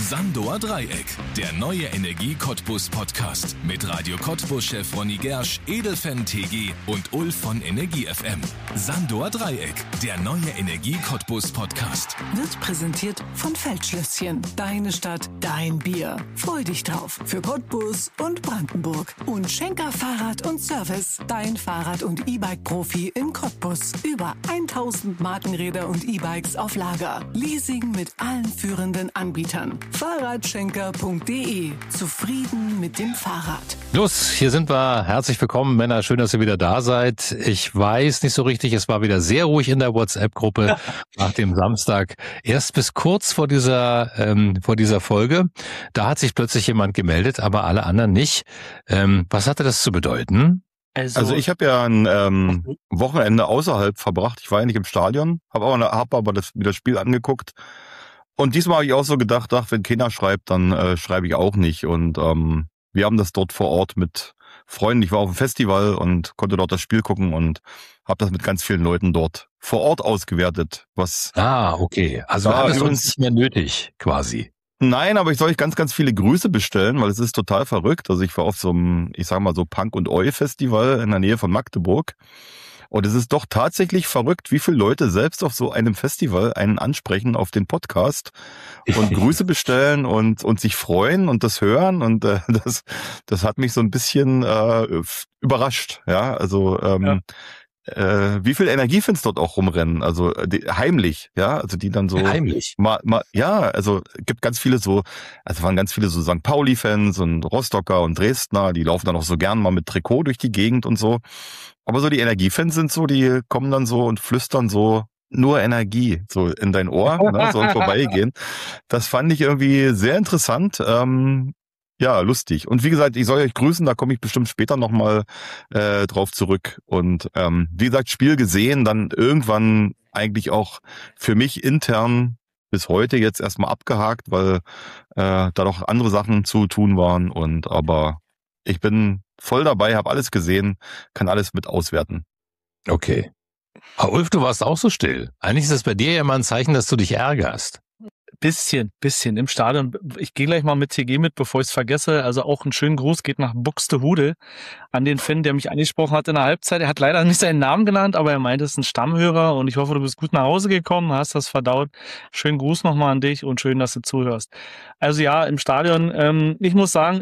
Sandor Dreieck, der neue Energie-Cottbus-Podcast mit Radio Cottbus-Chef Ronny Gersch, Edelfan TG und Ulf von Energie FM. Sandor Dreieck, der neue Energie-Cottbus-Podcast. Wird präsentiert von Feldschlösschen. Deine Stadt, dein Bier. Freu dich drauf. Für Cottbus und Brandenburg. Und Schenker Fahrrad und Service. Dein Fahrrad- und E-Bike-Profi in Cottbus. Über 1000 Markenräder und E-Bikes auf Lager. Leasing mit allen führenden Anbietern. Fahrradschenker.de. Zufrieden mit dem Fahrrad. Los, hier sind wir. Herzlich willkommen, Männer. Schön, dass ihr wieder da seid. Ich weiß nicht so richtig, es war wieder sehr ruhig in der WhatsApp-Gruppe nach dem Samstag. Erst bis kurz vor dieser Folge. Da hat sich plötzlich jemand gemeldet, aber alle anderen nicht. Was hatte das zu bedeuten? Also ich habe ja ein Wochenende außerhalb verbracht. Ich war ja nicht im Stadion, habe aber das Spiel angeguckt. Und diesmal habe ich auch so gedacht, wenn keiner schreibt, dann schreibe ich auch nicht. Und wir haben das dort vor Ort mit Freunden. Ich war auf dem Festival und konnte dort das Spiel gucken und habe das mit ganz vielen Leuten dort vor Ort ausgewertet. Okay. Also war das uns nicht mehr nötig, quasi. Nein, aber ich soll euch ganz, ganz viele Grüße bestellen, weil es ist total verrückt. Also ich war auf so einem, ich sag mal so Punk- und Oi-Festival in der Nähe von Magdeburg. Und es ist doch tatsächlich verrückt, wie viele Leute selbst auf so einem Festival einen ansprechen auf den Podcast und Grüße bestellen und sich freuen und das hören. Und das hat mich so ein bisschen überrascht. Ja, also wie viel Energiefans dort auch rumrennen, also heimlich, ja, also die dann so heimlich. Also gibt ganz viele waren ganz viele so St. Pauli-Fans und Rostocker und Dresdner, die laufen dann auch so gern mal mit Trikot durch die Gegend und so. Aber so die Energiefans sind so, die kommen dann so und flüstern so nur Energie so in dein Ohr, ne, so im Vorbeigehen. Das fand ich irgendwie sehr interessant. Ja, lustig. Und wie gesagt, ich soll euch grüßen, da komme ich bestimmt später nochmal drauf zurück. Und wie gesagt, Spiel gesehen, dann irgendwann eigentlich auch für mich intern bis heute jetzt erstmal abgehakt, weil da doch andere Sachen zu tun waren. Aber ich bin voll dabei, habe alles gesehen, kann alles mit auswerten. Okay. Aber Ulf, du warst auch so still. Eigentlich ist das bei dir ja mal ein Zeichen, dass du dich ärgerst. Bisschen im Stadion. Ich gehe gleich mal mit TG mit, bevor ich es vergesse. Also auch einen schönen Gruß geht nach Buxtehude an den Fan, der mich angesprochen hat in der Halbzeit. Er hat leider nicht seinen Namen genannt, aber er meinte, es ist ein Stammhörer und ich hoffe, du bist gut nach Hause gekommen, hast das verdaut. Schönen Gruß nochmal an dich und schön, dass du zuhörst. Also ja, im Stadion, ich muss sagen,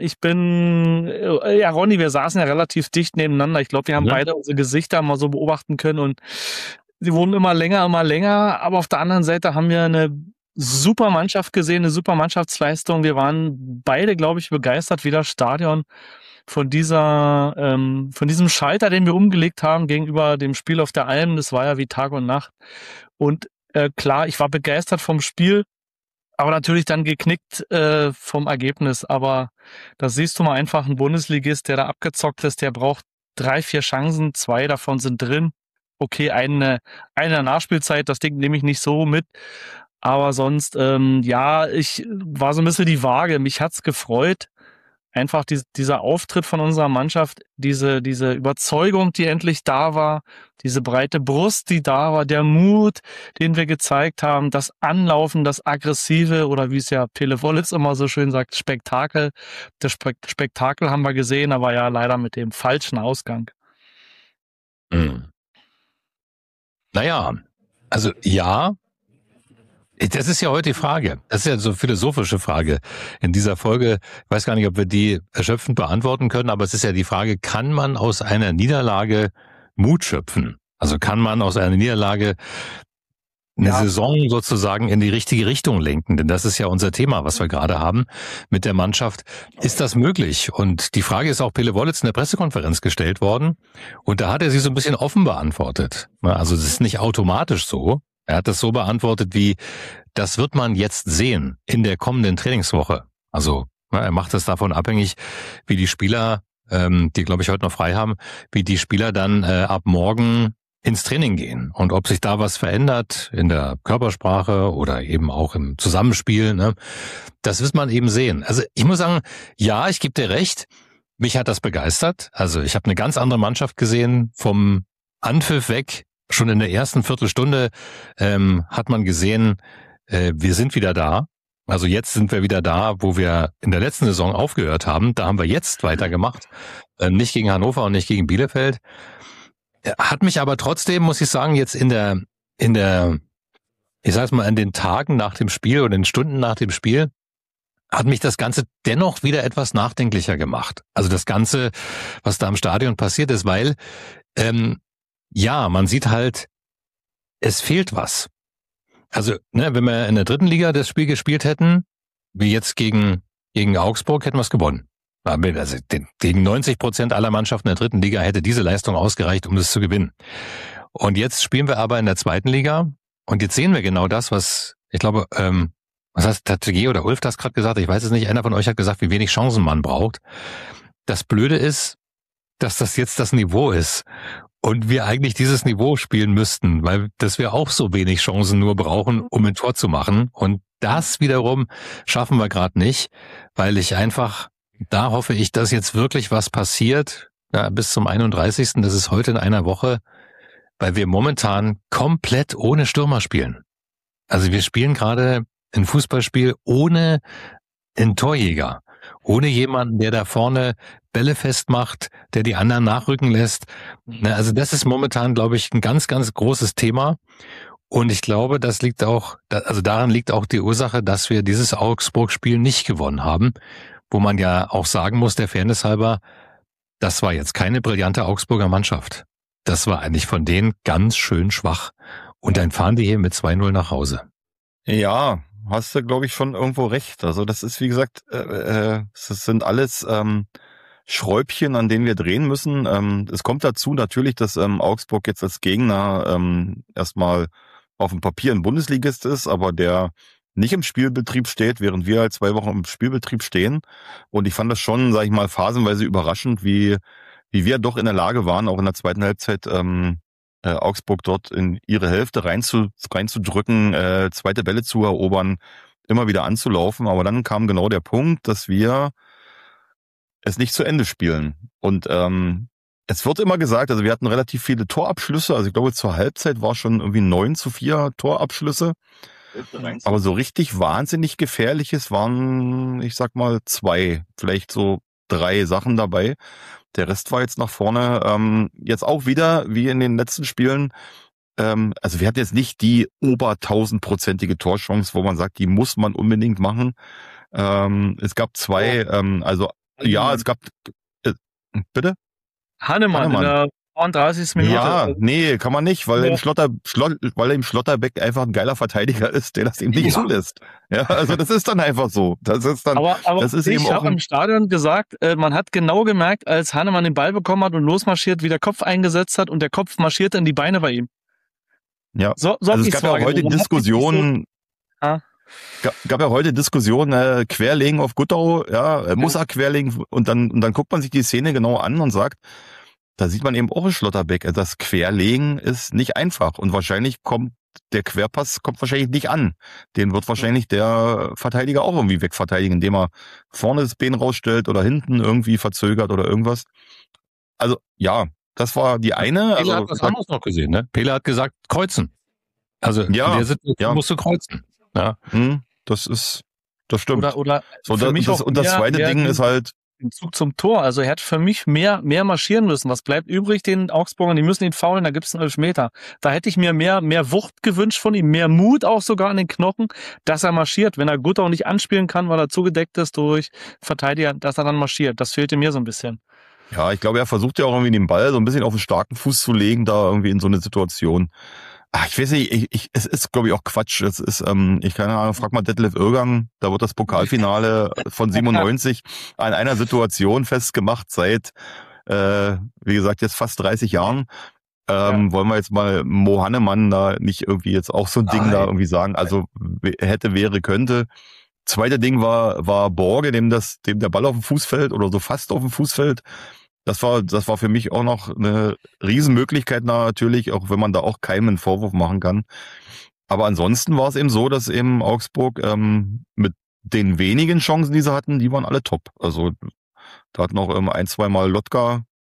Ronny, wir saßen ja relativ dicht nebeneinander. Ich glaube, wir haben beide unsere Gesichter mal so beobachten können und sie wurden immer länger, aber auf der anderen Seite haben wir eine super Mannschaft gesehen, eine super Mannschaftsleistung. Wir waren beide, glaube ich, begeistert wie das Stadion von diesem Schalter, den wir umgelegt haben gegenüber dem Spiel auf der Alm. Das war ja wie Tag und Nacht. Und klar, ich war begeistert vom Spiel, aber natürlich dann geknickt vom Ergebnis. Aber da siehst du mal einfach einen Bundesligist, der da abgezockt ist, der braucht 3-4 Chancen, 2 davon sind drin. Okay, eine Nachspielzeit, das Ding nehme ich nicht so mit. Aber sonst, ich war so ein bisschen die Waage. Mich hat's gefreut. Einfach dieser Auftritt von unserer Mannschaft, diese Überzeugung, die endlich da war, diese breite Brust, die da war, der Mut, den wir gezeigt haben, das Anlaufen, das Aggressive oder wie es ja Pele Wollitz immer so schön sagt, Spektakel. Das Spektakel haben wir gesehen, aber ja leider mit dem falschen Ausgang. Naja, also ja. Das ist ja heute die Frage. Das ist ja so eine philosophische Frage in dieser Folge. Ich weiß gar nicht, ob wir die erschöpfend beantworten können, aber es ist ja die Frage, kann man aus einer Niederlage Mut schöpfen? Also kann man aus einer Niederlage eine Saison sozusagen in die richtige Richtung lenken? Denn das ist ja unser Thema, was wir gerade haben mit der Mannschaft. Ist das möglich? Und die Frage ist auch Pele Wollitz in der Pressekonferenz gestellt worden. Und da hat er sie so ein bisschen offen beantwortet. Also es ist nicht automatisch so. Er hat das so beantwortet wie, das wird man jetzt sehen in der kommenden Trainingswoche. Also er macht es davon abhängig, wie die Spieler, die glaube ich heute noch frei haben, wie die Spieler dann ab morgen ins Training gehen und ob sich da was verändert in der Körpersprache oder eben auch im Zusammenspiel. Ne? Das wird man eben sehen. Also ich muss sagen, ja, ich gebe dir recht, mich hat das begeistert. Also ich habe eine ganz andere Mannschaft gesehen vom Anpfiff weg. Schon in der ersten Viertelstunde hat man gesehen, wir sind wieder da. Also jetzt sind wir wieder da, wo wir in der letzten Saison aufgehört haben. Da haben wir jetzt weitergemacht. Nicht gegen Hannover und nicht gegen Bielefeld. Hat mich aber trotzdem, muss ich sagen, jetzt in der, ich sag's mal, in den Tagen nach dem Spiel oder in den Stunden nach dem Spiel, hat mich das Ganze dennoch wieder etwas nachdenklicher gemacht. Also das Ganze, was da im Stadion passiert ist, weil, ja, man sieht halt, es fehlt was. Also, wenn wir in der dritten Liga das Spiel gespielt hätten, wie jetzt gegen Augsburg, hätten wir es gewonnen. Also gegen 90% aller Mannschaften der dritten Liga hätte diese Leistung ausgereicht, um das zu gewinnen. Und jetzt spielen wir aber in der zweiten Liga und jetzt sehen wir genau das, was, ich glaube, was heißt, hat TG oder Ulf das gerade gesagt? Ich weiß es nicht. Einer von euch hat gesagt, wie wenig Chancen man braucht. Das Blöde ist, dass das jetzt das Niveau ist. Und wir eigentlich dieses Niveau spielen müssten, weil dass wir auch so wenig Chancen nur brauchen, um ein Tor zu machen. Und das wiederum schaffen wir gerade nicht, weil da hoffe ich, dass jetzt wirklich was passiert, bis zum 31. Das ist heute in einer Woche, weil wir momentan komplett ohne Stürmer spielen. Also wir spielen gerade ein Fußballspiel ohne einen Torjäger. Ohne jemanden, der da vorne Bälle festmacht, der die anderen nachrücken lässt. Also das ist momentan, glaube ich, ein ganz, ganz großes Thema. Und ich glaube, daran liegt auch die Ursache, dass wir dieses Augsburg-Spiel nicht gewonnen haben. Wo man ja auch sagen muss, der Fairness halber, das war jetzt keine brillante Augsburger Mannschaft. Das war eigentlich von denen ganz schön schwach. Und dann fahren die hier mit 2-0 nach Hause. Ja, hast du, glaube ich, schon irgendwo recht. Also das ist, wie gesagt, das sind alles Schräubchen, an denen wir drehen müssen. Es kommt dazu natürlich, dass Augsburg jetzt als Gegner erstmal auf dem Papier ein Bundesligist ist, aber der nicht im Spielbetrieb steht, während wir halt 2 Wochen im Spielbetrieb stehen. Und ich fand das schon, sage ich mal, phasenweise überraschend, wie wir doch in der Lage waren, auch in der zweiten Halbzeit Augsburg dort in ihre Hälfte reinzudrücken, zweite Bälle zu erobern, immer wieder anzulaufen. Aber dann kam genau der Punkt, dass wir es nicht zu Ende spielen. Und es wird immer gesagt, also wir hatten relativ viele Torabschlüsse. Also ich glaube, zur Halbzeit war schon irgendwie 9-4 Torabschlüsse. Aber so richtig wahnsinnig Gefährliches waren, ich sag mal, 2, vielleicht so 3 Sachen dabei. Der Rest war jetzt nach vorne. Jetzt auch wieder, wie in den letzten Spielen, also wir hatten jetzt nicht die 1000-prozentige Torchance, wo man sagt, die muss man unbedingt machen. Es gab 2, es gab, bitte? Hannemann. In der 30. Minute. Ja, nee, kann man nicht, weil im Schlotterbeck einfach ein geiler Verteidiger ist, der das eben nicht zulässt. Ja, also das ist dann einfach so. Das ist dann, aber das ist eben ich auch habe im Stadion gesagt, man hat genau gemerkt, als Hannemann den Ball bekommen hat und losmarschiert, wie der Kopf eingesetzt hat und der Kopf marschierte in die Beine bei ihm. Ja, also es gab ja heute Diskussionen, gab ja heute Diskussionen, Querlegen auf Guttau, muss er querlegen und dann guckt man sich die Szene genau an und sagt, da sieht man eben auch in Schlotterbeck, das Querlegen ist nicht einfach und wahrscheinlich der Querpass wahrscheinlich nicht an. Den wird wahrscheinlich der Verteidiger auch irgendwie wegverteidigen, indem er vorne das Bein rausstellt oder hinten irgendwie verzögert oder irgendwas. Also ja, das war die eine. Pele hat was anderes noch gesehen, ne? Pele hat gesagt, kreuzen. Also in der Situation musst du kreuzen. Ja. Das stimmt. Oder so, das zweite Ding ist halt im Zug zum Tor. Also er hat für mich mehr marschieren müssen. Was bleibt übrig den Augsburgern? Die müssen ihn faulen, da gibt's einen Elfmeter. Da hätte ich mir mehr Wucht gewünscht von ihm, mehr Mut auch sogar an den Knochen, dass er marschiert. Wenn er Guttau nicht anspielen kann, weil er zugedeckt ist durch Verteidiger, dass er dann marschiert. Das fehlte mir so ein bisschen. Ja, ich glaube, er versucht ja auch irgendwie den Ball so ein bisschen auf den starken Fuß zu legen, da irgendwie in so eine Situation. Ich weiß nicht, es ist, glaube ich, auch Quatsch. Es ist, ich keine Ahnung, frag mal Detlef Irrgang, da wird das Pokalfinale von 97 an einer Situation festgemacht seit, wie gesagt, jetzt fast 30 Jahren. Wollen wir jetzt mal Mo Hannemann da nicht irgendwie jetzt auch so ein Ding da irgendwie sagen, also hätte, wäre, könnte. Zweite Ding war Borge, dem der Ball auf dem Fuß fällt oder so fast auf dem Fuß fällt. Das war für mich auch noch eine Riesenmöglichkeit natürlich, auch wenn man da auch keinem einen Vorwurf machen kann. Aber ansonsten war es eben so, dass eben Augsburg mit den wenigen Chancen, die sie hatten, die waren alle top. Also da hat noch 1-2 Mal Lotka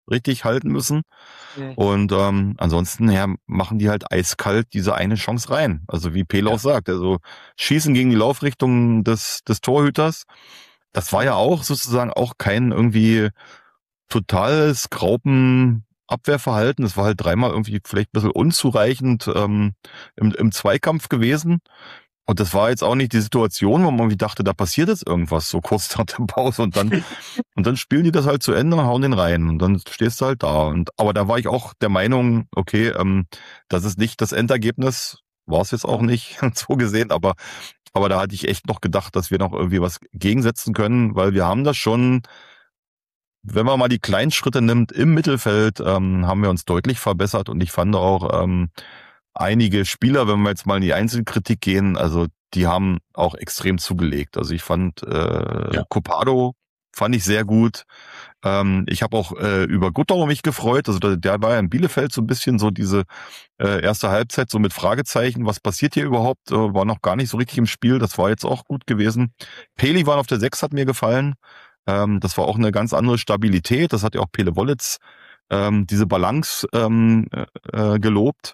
richtig halten müssen. Und ansonsten machen die halt eiskalt diese eine Chance rein. Also wie Pele auch sagt, also schießen gegen die Laufrichtung des Torhüters. Das war ja auch sozusagen auch kein irgendwie totales Graupenabwehrverhalten. Es war halt dreimal irgendwie vielleicht ein bisschen unzureichend im Zweikampf gewesen. Und das war jetzt auch nicht die Situation, wo man irgendwie dachte, da passiert jetzt irgendwas, so kurz nach der Pause. Und dann spielen die das halt zu Ende und hauen den rein. Und dann stehst du halt da. Aber da war ich auch der Meinung, okay, das ist nicht das Endergebnis. War es jetzt auch nicht so gesehen. Aber da hatte ich echt noch gedacht, dass wir noch irgendwie was gegensetzen können, weil wir haben das schon, wenn man mal die kleinen Schritte nimmt, im Mittelfeld haben wir uns deutlich verbessert. Und ich fand auch einige Spieler, wenn wir jetzt mal in die Einzelkritik gehen, also die haben auch extrem zugelegt. Also ich fand Copado fand ich sehr gut. Ich habe auch über Guttau mich gefreut. Also der war ja in Bielefeld so ein bisschen so diese erste Halbzeit so mit Fragezeichen. Was passiert hier überhaupt? War noch gar nicht so richtig im Spiel. Das war jetzt auch gut gewesen. Peli war auf der 6, hat mir gefallen. Das war auch eine ganz andere Stabilität. Das hat ja auch Pele Wollitz diese Balance gelobt.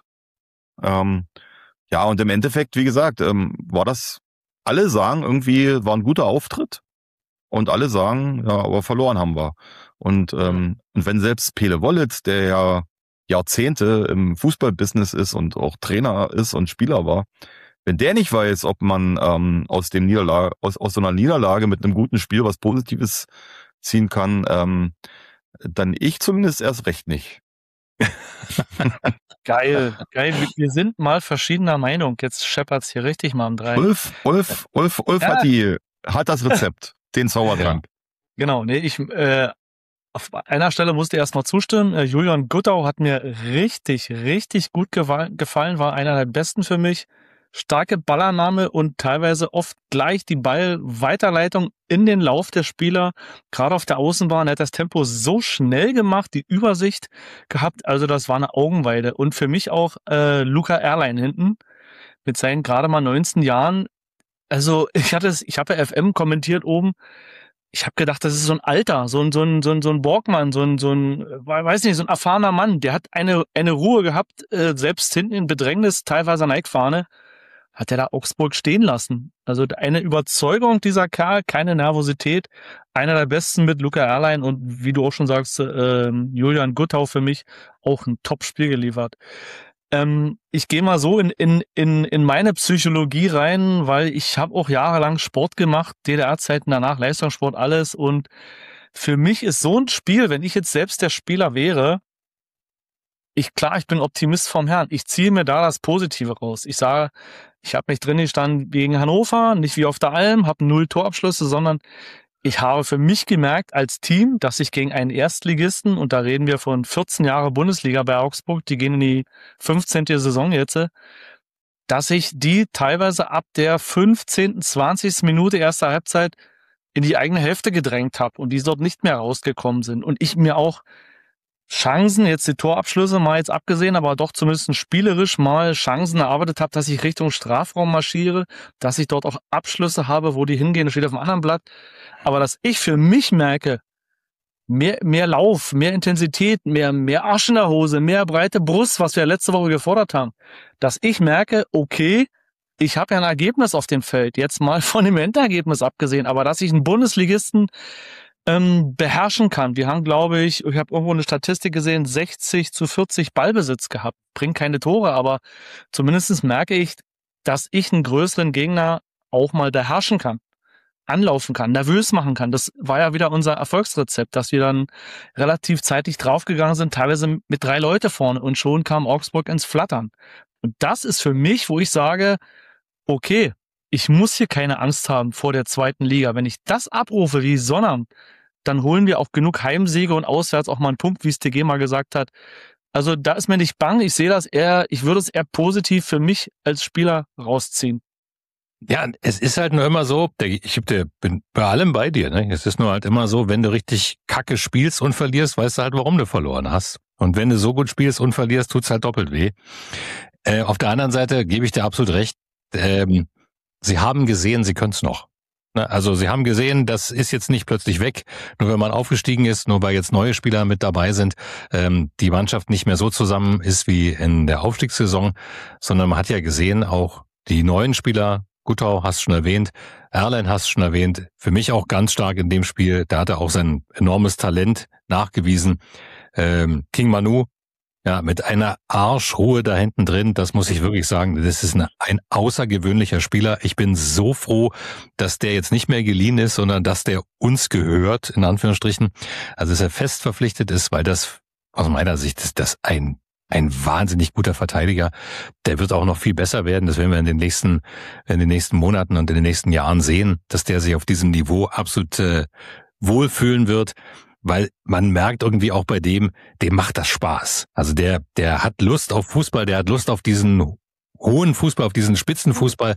Und im Endeffekt, wie gesagt, war das, alle sagen irgendwie, war ein guter Auftritt und alle sagen, ja, aber verloren haben wir. Und wenn selbst Pele Wollitz, der ja Jahrzehnte im Fußballbusiness ist und auch Trainer ist und Spieler war, wenn der nicht weiß, ob man aus so einer Niederlage mit einem guten Spiel was Positives ziehen kann, dann ich zumindest erst recht nicht. Geil. Wir sind mal verschiedener Meinung. Jetzt scheppert's hier richtig mal am 3. Ulf hat das Rezept, den Zaubertrank. Genau, ich auf einer Stelle musste erst mal zustimmen. Julian Guttau hat mir richtig, richtig gut gefallen, war einer der besten für mich. Starke Ballannahme und teilweise oft gleich die Ballweiterleitung in den Lauf der Spieler. Gerade auf der Außenbahn, er hat das Tempo so schnell gemacht, die Übersicht gehabt. Also das war eine Augenweide. Und für mich auch Luca Erlein hinten mit seinen gerade mal 19 Jahren. Also ich habe ja FM kommentiert oben. Ich habe gedacht, das ist so ein Alter, so ein Borgmann, so ein erfahrener Mann. Der hat eine Ruhe gehabt, selbst hinten in Bedrängnis, teilweise an der Eckfahne, hat er da Augsburg stehen lassen. Also eine Überzeugung dieser Kerl, keine Nervosität. Einer der besten mit Luca Erlein und wie du auch schon sagst, Julian Guttau für mich auch ein Top-Spiel geliefert. Ich gehe mal so in meine Psychologie rein, weil ich habe auch jahrelang Sport gemacht, DDR-Zeiten danach, Leistungssport, alles. Und für mich ist so ein Spiel, wenn ich jetzt selbst der Spieler wäre, ich bin Optimist vom Herrn. Ich ziehe mir da das Positive raus. Ich sage, ich habe mich drin gestanden gegen Hannover, nicht wie auf der Alm, habe 0 Torabschlüsse, sondern ich habe für mich gemerkt als Team, dass ich gegen einen Erstligisten, und da reden wir von 14 Jahre Bundesliga bei Augsburg, die gehen in die 15. Saison jetzt, dass ich die teilweise ab der 15., 20. Minute erster Halbzeit in die eigene Hälfte gedrängt habe und die dort nicht mehr rausgekommen sind. Und ich mir auch Chancen, jetzt die Torabschlüsse mal jetzt abgesehen, aber doch zumindest spielerisch mal Chancen erarbeitet habe, dass ich Richtung Strafraum marschiere, dass ich dort auch Abschlüsse habe, wo die hingehen, das steht auf dem anderen Blatt. Aber dass ich für mich merke, mehr Lauf, mehr Intensität, mehr Arsch in der Hose, mehr breite Brust, was wir letzte Woche gefordert haben, dass ich merke, okay, ich habe ja ein Ergebnis auf dem Feld, jetzt mal von dem Endergebnis abgesehen, aber dass ich einen Bundesligisten beherrschen kann. Wir haben, glaube ich habe irgendwo eine Statistik gesehen, 60-40 Ballbesitz gehabt. Bringt keine Tore, aber zumindest merke ich, dass ich einen größeren Gegner auch mal beherrschen kann, anlaufen kann, nervös machen kann. Das war ja wieder unser Erfolgsrezept, dass wir dann relativ zeitig draufgegangen sind, teilweise mit 3 Leute vorne und schon kam Augsburg ins Flattern. Und das ist für mich, wo ich sage, okay, ich muss hier keine Angst haben vor der 2. Liga. Wenn ich das abrufe wie Sonnabend, dann holen wir auch genug Heimsiege und auswärts auch mal einen Punkt, wie es TG mal gesagt hat. Also da ist mir nicht bang. Ich würde es eher positiv für mich als Spieler rausziehen. Ja, es ist halt nur immer so, bin bei allem bei dir, ne? Es ist nur halt immer so, wenn du richtig kacke spielst und verlierst, weißt du halt, warum du verloren hast. Und wenn du so gut spielst und verlierst, tut's halt doppelt weh. Auf der anderen Seite gebe ich dir absolut recht. Sie haben gesehen, sie können's noch. Also sie haben gesehen, das ist jetzt nicht plötzlich weg, nur wenn man aufgestiegen ist, nur weil jetzt neue Spieler mit dabei sind, die Mannschaft nicht mehr so zusammen ist wie in der Aufstiegssaison, sondern man hat ja gesehen, auch die neuen Spieler, Guttau hast du schon erwähnt, Erlen hast du schon erwähnt, für mich auch ganz stark in dem Spiel, da hat er auch sein enormes Talent nachgewiesen. King Manu, ja, mit einer Arschruhe da hinten drin, das muss ich wirklich sagen, das ist ein außergewöhnlicher Spieler. Ich bin so froh, dass der jetzt nicht mehr geliehen ist, sondern dass der uns gehört, in Anführungsstrichen. Also dass er fest verpflichtet ist, weil das aus meiner Sicht ist das ein wahnsinnig guter Verteidiger. Der wird auch noch viel besser werden. Das werden wir in den nächsten Monaten und in den nächsten Jahren sehen, dass der sich auf diesem Niveau absolut wohlfühlen wird. Weil man merkt irgendwie auch bei dem macht das Spaß. Also der hat Lust auf Fußball, der hat Lust auf diesen hohen Fußball, auf diesen Spitzenfußball.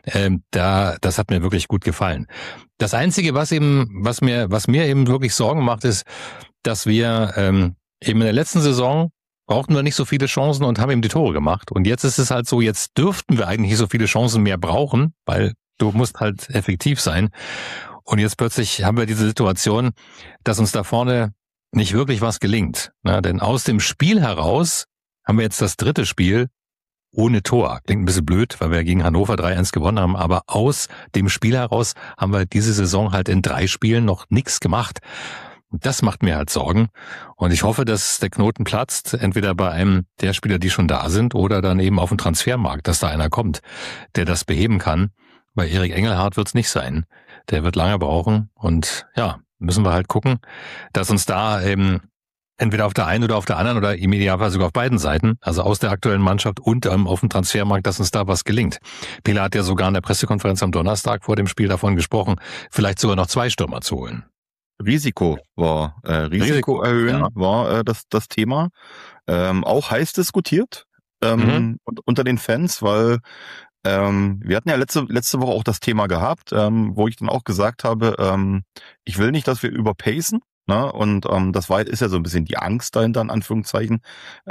Das hat mir wirklich gut gefallen. Das Einzige, was mir eben wirklich Sorgen macht, ist, dass wir eben in der letzten Saison brauchten wir nicht so viele Chancen und haben eben die Tore gemacht. Und jetzt ist es halt so, jetzt dürften wir eigentlich nicht so viele Chancen mehr brauchen, weil du musst halt effektiv sein. Und jetzt plötzlich haben wir diese Situation, dass uns da vorne nicht wirklich was gelingt. Na, denn aus dem Spiel heraus haben wir jetzt das dritte Spiel ohne Tor. Klingt ein bisschen blöd, weil wir gegen Hannover 3-1 gewonnen haben. Aber aus dem Spiel heraus haben wir diese Saison halt in 3 Spielen noch nichts gemacht. Das macht mir halt Sorgen. Und ich hoffe, dass der Knoten platzt, entweder bei einem der Spieler, die schon da sind, oder dann eben auf dem Transfermarkt, dass da einer kommt, der das beheben kann. Bei Erik Engelhardt wird es nicht sein. Der wird lange brauchen. Und ja, müssen wir halt gucken, dass uns da eben entweder auf der einen oder auf der anderen oder im Idealfall sogar auf beiden Seiten, also aus der aktuellen Mannschaft und auf dem Transfermarkt, dass uns da was gelingt. Pela hat ja sogar in der Pressekonferenz am Donnerstag vor dem Spiel davon gesprochen, vielleicht sogar noch 2 Stürmer zu holen. Risiko erhöhen, ja. war das Thema. Auch heiß diskutiert unter den Fans, weil wir hatten ja letzte Woche auch das Thema gehabt, wo ich dann auch gesagt habe, ich will nicht, dass wir überpacen. Ne? Und das ist ja so ein bisschen die Angst dahinter, in Anführungszeichen.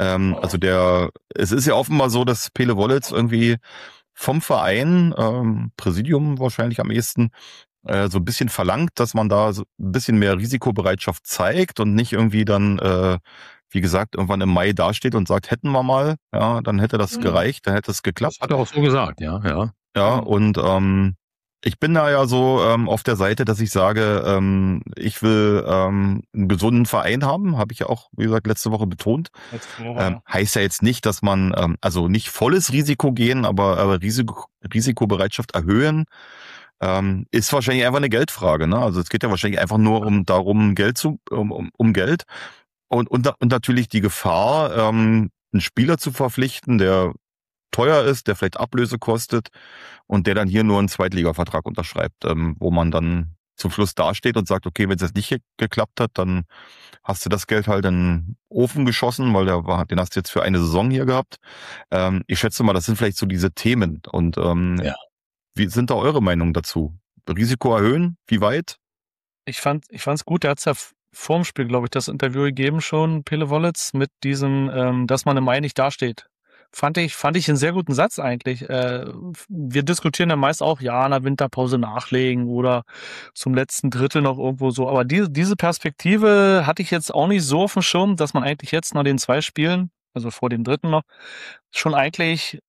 Es ist ja offenbar so, dass Pele Wollitz irgendwie vom Verein, Präsidium wahrscheinlich am ehesten, so ein bisschen verlangt, dass man da so ein bisschen mehr Risikobereitschaft zeigt und nicht irgendwie dann, wie gesagt, irgendwann im Mai dasteht und sagt, hätten wir mal, ja, dann hätte das gereicht, dann hätte es geklappt. Das hat er auch so gesagt, ja. Ja, und ich bin da ja so auf der Seite, dass ich sage, ich will einen gesunden Verein haben, habe ich ja auch, wie gesagt, letzte Woche betont. Heißt ja jetzt nicht, dass man, also nicht volles Risiko gehen, aber Risikobereitschaft erhöhen. Ist wahrscheinlich einfach eine Geldfrage, ne? Also es geht ja wahrscheinlich einfach nur um Geld um Geld und natürlich die Gefahr, einen Spieler zu verpflichten, der teuer ist, der vielleicht Ablöse kostet und der dann hier nur einen Zweitligavertrag unterschreibt, wo man dann zum Schluss dasteht und sagt, okay, wenn es jetzt nicht geklappt hat, dann hast du das Geld halt in den Ofen geschossen, weil den hast du jetzt für eine Saison hier gehabt. Ich schätze mal, das sind vielleicht so diese Themen und Ja. Wie sind da eure Meinung dazu? Risiko erhöhen? Wie weit? Ich fand's gut, der hat's ja vorm Spiel, glaube ich, das Interview gegeben schon, Pele Wollitz, mit diesem, dass man im Mai nicht dasteht. Fand ich einen sehr guten Satz eigentlich. Wir diskutieren ja meist auch, ja, in der Winterpause nachlegen oder zum letzten Drittel noch irgendwo so. Aber diese Perspektive hatte ich jetzt auch nicht so auf dem Schirm, dass man eigentlich jetzt nach den 2 Spielen, also vor dem dritten noch, schon eigentlich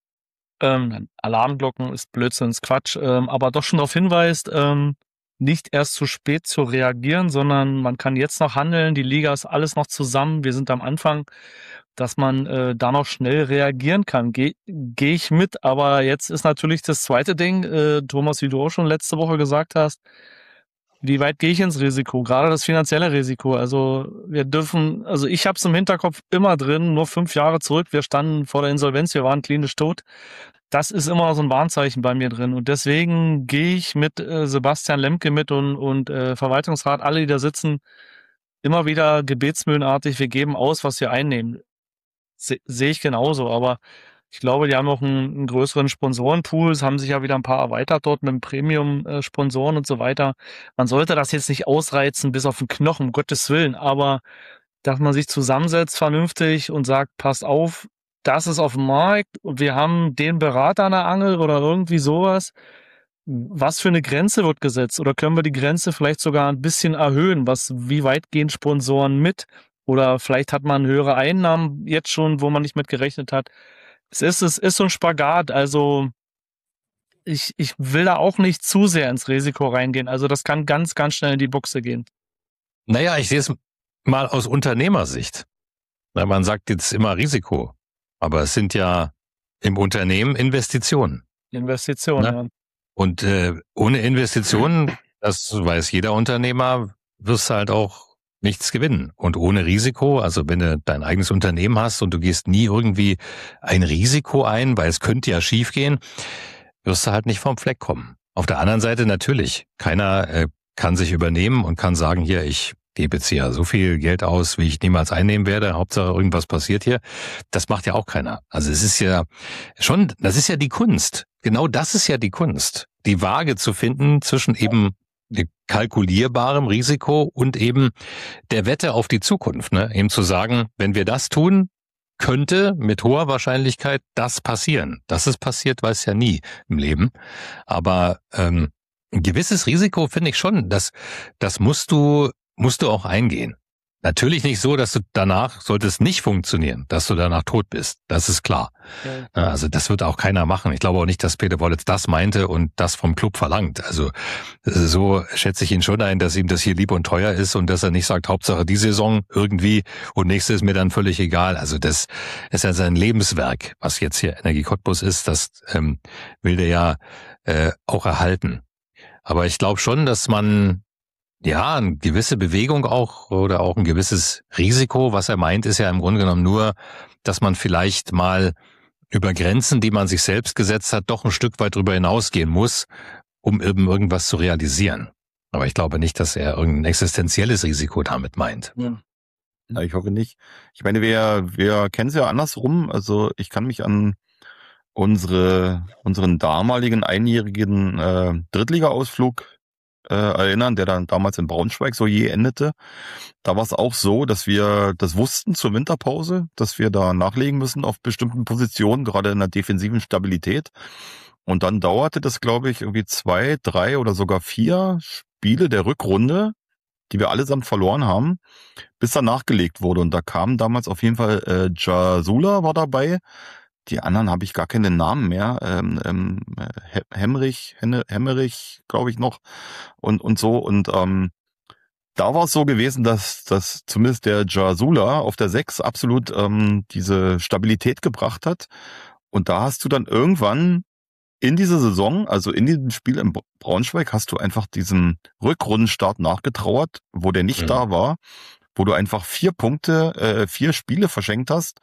Alarmglocken ist Blödsinn, ist Quatsch, aber doch schon darauf hinweist, nicht erst zu spät zu reagieren, sondern man kann jetzt noch handeln, die Liga ist alles noch zusammen, wir sind am Anfang, dass man da noch schnell reagieren kann. Geh ich mit, aber jetzt ist natürlich das zweite Ding, Thomas, wie du auch schon letzte Woche gesagt hast, wie weit gehe ich ins Risiko, gerade das finanzielle Risiko. Also ich habe es im Hinterkopf immer drin, nur 5 Jahre zurück, wir standen vor der Insolvenz, wir waren klinisch tot. Das ist immer so ein Warnzeichen bei mir drin. Und deswegen gehe ich mit Sebastian Lemke mit und Verwaltungsrat, alle, die da sitzen, immer wieder gebetsmühlenartig, wir geben aus, was wir einnehmen. Sehe ich genauso, aber ich glaube, die haben noch einen größeren Sponsorenpool, es haben sich ja wieder ein paar erweitert dort mit Premium-Sponsoren und so weiter. Man sollte das jetzt nicht ausreizen bis auf den Knochen, um Gottes Willen, aber dass man sich zusammensetzt vernünftig und sagt, passt auf, das ist auf dem Markt und wir haben den Berater an der Angel oder irgendwie sowas. was für eine Grenze wird gesetzt? Oder können wir die Grenze vielleicht sogar ein bisschen erhöhen? Wie weit gehen Sponsoren mit? Oder vielleicht hat man höhere Einnahmen jetzt schon, wo man nicht mit gerechnet hat. Es ist so ein Spagat. Also ich will da auch nicht zu sehr ins Risiko reingehen. Also das kann ganz, ganz schnell in die Buchse gehen. Naja, ich sehe es mal aus Unternehmersicht. Man sagt jetzt immer Risiko, aber es sind ja im Unternehmen Investitionen. Investitionen, ja. Und ohne Investitionen, das weiß jeder Unternehmer, wirst du halt auch nichts gewinnen. Und ohne Risiko, also wenn du dein eigenes Unternehmen hast und du gehst nie irgendwie ein Risiko ein, weil es könnte ja schief gehen, wirst du halt nicht vom Fleck kommen. Auf der anderen Seite natürlich, keiner kann sich übernehmen und kann sagen, hier, ich gebe jetzt hier so viel Geld aus, wie ich niemals einnehmen werde, Hauptsache irgendwas passiert hier. Das macht ja auch keiner. Also es ist ja schon, das ist ja die Kunst. Genau das ist ja die Kunst. Die Waage zu finden zwischen eben kalkulierbarem Risiko und eben der Wette auf die Zukunft. Ne? Eben zu sagen, wenn wir das tun, könnte mit hoher Wahrscheinlichkeit das passieren. Dass es passiert, weiß ja nie im Leben. Aber ein gewisses Risiko finde ich schon, das musst du auch eingehen. Natürlich nicht so, dass du danach, sollte es nicht funktionieren, dass du danach tot bist. Das ist klar. Ja. Also das wird auch keiner machen. Ich glaube auch nicht, dass Peter Wollitz das meinte und das vom Club verlangt. Also so schätze ich ihn schon ein, dass ihm das hier lieb und teuer ist und dass er nicht sagt, Hauptsache die Saison irgendwie und nächste ist mir dann völlig egal. Also das ist ja sein Lebenswerk, was jetzt hier Energie Cottbus ist. Das will der ja auch erhalten. Aber ich glaube schon, dass man eine gewisse Bewegung auch oder auch ein gewisses Risiko, was er meint, ist ja im Grunde genommen nur, dass man vielleicht mal über Grenzen, die man sich selbst gesetzt hat, doch ein Stück weit drüber hinausgehen muss, um irgendwas zu realisieren. Aber ich glaube nicht, dass er irgendein existenzielles Risiko damit meint. Ja. Na, ich hoffe nicht. Ich meine, wir kennen es ja andersrum. Also ich kann mich an unseren damaligen einjährigen Drittliga-Ausflug erinnern, der dann damals in Braunschweig so je endete. Da war es auch so, dass wir das wussten zur Winterpause, dass wir da nachlegen müssen auf bestimmten Positionen, gerade in der defensiven Stabilität. Und dann dauerte das, glaube ich, irgendwie 2, 3 oder sogar 4 Spiele der Rückrunde, die wir allesamt verloren haben, bis da nachgelegt wurde. Und da kam damals auf jeden Fall Jasula war dabei. Die anderen habe ich gar keinen Namen mehr. Hemmerich, glaube ich noch. Und so. Und da war es so gewesen, dass zumindest der Jasula auf der 6 absolut diese Stabilität gebracht hat. Und da hast du dann irgendwann in dieser Saison, also in diesem Spiel in Braunschweig, hast du einfach diesem Rückrundenstart nachgetrauert, wo der nicht da war, wo du einfach 4 Spiele verschenkt hast.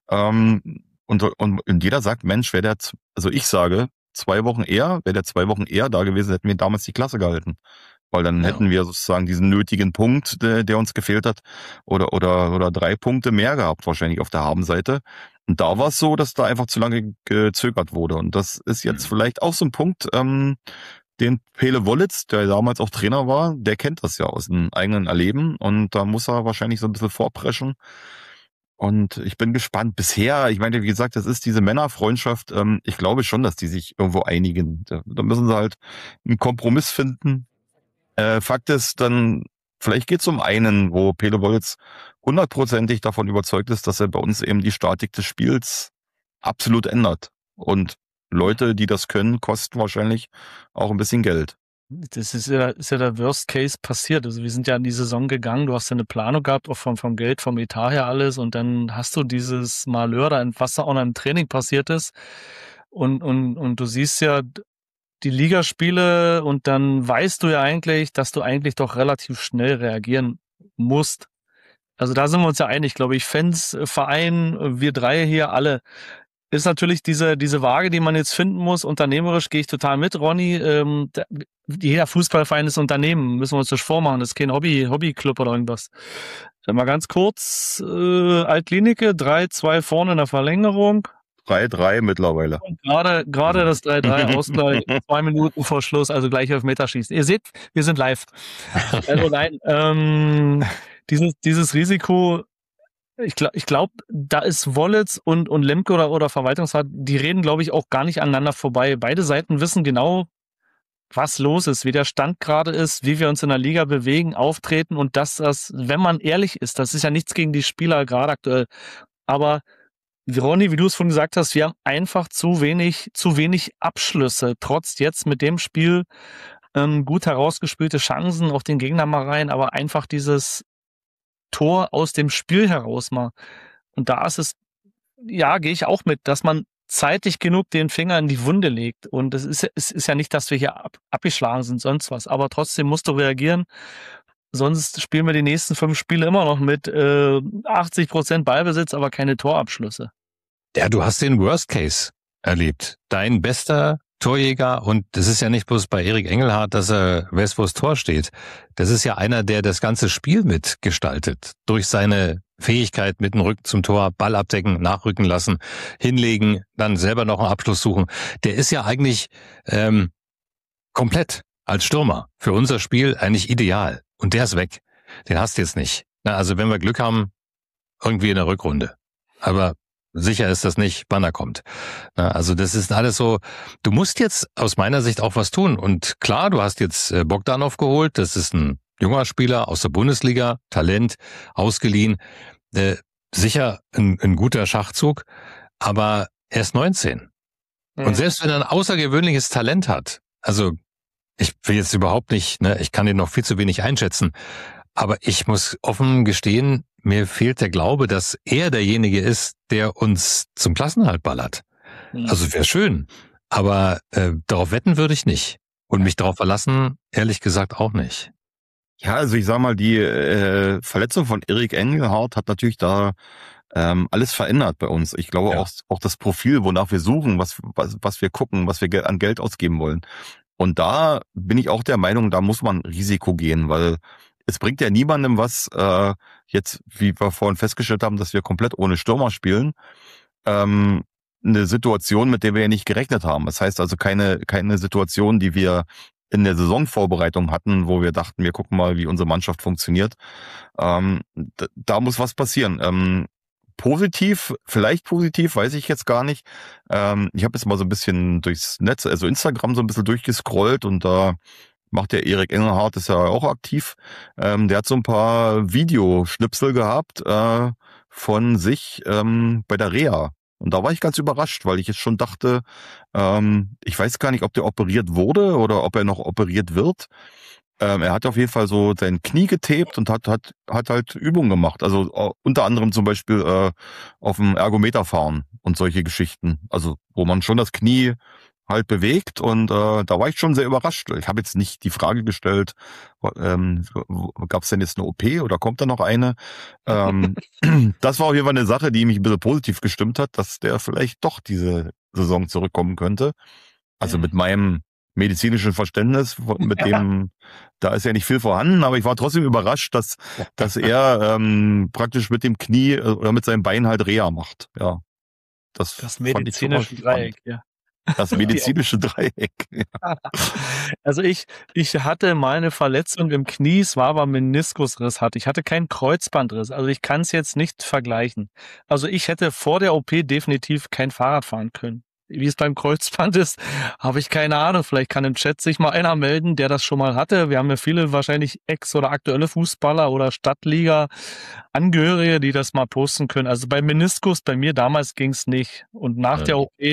Und jeder sagt, Mensch, ich sage, 2 Wochen eher da gewesen, hätten wir damals die Klasse gehalten. Weil dann hätten wir sozusagen diesen nötigen Punkt, der uns gefehlt hat, oder 3 Punkte mehr gehabt, wahrscheinlich auf der Habenseite. Und da war es so, dass da einfach zu lange gezögert wurde. Und das ist jetzt vielleicht auch so ein Punkt, den Pele Wollitz, der damals auch Trainer war, der kennt das ja aus dem eigenen Erleben. Und da muss er wahrscheinlich so ein bisschen vorpreschen. Und ich bin gespannt. Bisher, ich meine, wie gesagt, das ist diese Männerfreundschaft. Ich glaube schon, dass die sich irgendwo einigen. Da müssen sie halt einen Kompromiss finden. Fakt ist dann, vielleicht geht es um einen, wo Pele Wollitz 100%ig davon überzeugt ist, dass er bei uns eben die Statik des Spiels absolut ändert. Und Leute, die das können, kosten wahrscheinlich auch ein bisschen Geld. Das ist ja der Worst Case passiert. Also wir sind ja in die Saison gegangen, du hast ja eine Planung gehabt, auch vom Geld, vom Etat her alles, und dann hast du dieses Malheur, was da auch noch im Training passiert ist. Und du siehst ja die Ligaspiele und dann weißt du ja eigentlich, dass du eigentlich doch relativ schnell reagieren musst. Also da sind wir uns ja einig, glaube ich. Fans, Verein, wir 3 hier alle. Ist natürlich diese Waage, die man jetzt finden muss. Unternehmerisch gehe ich total mit, Ronny. Jeder Fußballverein ist Unternehmen, müssen wir uns nicht vormachen. Das ist kein Hobbyclub oder irgendwas. Mal ganz kurz, Altlinike, 3-2 vorne in der Verlängerung. 3-3 mittlerweile. Und gerade das 3-3 Ausgleich, 2 Minuten vor Schluss, also gleich Elfmeterschießen. Ihr seht, wir sind live. Also nein, dieses Risiko, ich glaube, da ist Wollitz und Lemke oder Verwaltungsrat, die reden, glaube ich, auch gar nicht aneinander vorbei. Beide Seiten wissen genau, was los ist, wie der Stand gerade ist, wie wir uns in der Liga bewegen, auftreten und dass das, wenn man ehrlich ist, das ist ja nichts gegen die Spieler gerade aktuell, aber Ronny, wie du es vorhin gesagt hast, wir haben einfach zu wenig Abschlüsse, trotz jetzt mit dem Spiel gut herausgespielte Chancen auf den Gegner mal rein, aber einfach dieses Tor aus dem Spiel heraus mal. Und da ist es, ja, gehe ich auch mit, dass man zeitig genug den Finger in die Wunde legt. Und es ist ja nicht, dass wir hier abgeschlagen sind, sonst was. Aber trotzdem musst du reagieren. Sonst spielen wir die nächsten 5 Spiele immer noch mit 80% Ballbesitz, aber keine Torabschlüsse. Ja, du hast den Worst Case erlebt. Dein bester Torjäger, und das ist ja nicht bloß bei Erik Engelhardt, dass er weiß, wo das Tor steht. Das ist ja einer, der das ganze Spiel mitgestaltet. Durch seine Fähigkeit mit dem Rücken zum Tor, Ball abdecken, nachrücken lassen, hinlegen, dann selber noch einen Abschluss suchen. Der ist ja eigentlich komplett als Stürmer für unser Spiel eigentlich ideal. Und der ist weg. Den hast du jetzt nicht. Na, also wenn wir Glück haben, irgendwie in der Rückrunde. Aber sicher ist das nicht, wann er kommt. Na, also das ist alles so, du musst jetzt aus meiner Sicht auch was tun. Und klar, du hast jetzt Bogdanov geholt. Das ist ein junger Spieler aus der Bundesliga, Talent, ausgeliehen. Sicher ein guter Schachzug, aber er ist 19. Und selbst wenn er ein außergewöhnliches Talent hat, also ich will jetzt überhaupt nicht, ne, ich kann ihn noch viel zu wenig einschätzen, aber ich muss offen gestehen, mir fehlt der Glaube, dass er derjenige ist, der uns zum Klassenerhalt ballert. Also wäre schön, aber darauf wetten würde ich nicht. Und mich darauf verlassen, ehrlich gesagt, auch nicht. Ja, also ich sag mal, die Verletzung von Erik Engelhardt hat natürlich da alles verändert bei uns. Ich glaube auch das Profil, wonach wir suchen, was wir gucken, was wir an Geld ausgeben wollen. Und da bin ich auch der Meinung, da muss man Risiko gehen, weil es bringt ja niemandem was, jetzt, wie wir vorhin festgestellt haben, dass wir komplett ohne Stürmer spielen, eine Situation, mit der wir ja nicht gerechnet haben. Das heißt also keine Situation, die wir in der Saisonvorbereitung hatten, wo wir dachten, wir gucken mal, wie unsere Mannschaft funktioniert. Da muss was passieren. Vielleicht positiv, weiß ich jetzt gar nicht. Ich habe jetzt mal so ein bisschen durchs Netz, also Instagram so ein bisschen durchgescrollt und da macht der Erik Engelhardt, ist ja auch aktiv. Der hat so ein paar Videoschnipsel gehabt von sich bei der Reha. Und da war ich ganz überrascht, weil ich jetzt schon dachte, ich weiß gar nicht, ob der operiert wurde oder ob er noch operiert wird. Er hat auf jeden Fall so sein Knie getaped und hat halt Übungen gemacht. Also unter anderem zum Beispiel auf dem Ergometer fahren und solche Geschichten. Also wo man schon das Knie halt bewegt und da war ich schon sehr überrascht. Ich habe jetzt nicht die Frage gestellt, gab es denn jetzt eine OP oder kommt da noch eine? Das war auf jeden Fall eine Sache, die mich ein bisschen positiv gestimmt hat, dass der vielleicht doch diese Saison zurückkommen könnte. Also mit meinem medizinischen Verständnis, mit dem, da ist ja nicht viel vorhanden, aber ich war trotzdem überrascht, dass er praktisch mit dem Knie oder mit seinem Bein halt Reha macht. Ja, das medizinische Dreieck, ja. Das medizinische Dreieck. Ja. Also ich hatte mal eine Verletzung im Knie, es war aber Meniskusriss ich hatte keinen Kreuzbandriss, also ich kann es jetzt nicht vergleichen. Also ich hätte vor der OP definitiv kein Fahrrad fahren können. Wie es beim Kreuzband ist, habe ich keine Ahnung. Vielleicht kann im Chat sich mal einer melden, der das schon mal hatte. Wir haben ja viele wahrscheinlich Ex- oder aktuelle Fußballer oder Stadtliga-Angehörige, die das mal posten können. Also bei Meniskus, bei mir damals ging es nicht. Und nach der OP,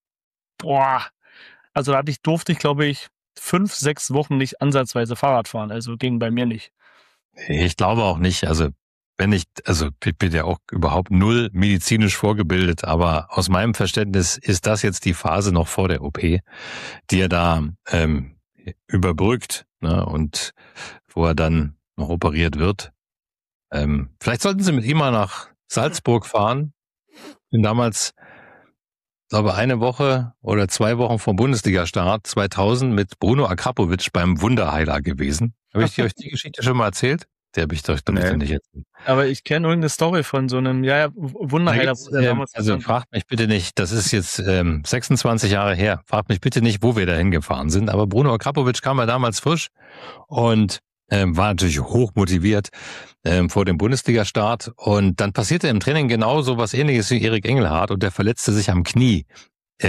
also durfte ich, glaube ich, 5-6 Wochen nicht ansatzweise Fahrrad fahren. Also ging bei mir nicht. Ich glaube auch nicht. Also ich bin ja auch überhaupt null medizinisch vorgebildet, aber aus meinem Verständnis ist das jetzt die Phase noch vor der OP, die er da überbrückt, ne, und wo er dann noch operiert wird. Vielleicht sollten Sie mit ihm mal nach Salzburg fahren. Bin damals, glaube 1 Woche oder 2 Wochen vom Bundesliga-Start 2000 mit Bruno Akrapovic beim Wunderheiler gewesen. Habe ich euch die Geschichte schon mal erzählt? Der habe ich doch nicht erzählt. Aber ich kenne irgendeine Story von so einem Wunderheiler. Also fragt mich bitte nicht, das ist jetzt 26 Jahre her, fragt mich bitte nicht, wo wir da hingefahren sind, aber Bruno Akrapovic kam ja damals frisch und war natürlich hoch motiviert vor dem Bundesliga-Start und dann passierte im Training genau so was Ähnliches wie Erik Engelhardt und der verletzte sich am Knie.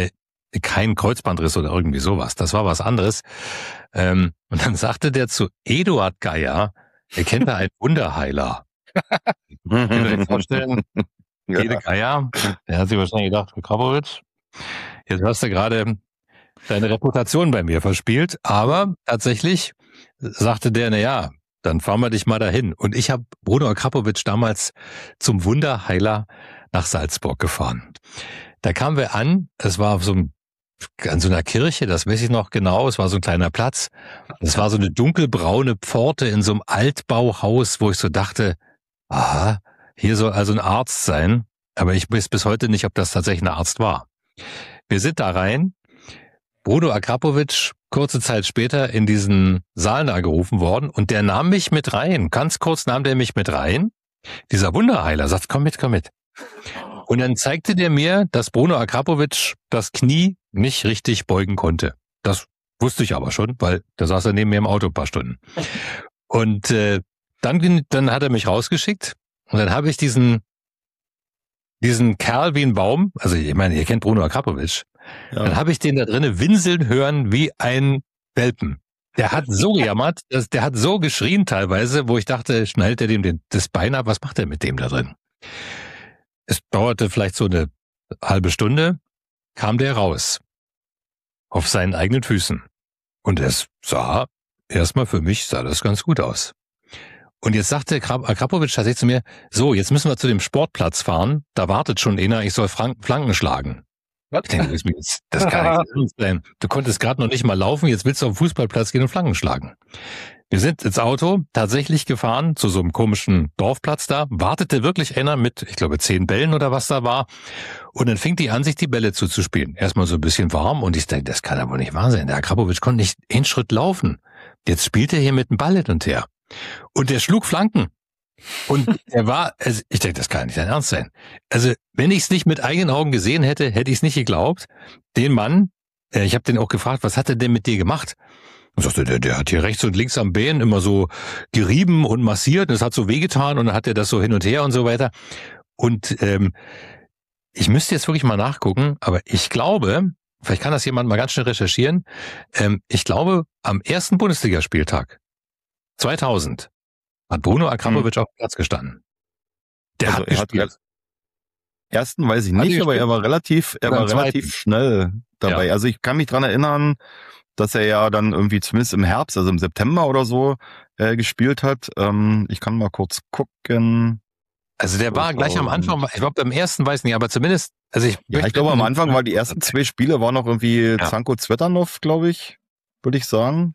kein Kreuzbandriss oder irgendwie sowas. Das war was anderes. Und dann sagte der zu Eduard Geier, er kennt da einen Wunderheiler. Ich kann mir vorstellen, Ede Geier, der hat sich wahrscheinlich gedacht, Krapowitsch, jetzt hast du gerade deine Reputation bei mir verspielt. Aber tatsächlich sagte der, na, dann fahren wir dich mal dahin. Und ich habe Bruno Krapowitsch damals zum Wunderheiler nach Salzburg gefahren. Da kamen wir an, es war an so einer Kirche, das weiß ich noch genau, es war so ein kleiner Platz. Es war so eine dunkelbraune Pforte in so einem Altbauhaus, wo ich so dachte, aha, hier soll also ein Arzt sein. Aber ich weiß bis heute nicht, ob das tatsächlich ein Arzt war. Wir sind da rein. Bruno Krapowitsch, kurze Zeit später in diesen Saal da gerufen worden und der nahm mich mit rein. Ganz kurz nahm der mich mit rein. Dieser Wunderheiler sagt, komm mit. Und dann zeigte der mir, dass Bruno Krapowitsch das Knie nicht richtig beugen konnte. Das wusste ich aber schon, weil da saß er neben mir im Auto ein paar Stunden. Und dann hat er mich rausgeschickt und dann habe ich diesen Kerl wie ein Baum, also ich meine, ihr kennt Bruno Krapowitsch, dann habe ich den da drinnen winseln hören wie ein Welpen. Der hat so gejammert, der hat so geschrien teilweise, wo ich dachte, schneidet er dem das Bein ab, was macht er mit dem da drin? Es dauerte vielleicht so eine halbe Stunde, kam der raus. Auf seinen eigenen Füßen. Und es sah, erstmal für mich sah das ganz gut aus. Und jetzt sagte Krapowitsch tatsächlich zu mir, so, jetzt müssen wir zu dem Sportplatz fahren, da wartet schon einer, ich soll Flanken schlagen. Was? Ich denke, das kann nicht sein. Du konntest gerade noch nicht mal laufen, jetzt willst du auf den Fußballplatz gehen und Flanken schlagen. Wir sind ins Auto tatsächlich gefahren zu so einem komischen Dorfplatz da, wartete wirklich einer mit, ich glaube, 10 Bällen oder was da war. Und dann fing die an, sich die Bälle zuzuspielen. Erstmal so ein bisschen warm und ich denke, das kann aber nicht wahr sein. Der Krapowitsch konnte nicht einen Schritt laufen. Jetzt spielt er hier mit dem Ball hin und her. Und der schlug Flanken. Und ich denke, das kann nicht dein Ernst sein. Also, wenn ich es nicht mit eigenen Augen gesehen hätte, hätte ich es nicht geglaubt. Den Mann, ich habe den auch gefragt, was hat er denn mit dir gemacht? Und sagte, der hat hier rechts und links am Bein immer so gerieben und massiert. Und es hat so wehgetan und dann hat er das so hin und her und so weiter. Und ich müsste jetzt wirklich mal nachgucken, aber ich glaube, vielleicht kann das jemand mal ganz schnell recherchieren, ich glaube, am ersten Bundesligaspieltag 2000 hat Bruno Krapowitsch auf dem Platz gestanden. Der also hat gespielt. Ersten weiß ich nicht, aber er war relativ schnell dabei. Ja. Also ich kann mich dran erinnern, dass er ja dann irgendwie zumindest im Herbst, also im September oder so, gespielt hat. Ich kann mal kurz gucken. Also der war gleich am Anfang, ich glaube beim ersten weiß nicht, aber zumindest, also ich glaube am Anfang waren die ersten 2 Spiele waren noch irgendwie Zanko Zvetanov, glaube ich, würde ich sagen.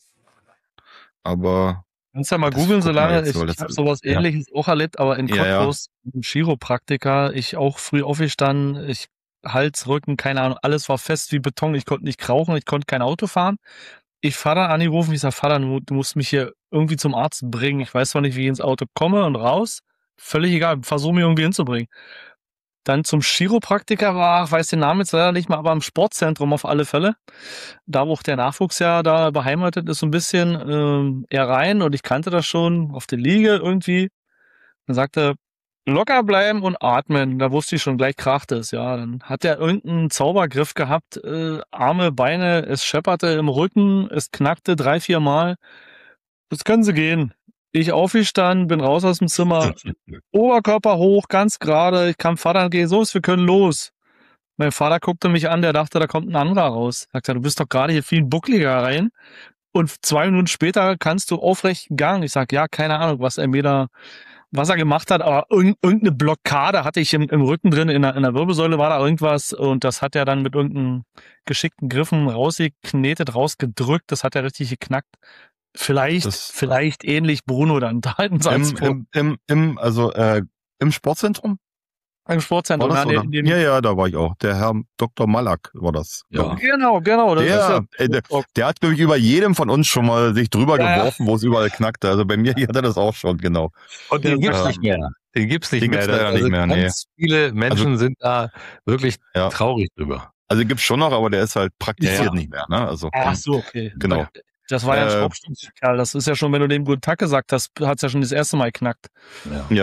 Aber kannst ja mal googeln, solange ich habe sowas Ähnliches auch erlebt, aber in Cottbus, im Chiropraktiker, ich auch früh aufgestanden, Hals, Rücken, keine Ahnung, alles war fest wie Beton, ich konnte nicht krauchen, ich konnte kein Auto fahren. Ich Vater angerufen, ich sag, Vater, du musst mich hier irgendwie zum Arzt bringen, ich weiß zwar nicht, wie ich ins Auto komme und raus, völlig egal, versuche mich irgendwie hinzubringen. Dann zum Chiropraktiker war, weiß den Namen jetzt leider nicht mehr, aber im Sportzentrum auf alle Fälle. Da, wo auch der Nachwuchs ja da beheimatet ist, so ein bisschen eher rein und ich kannte das schon auf der Liege irgendwie. Dann sagte locker bleiben und atmen. Da wusste ich schon, gleich krachte es. Ja, dann hat er irgendeinen Zaubergriff gehabt, Arme, Beine, es schepperte im Rücken, es knackte 3-4 Mal. Das können sie gehen. Ich aufgestanden, bin raus aus dem Zimmer, Oberkörper hoch, ganz gerade. Ich kam Vater, geh so, wir können los. Mein Vater guckte mich an, der dachte, da kommt ein anderer raus. Sagt er, du bist doch gerade hier viel buckliger rein. Und 2 Minuten später kannst du aufrechten Gang. Ich sag, ja, keine Ahnung, was er gemacht hat, aber irgendeine Blockade hatte ich im Rücken drin, in der Wirbelsäule war da irgendwas und das hat er dann mit irgendeinem geschickten Griffen rausgeknetet, rausgedrückt, das hat er richtig geknackt. Vielleicht ähnlich Bruno dann da in Salzburg. Im Sportzentrum? Im Sportzentrum. Ja, da war ich auch. Der Herr Dr. Malak war das. Ja. Genau. Der hat, glaube ich, über jedem von uns schon mal sich drüber geworfen, wo es überall knackte. Also bei mir hat er das auch schon, genau. Und den gibt's nicht mehr. Den gibt's leider nicht mehr. Ganz viele Menschen sind da wirklich traurig drüber. Also gibt's schon noch, aber der ist halt praktiziert nicht mehr. Ne? Also, ach so, okay. Genau. Das war ja ein Schraubstockerl. Das ist ja schon, wenn du dem guten Tag gesagt hast, hat's ja schon das erste Mal geknackt. Ja.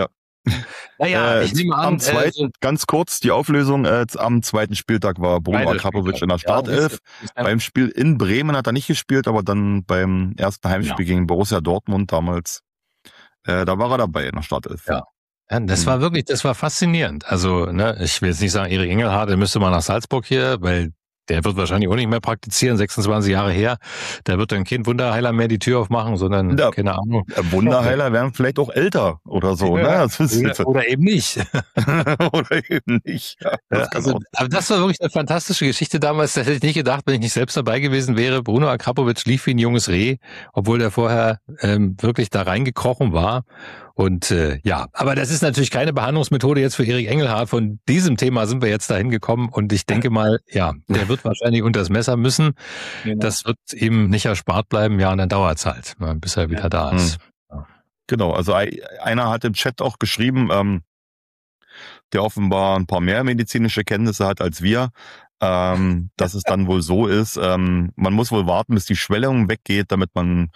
Naja, ich nehme an, am zweiten, ganz kurz, die Auflösung, am zweiten Spieltag war Bruno Akrapovic in der Startelf. Beim Spiel in Bremen hat er nicht gespielt, aber dann beim ersten Heimspiel gegen Borussia Dortmund damals, da war er dabei in der Startelf. Ja. Ja, das war faszinierend. Also, ne, ich will jetzt nicht sagen, Erik Engelhardt, der müsste mal nach Salzburg hier, weil der wird wahrscheinlich auch nicht mehr praktizieren, 26 Jahre her. Da wird dann kein Wunderheiler mehr die Tür aufmachen, sondern, keine Ahnung. Wunderheiler werden vielleicht auch älter oder so, ja, ne? Oder eben nicht. Oder eben nicht. Ja, aber das war wirklich eine fantastische Geschichte damals. Das hätte ich nicht gedacht, wenn ich nicht selbst dabei gewesen wäre. Bruno Akrapovic lief wie ein junges Reh, obwohl der vorher wirklich da reingekrochen war. Und aber das ist natürlich keine Behandlungsmethode jetzt für Erik Engelhardt. Von diesem Thema sind wir jetzt dahin gekommen und ich denke mal, der wird wahrscheinlich unter das Messer müssen. Genau. Das wird ihm nicht erspart bleiben. Ja, und dann dauert's halt, bis er wieder da ist. Ja. Genau, also einer hat im Chat auch geschrieben, der offenbar ein paar mehr medizinische Kenntnisse hat als wir, dass es dann wohl so ist, man muss wohl warten, bis die Schwellung weggeht, damit man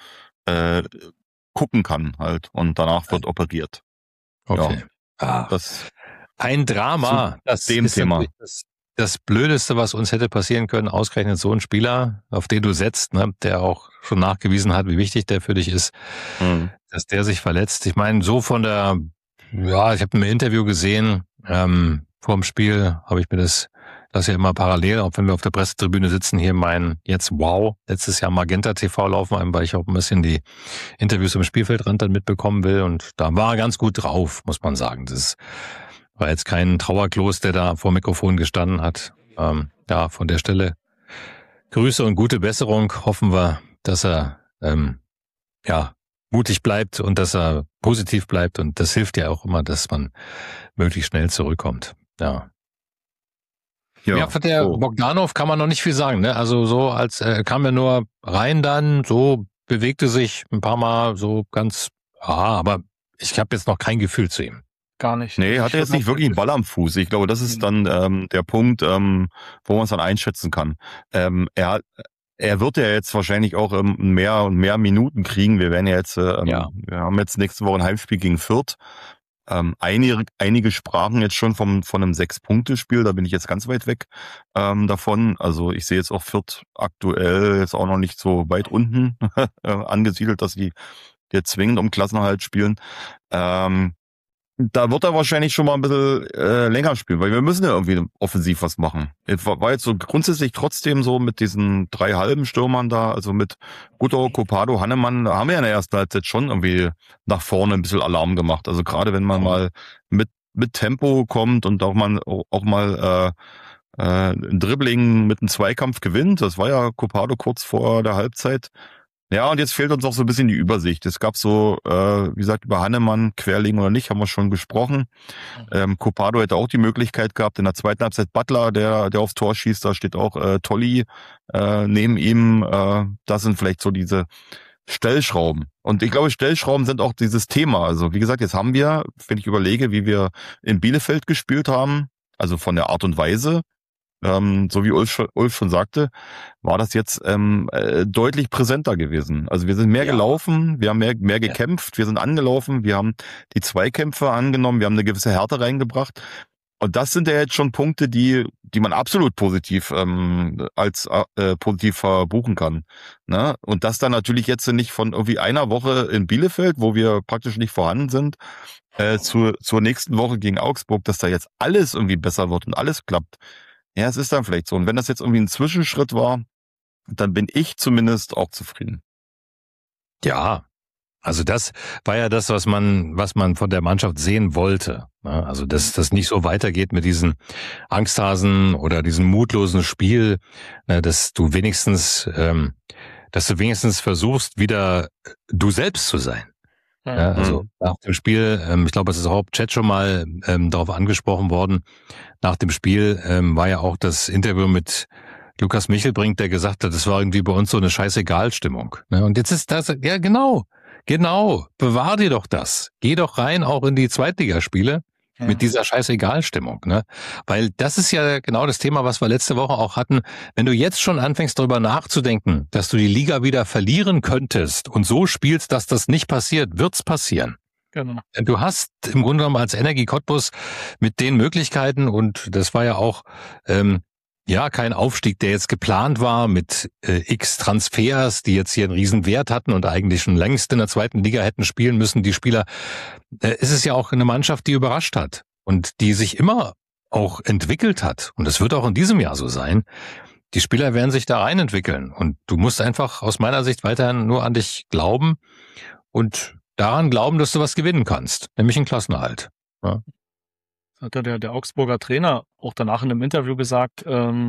gucken kann halt und danach wird operiert. Okay. Ja, ein Drama. Das dem ist Thema. Das Blödeste, was uns hätte passieren können, ausgerechnet so ein Spieler, auf den du setzt, ne, der auch schon nachgewiesen hat, wie wichtig der für dich ist, dass der sich verletzt. Ich meine, so ich habe ein Interview gesehen, vor dem Spiel habe ich mir das ja immer parallel, auch wenn wir auf der Pressetribüne sitzen, hier letztes Jahr Magenta TV laufen, weil ich auch ein bisschen die Interviews am Spielfeldrand dann mitbekommen will und da war er ganz gut drauf, muss man sagen. Das war jetzt kein Trauerklos, der da vor dem Mikrofon gestanden hat. Von der Stelle Grüße und gute Besserung. Hoffen wir, dass er mutig bleibt und dass er positiv bleibt und das hilft ja auch immer, dass man möglichst schnell zurückkommt. Ja. Ja, von der Bogdanov kann man noch nicht viel sagen, ne? Also so als kam er nur rein dann, so bewegte sich ein paar Mal so ganz, aber ich habe jetzt noch kein Gefühl zu ihm. Gar nicht. Nee, hat er jetzt nicht wirklich einen Ball am Fuß. Ich glaube, das ist dann der Punkt, wo man es dann einschätzen kann. Er wird ja jetzt wahrscheinlich auch mehr und mehr Minuten kriegen. Wir werden ja jetzt, wir haben jetzt nächste Woche ein Heimspiel gegen Fürth. Einige sprachen jetzt schon von einem 6-Punkte-Spiel, da bin ich jetzt ganz weit weg davon. Also ich sehe jetzt auch Fürth aktuell jetzt auch noch nicht so weit unten angesiedelt, dass die jetzt zwingend um Klassenerhalt spielen. Da wird er wahrscheinlich schon mal ein bisschen länger spielen, weil wir müssen ja irgendwie offensiv was machen. War jetzt so grundsätzlich trotzdem so mit diesen 3 halben Stürmern da, also mit Guto, Kopado, Hannemann, da haben wir ja in der ersten Halbzeit schon irgendwie nach vorne ein bisschen Alarm gemacht. Also gerade wenn man mal mit Tempo kommt und auch mal ein Dribbling mit einem Zweikampf gewinnt, das war ja Kopado kurz vor der Halbzeit. Ja, und jetzt fehlt uns auch so ein bisschen die Übersicht. Es gab so, wie gesagt, über Hannemann, querlegen oder nicht, haben wir schon gesprochen. Kopado hätte auch die Möglichkeit gehabt. In der zweiten Halbzeit Butler, der aufs Tor schießt, da steht auch Tolli neben ihm. Das sind vielleicht so diese Stellschrauben. Und ich glaube, Stellschrauben sind auch dieses Thema. Also wie gesagt, jetzt haben wir, wenn ich überlege, wie wir in Bielefeld gespielt haben, also von der Art und Weise, so wie Ulf schon sagte, war das jetzt deutlich präsenter gewesen. Also wir sind mehr gelaufen, wir haben mehr gekämpft, wir sind angelaufen, wir haben die Zweikämpfe angenommen, wir haben eine gewisse Härte reingebracht. Und das sind ja jetzt schon Punkte, die man absolut positiv als positiv verbuchen kann. Ne? Und das dann natürlich jetzt nicht von irgendwie einer Woche in Bielefeld, wo wir praktisch nicht vorhanden sind, zur nächsten Woche gegen Augsburg, dass da jetzt alles irgendwie besser wird und alles klappt. Ja, es ist dann vielleicht so. Und wenn das jetzt irgendwie ein Zwischenschritt war, dann bin ich zumindest auch zufrieden. Ja, also das war ja das, was man von der Mannschaft sehen wollte. Also dass das nicht so weitergeht mit diesen Angsthasen oder diesem mutlosen Spiel, dass du wenigstens versuchst, wieder du selbst zu sein. Ja, also nach dem Spiel, ich glaube, es ist auch im Chat schon mal darauf angesprochen worden, nach dem Spiel war ja auch das Interview mit Lukas Michelbrink, der gesagt hat, das war irgendwie bei uns so eine Scheißegal-Stimmung. Und jetzt ist das, ja genau, bewahr dir doch das. Geh doch rein auch in die Zweitligaspiele mit dieser Scheißegal-Stimmung. Ne? Weil das ist ja genau das Thema, was wir letzte Woche auch hatten. Wenn du jetzt schon anfängst darüber nachzudenken, dass du die Liga wieder verlieren könntest und so spielst, dass das nicht passiert, wird's passieren. Genau. Du hast im Grunde genommen als Energie Cottbus mit den Möglichkeiten, und das war ja auch kein Aufstieg, der jetzt geplant war mit x Transfers, die jetzt hier einen riesen Wert hatten und eigentlich schon längst in der zweiten Liga hätten spielen müssen, die Spieler. Es ist ja auch eine Mannschaft, die überrascht hat und die sich immer auch entwickelt hat. Und es wird auch in diesem Jahr so sein. Die Spieler werden sich da reinentwickeln. Und du musst einfach aus meiner Sicht weiterhin nur an dich glauben und daran glauben, dass du was gewinnen kannst, nämlich einen Klassenerhalt. Ja. Hat ja der Augsburger Trainer auch danach in einem Interview gesagt,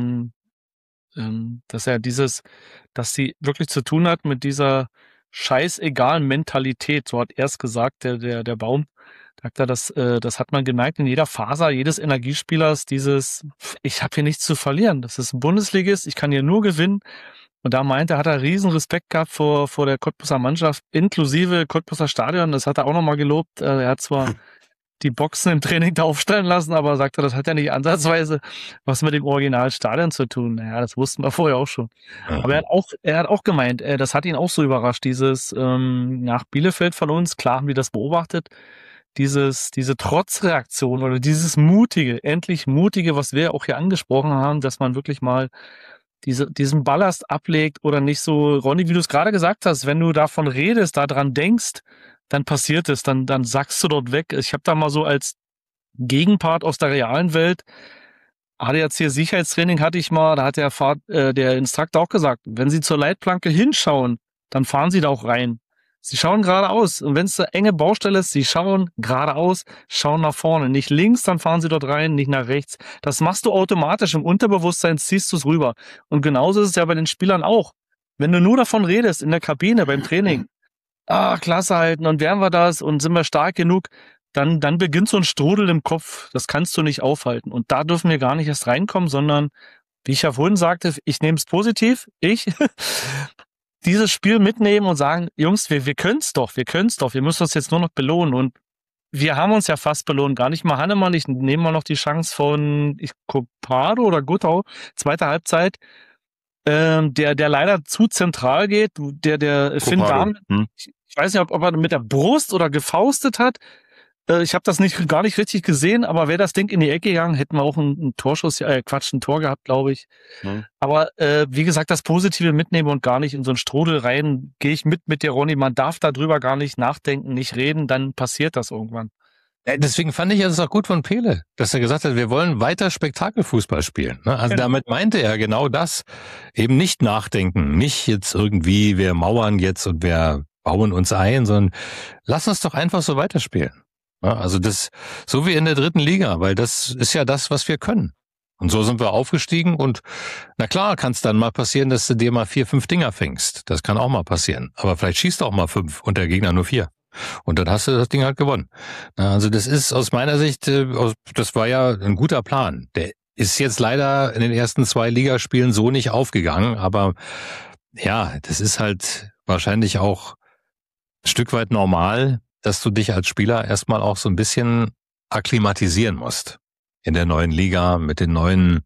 dass dass sie wirklich zu tun hat mit dieser scheißegalen Mentalität. So hat er es gesagt, der Baum. Sagt er, das hat man gemerkt in jeder Faser jedes Energiespielers, ich habe hier nichts zu verlieren. Das ist ein Bundesligist, ich kann hier nur gewinnen. Und da hat er riesen Respekt gehabt vor der Cottbuser Mannschaft, inklusive Cottbuser Stadion. Das hat er auch nochmal gelobt. Er hat zwar die Boxen im Training da aufstellen lassen, aber sagte, das hat ja nicht ansatzweise was mit dem Originalstadion zu tun. Naja, das wussten wir vorher auch schon. Aber er hat auch gemeint, das hat ihn auch so überrascht, nach Bielefeld von uns, klar haben wir das beobachtet, diese Trotzreaktion oder dieses endlich mutige, was wir auch hier angesprochen haben, dass man wirklich mal diesen Ballast ablegt oder nicht so, Ronny, wie du es gerade gesagt hast, wenn du davon redest, daran denkst, dann passiert es, dann sackst du dort weg. Ich habe da mal so als Gegenpart aus der realen Welt, ADAC-Sicherheitstraining hatte ich mal, da hat der Instruktor auch gesagt, wenn Sie zur Leitplanke hinschauen, dann fahren Sie da auch rein. Sie schauen geradeaus. Und wenn es eine enge Baustelle ist, Sie schauen geradeaus, schauen nach vorne. Nicht links, dann fahren Sie dort rein, nicht nach rechts. Das machst du automatisch. Im Unterbewusstsein ziehst du es rüber. Und genauso ist es ja bei den Spielern auch. Wenn du nur davon redest, in der Kabine, beim Training, Klasse halten und werden wir das und sind wir stark genug, dann beginnt so ein Strudel im Kopf. Das kannst du nicht aufhalten. Und da dürfen wir gar nicht erst reinkommen, sondern, wie ich ja vorhin sagte, ich nehme es positiv. Dieses Spiel mitnehmen und sagen, Jungs, wir können es doch, wir müssen uns jetzt nur noch belohnen. Und wir haben uns ja fast belohnt, gar nicht mal Hannemann, ich nehme mal noch die Chance von Copado oder Guttau, zweite Halbzeit, der leider zu zentral geht, der Finn Dahm, ich weiß nicht, ob er mit der Brust oder gefaustet hat. Ich habe das gar nicht richtig gesehen, aber wäre das Ding in die Ecke gegangen, hätten wir auch ein Tor gehabt, glaube ich. Mhm. Aber wie gesagt, das Positive mitnehmen und gar nicht in so einen Strudel rein, gehe ich mit dir, Ronny, man darf darüber gar nicht nachdenken, nicht reden, dann passiert das irgendwann. Deswegen fand ich es auch gut von Pele, dass er gesagt hat, wir wollen weiter Spektakelfußball spielen. Also damit meinte er genau das, eben nicht nachdenken, nicht jetzt irgendwie, wir mauern jetzt und wir bauen uns ein, sondern lass uns doch einfach so weiterspielen. Also das, so wie in der dritten Liga, weil das ist ja das, was wir können. Und so sind wir aufgestiegen und na klar kann es dann mal passieren, dass du dir mal 4, 5 Dinger fängst. Das kann auch mal passieren. Aber vielleicht schießt du auch mal 5 und der Gegner nur 4. Und dann hast du das Ding halt gewonnen. Also das ist aus meiner Sicht, das war ja ein guter Plan. Der ist jetzt leider in den ersten 2 Ligaspielen so nicht aufgegangen. Aber ja, das ist halt wahrscheinlich auch ein Stück weit normal, dass du dich als Spieler erstmal auch so ein bisschen akklimatisieren musst. In der neuen Liga, mit den neuen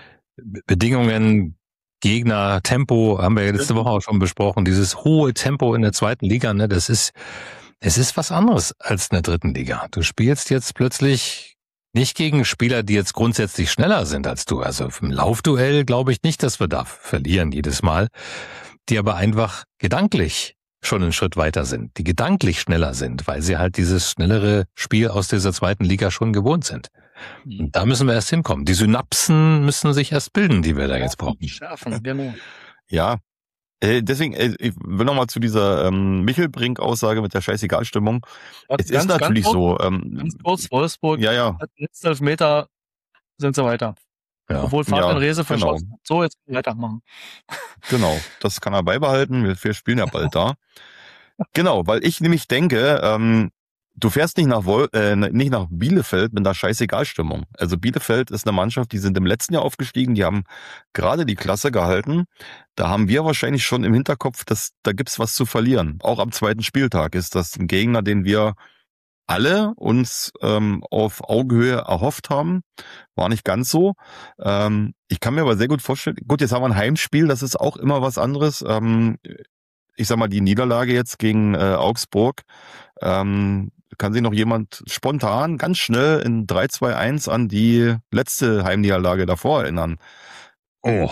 Bedingungen, Gegner, Tempo, haben wir ja letzte Woche auch schon besprochen. Dieses hohe Tempo in der zweiten Liga, ne, es ist was anderes als in der dritten Liga. Du spielst jetzt plötzlich nicht gegen Spieler, die jetzt grundsätzlich schneller sind als du. Also im Laufduell glaube ich nicht, dass wir da verlieren jedes Mal, die aber einfach gedanklich schon einen Schritt weiter sind, die gedanklich schneller sind, weil sie halt dieses schnellere Spiel aus dieser zweiten Liga schon gewohnt sind. Und da müssen wir erst hinkommen. Die Synapsen müssen sich erst bilden, die wir da jetzt brauchen. Schärfen, genau. Ja, deswegen, ich will nochmal zu dieser Michelbrink-Aussage mit der Scheißegal-Stimmung. Es ist natürlich so. Ganz kurz, Wolfsburg, ja. Letzten Elfmeter sind sie weiter. Ja. Obwohl Fabian Reese verschossen hat. So, jetzt können wir weitermachen. Genau, das kann er beibehalten. Wir spielen ja bald da. Genau, weil ich nämlich denke, du fährst nicht nach Bielefeld mit einer Scheißegal-Stimmung. Also Bielefeld ist eine Mannschaft, die sind im letzten Jahr aufgestiegen, die haben gerade die Klasse gehalten. Da haben wir wahrscheinlich schon im Hinterkopf, dass da gibt's was zu verlieren. Auch am zweiten Spieltag ist das ein Gegner, den wir alle uns auf Augenhöhe erhofft haben. War nicht ganz so. Ich kann mir aber sehr gut vorstellen, gut, jetzt haben wir ein Heimspiel, das ist auch immer was anderes. Ich sag mal, die Niederlage jetzt gegen Augsburg Kann sich noch jemand spontan, ganz schnell in 3-2-1 an die letzte Heimniederlage davor erinnern? Oh.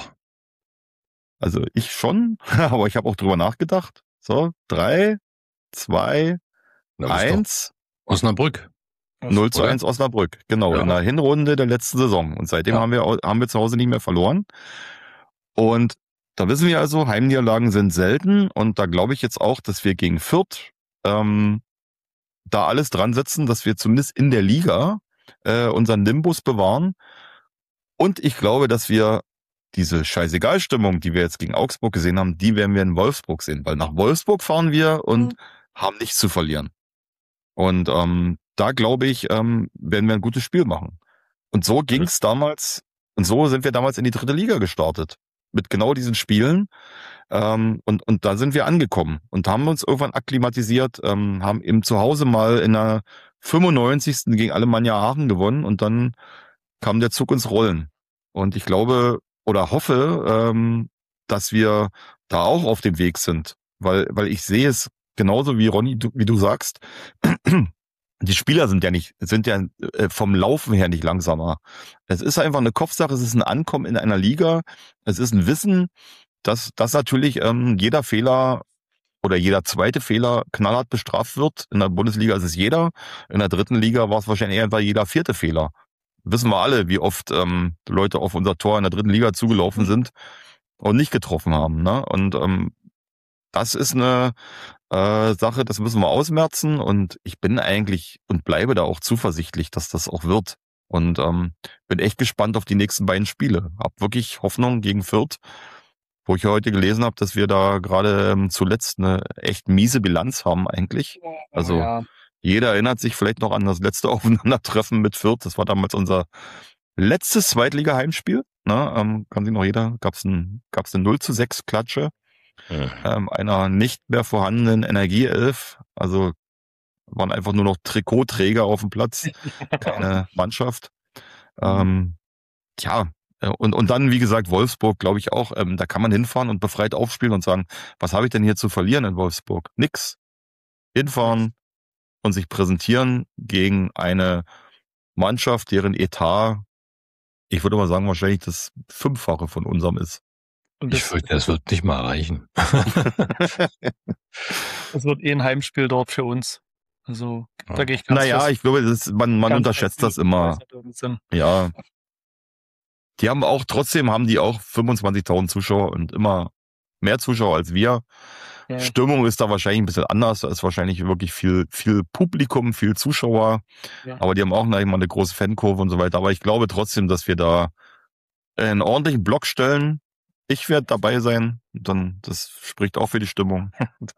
Also ich schon, aber ich habe auch drüber nachgedacht. So, 3, 2, 1. Osnabrück. 0-1 Osnabrück, genau, Ja. in der Hinrunde der letzten Saison. Und seitdem haben wir zu Hause nicht mehr verloren. Und da wissen wir also, Heimniederlagen sind selten. Und da glaube ich jetzt auch, dass wir gegen Fürth da alles dran setzen, dass wir zumindest in der Liga unseren Nimbus bewahren. Und ich glaube, dass wir diese Scheißegal-Stimmung, die wir jetzt gegen Augsburg gesehen haben, die werden wir in Wolfsburg sehen. Weil nach Wolfsburg fahren wir und haben nichts zu verlieren. Und da glaube ich, werden wir ein gutes Spiel machen. Und so ging es damals, und so sind wir damals in die 3. Liga gestartet. Mit genau diesen Spielen. Und da sind wir angekommen und haben uns irgendwann akklimatisiert, haben eben zu Hause mal in der 95. gegen Alemannia Aachen gewonnen und dann kam der Zug ins Rollen. Und ich glaube oder hoffe, dass wir da auch auf dem Weg sind. Weil ich sehe es genauso wie Ronny, wie du sagst. Die Spieler sind ja vom Laufen her nicht langsamer. Es ist einfach eine Kopfsache, es ist ein Ankommen in einer Liga, es ist ein Wissen, dass natürlich jeder Fehler oder jeder zweite Fehler knallhart bestraft wird. In der Bundesliga ist es jeder, in der 3. Liga war es wahrscheinlich eher jeder 4. Fehler. Wissen wir alle, wie oft Leute auf unser Tor in der 3. Liga zugelaufen sind und nicht getroffen haben. Ne? Und das ist eine Sache, das müssen wir ausmerzen und ich bin eigentlich und bleibe da auch zuversichtlich, dass das auch wird. Und bin echt gespannt auf die nächsten beiden Spiele. Hab wirklich Hoffnung gegen Fürth, wo ich heute gelesen habe, dass wir da gerade zuletzt eine echt miese Bilanz haben eigentlich. Also jeder erinnert sich vielleicht noch an das letzte Aufeinandertreffen mit Fürth. Das war damals unser letztes Zweitliga-Heimspiel. Ne? Kann sich noch jeder, gab's eine 0-6 Klatsche. Einer nicht mehr vorhandenen Energieelf. Also waren einfach nur noch Trikotträger auf dem Platz. Keine Mannschaft. Und dann, wie gesagt, Wolfsburg, glaube ich auch, da kann man hinfahren und befreit aufspielen und sagen, was habe ich denn hier zu verlieren in Wolfsburg? Nix. Hinfahren und sich präsentieren gegen eine Mannschaft, deren Etat, ich würde mal sagen, wahrscheinlich das 5-fache von unserem ist. Und Ich fürchte, das wird nicht mal reichen. Es wird ein Heimspiel dort für uns. Also, da gehe ich ganz Naja, fest. ich glaube, man unterschätzt das immer. Ja. Trotzdem haben die auch 25.000 Zuschauer und immer mehr Zuschauer als wir. Ja. Stimmung ist da wahrscheinlich ein bisschen anders. Da ist wahrscheinlich wirklich viel Publikum, viel Zuschauer. Ja. Aber die haben auch mal eine große Fankurve und so weiter. Aber ich glaube trotzdem, dass wir da einen ordentlichen Block stellen. Ich werde dabei sein. Das spricht auch für die Stimmung.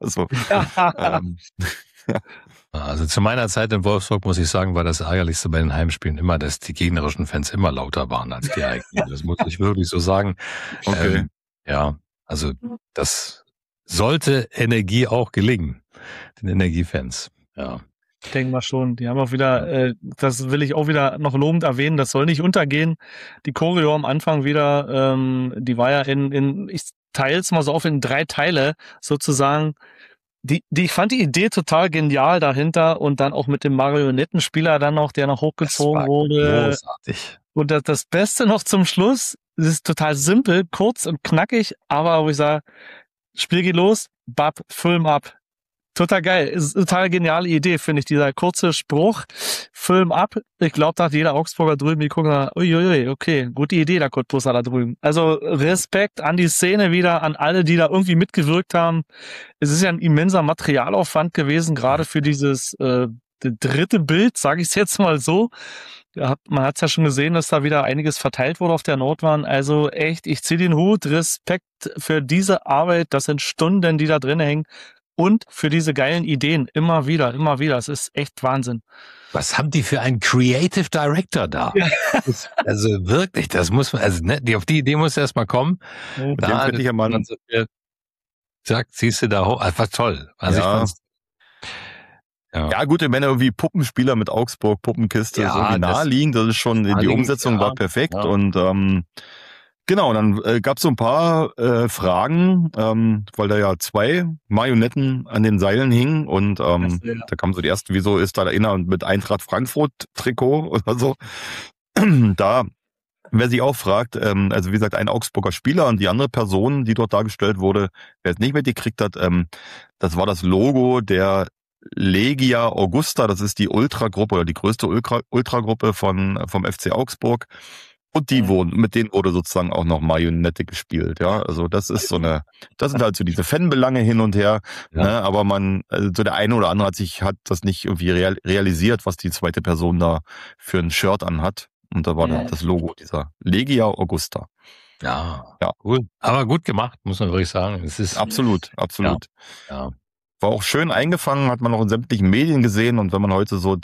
Also zu meiner Zeit in Wolfsburg, muss ich sagen, war das Ärgerlichste bei den Heimspielen immer, dass die gegnerischen Fans immer lauter waren als die eigenen. Das muss ich wirklich so sagen. Okay. Also das sollte Energie auch gelingen, den Energiefans. Ja. Ich denke mal schon. Die haben auch wieder, das will ich auch wieder noch lobend erwähnen, das soll nicht untergehen. Die Choreo am Anfang wieder, die war ja ich teile es mal so auf in 3 Teile sozusagen. Ich fand die Idee total genial dahinter und dann auch mit dem Marionettenspieler dann noch, der noch hochgezogen wurde. Großartig. Und das Beste noch zum Schluss, es ist total simpel, kurz und knackig, aber wo ich sage, Spiel geht los, Bab, Film ab. Total geil. Ist eine total geniale Idee, finde ich. Dieser kurze Spruch, Film ab. Ich glaube, da hat jeder Augsburger drüben, die gucken, uiuiui, okay, gute Idee, der Cottbusser da drüben. Also Respekt an die Szene wieder, an alle, die da irgendwie mitgewirkt haben. Es ist ja ein immenser Materialaufwand gewesen, gerade für dieses dritte Bild, sage ich es jetzt mal so. Man hat es ja schon gesehen, dass da wieder einiges verteilt wurde auf der Nordbahn. Also echt, ich ziehe den Hut, Respekt für diese Arbeit. Das sind Stunden, die da drin hängen. Und für diese geilen Ideen immer wieder. Es ist echt Wahnsinn. Was haben die für einen Creative Director da? Ja. Also wirklich, das muss man, also ne, auf die Idee muss erst mal kommen. Ja, da könnte ich ja mal zack, ziehst du da hoch. Einfach toll. Also ich fand's, ja gut, wenn irgendwie Puppenspieler mit Augsburg, Puppenkiste, so wie naheliegend, das ist schon, die Umsetzung war perfekt und Genau, dann gab es so ein paar Fragen, weil da ja 2 Marionetten an den Seilen hingen und da kam so die erste, wieso ist da einer mit Eintracht Frankfurt Trikot oder so. Da, wer sich auch fragt, also wie gesagt, ein Augsburger Spieler und die andere Person, die dort dargestellt wurde, wer es nicht mitgekriegt hat, das war das Logo der Legia Augusta, das ist die Ultragruppe oder die größte Ultragruppe vom FC Augsburg. Und mit denen wurde sozusagen auch noch Marionette gespielt, ja. Also das ist das sind halt so diese Fanbelange hin und her, Ja. ne? Aber so der eine oder andere hat das nicht irgendwie realisiert, was die zweite Person da für ein Shirt anhat. Und da war dann das Logo dieser Legia Augusta. Ja, Ja. cool. Aber gut gemacht, muss man wirklich sagen. Es ist Absolut. ja. War auch schön eingefangen, hat man auch in sämtlichen Medien gesehen. Und wenn man heute so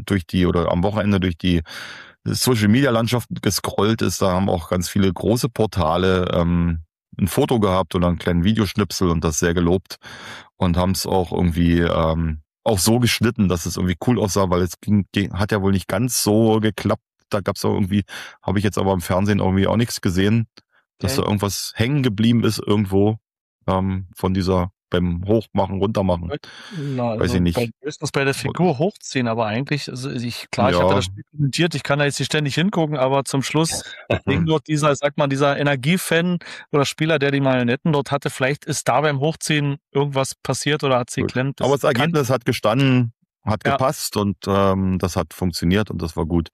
am Wochenende durch die Social-Media-Landschaft gescrollt ist, da haben auch ganz viele große Portale ein Foto gehabt oder einen kleinen Videoschnipsel und das sehr gelobt und haben es auch irgendwie auch so geschnitten, dass es irgendwie cool aussah, weil es hat ja wohl nicht ganz so geklappt. Da gab's auch irgendwie, habe ich jetzt aber im Fernsehen irgendwie auch nichts gesehen, dass da irgendwas hängen geblieben ist irgendwo von dieser beim Hochmachen, Runtermachen. Weiß ich nicht. Höchstens bei der Figur hochziehen, aber eigentlich, also ich hatte das Spiel kommentiert, ich kann da jetzt nicht ständig hingucken, aber zum Schluss dort dieser Energiefan oder Spieler, der die Marionetten dort hatte, vielleicht ist da beim Hochziehen irgendwas passiert oder hat sie geklemmt. Aber das Ergebnis hat gestanden, hat gepasst und das hat funktioniert und das war gut.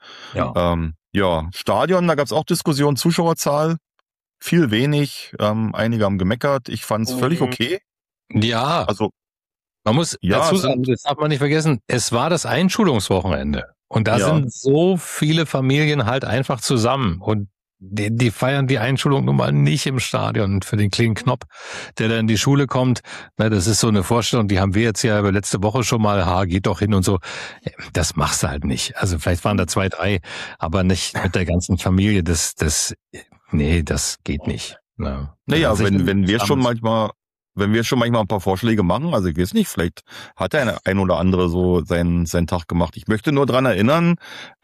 Ja. Stadion, da gab es auch Diskussionen, Zuschauerzahl, viel wenig, einige haben gemeckert, ich fand es völlig okay. Ja, also man muss dazu sagen, das darf man nicht vergessen, es war das Einschulungswochenende und da sind so viele Familien halt einfach zusammen und die feiern die Einschulung nun mal nicht im Stadion. Für den kleinen Knopf, der da in die Schule kommt, das ist so eine Vorstellung, die haben wir jetzt ja letzte Woche schon mal, geht doch hin und so. Das machst du halt nicht. Also vielleicht waren da 2, 3, aber nicht mit der ganzen Familie. Das geht nicht. Naja, wenn wir schon manchmal ein paar Vorschläge machen, also ich weiß nicht, vielleicht hat der ein oder andere so seinen Tag gemacht. Ich möchte nur dran erinnern,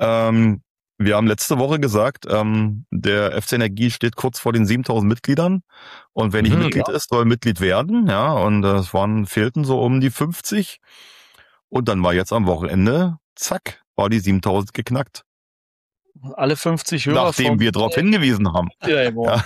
wir haben letzte Woche gesagt, der FC Energie steht kurz vor den 7.000 Mitgliedern und wer nicht Mitglied ist, soll Mitglied werden, ja, und fehlten so um die 50 und dann war jetzt am Wochenende, zack, war die 7.000 geknackt. Alle 50 Hörer. Nachdem wir darauf hingewiesen haben. Ja.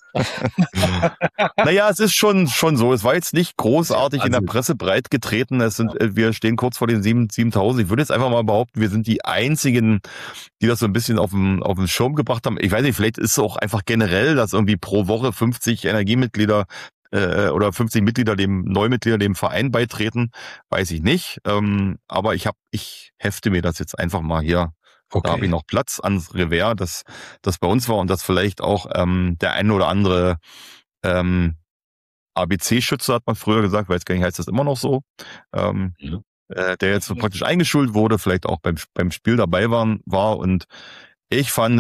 Naja, es ist schon so. Es war jetzt nicht großartig in der Presse breit getreten. Wir stehen kurz vor den 7.000. Ich würde jetzt einfach mal behaupten, wir sind die einzigen, die das so ein bisschen auf den Schirm gebracht haben. Ich weiß nicht, vielleicht ist es auch einfach generell, dass irgendwie pro Woche 50 Energiemitglieder oder 50 Neumitglieder dem Verein beitreten. Weiß ich nicht. Aber ich hefte mir das jetzt einfach mal hier. Okay. Da habe ich noch Platz ans Revers, das bei uns war und das vielleicht auch der ein oder andere ABC-Schütze, hat man früher gesagt, weiß gar nicht, heißt das immer noch so, der jetzt so praktisch eingeschult wurde, vielleicht auch beim Spiel dabei war und ich fand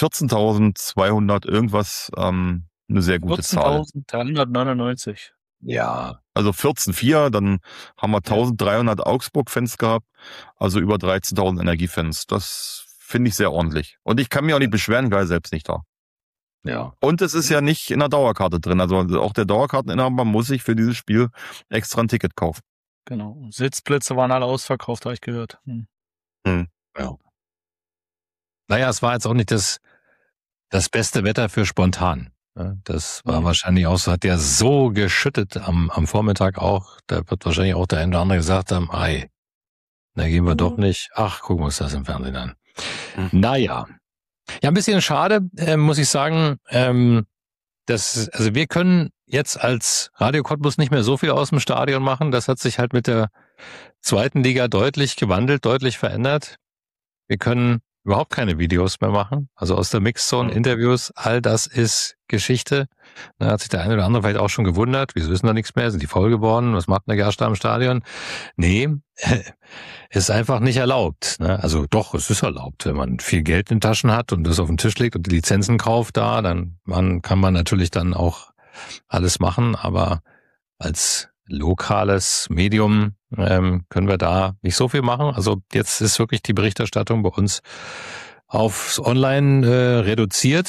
14.200 irgendwas eine sehr gute Zahl. 14.399. Ja. Also 14,4, dann haben wir 1.300 Augsburg-Fans gehabt, also über 13.000 Energiefans. Das finde ich sehr ordentlich. Und ich kann mich auch nicht beschweren, ich war selbst nicht da. Ja. Und es ist ja nicht in der Dauerkarte drin. Also auch der Dauerkarteninhaber muss sich für dieses Spiel extra ein Ticket kaufen. Genau. Sitzplätze waren alle ausverkauft, habe ich gehört. Ja. Naja, es war jetzt auch nicht das beste Wetter für spontan. Das war wahrscheinlich auch so, hat ja so geschüttet am Vormittag auch. Da wird wahrscheinlich auch der eine oder andere gesagt haben, da gehen wir doch nicht. Ach, gucken wir uns das im Fernsehen an. Naja. Ja, ein bisschen schade, muss ich sagen. Also wir können jetzt als Radio Cottbus nicht mehr so viel aus dem Stadion machen. Das hat sich halt mit der zweiten Liga deutlich gewandelt, deutlich verändert. Wir können überhaupt keine Videos mehr machen. Also aus der Mixzone, Interviews, all das ist Geschichte. Da hat sich der eine oder andere vielleicht auch schon gewundert. Wieso ist denn da nichts mehr? Sind die voll geworden? Was macht eine Gerst da im Stadion? Nee, ist einfach nicht erlaubt. Also doch, es ist erlaubt. Wenn man viel Geld in den Taschen hat und das auf den Tisch legt und die Lizenzen kauft dann kann man natürlich dann auch alles machen. Aber als lokales Medium können wir da nicht so viel machen. Also jetzt ist wirklich die Berichterstattung bei uns aufs Online reduziert.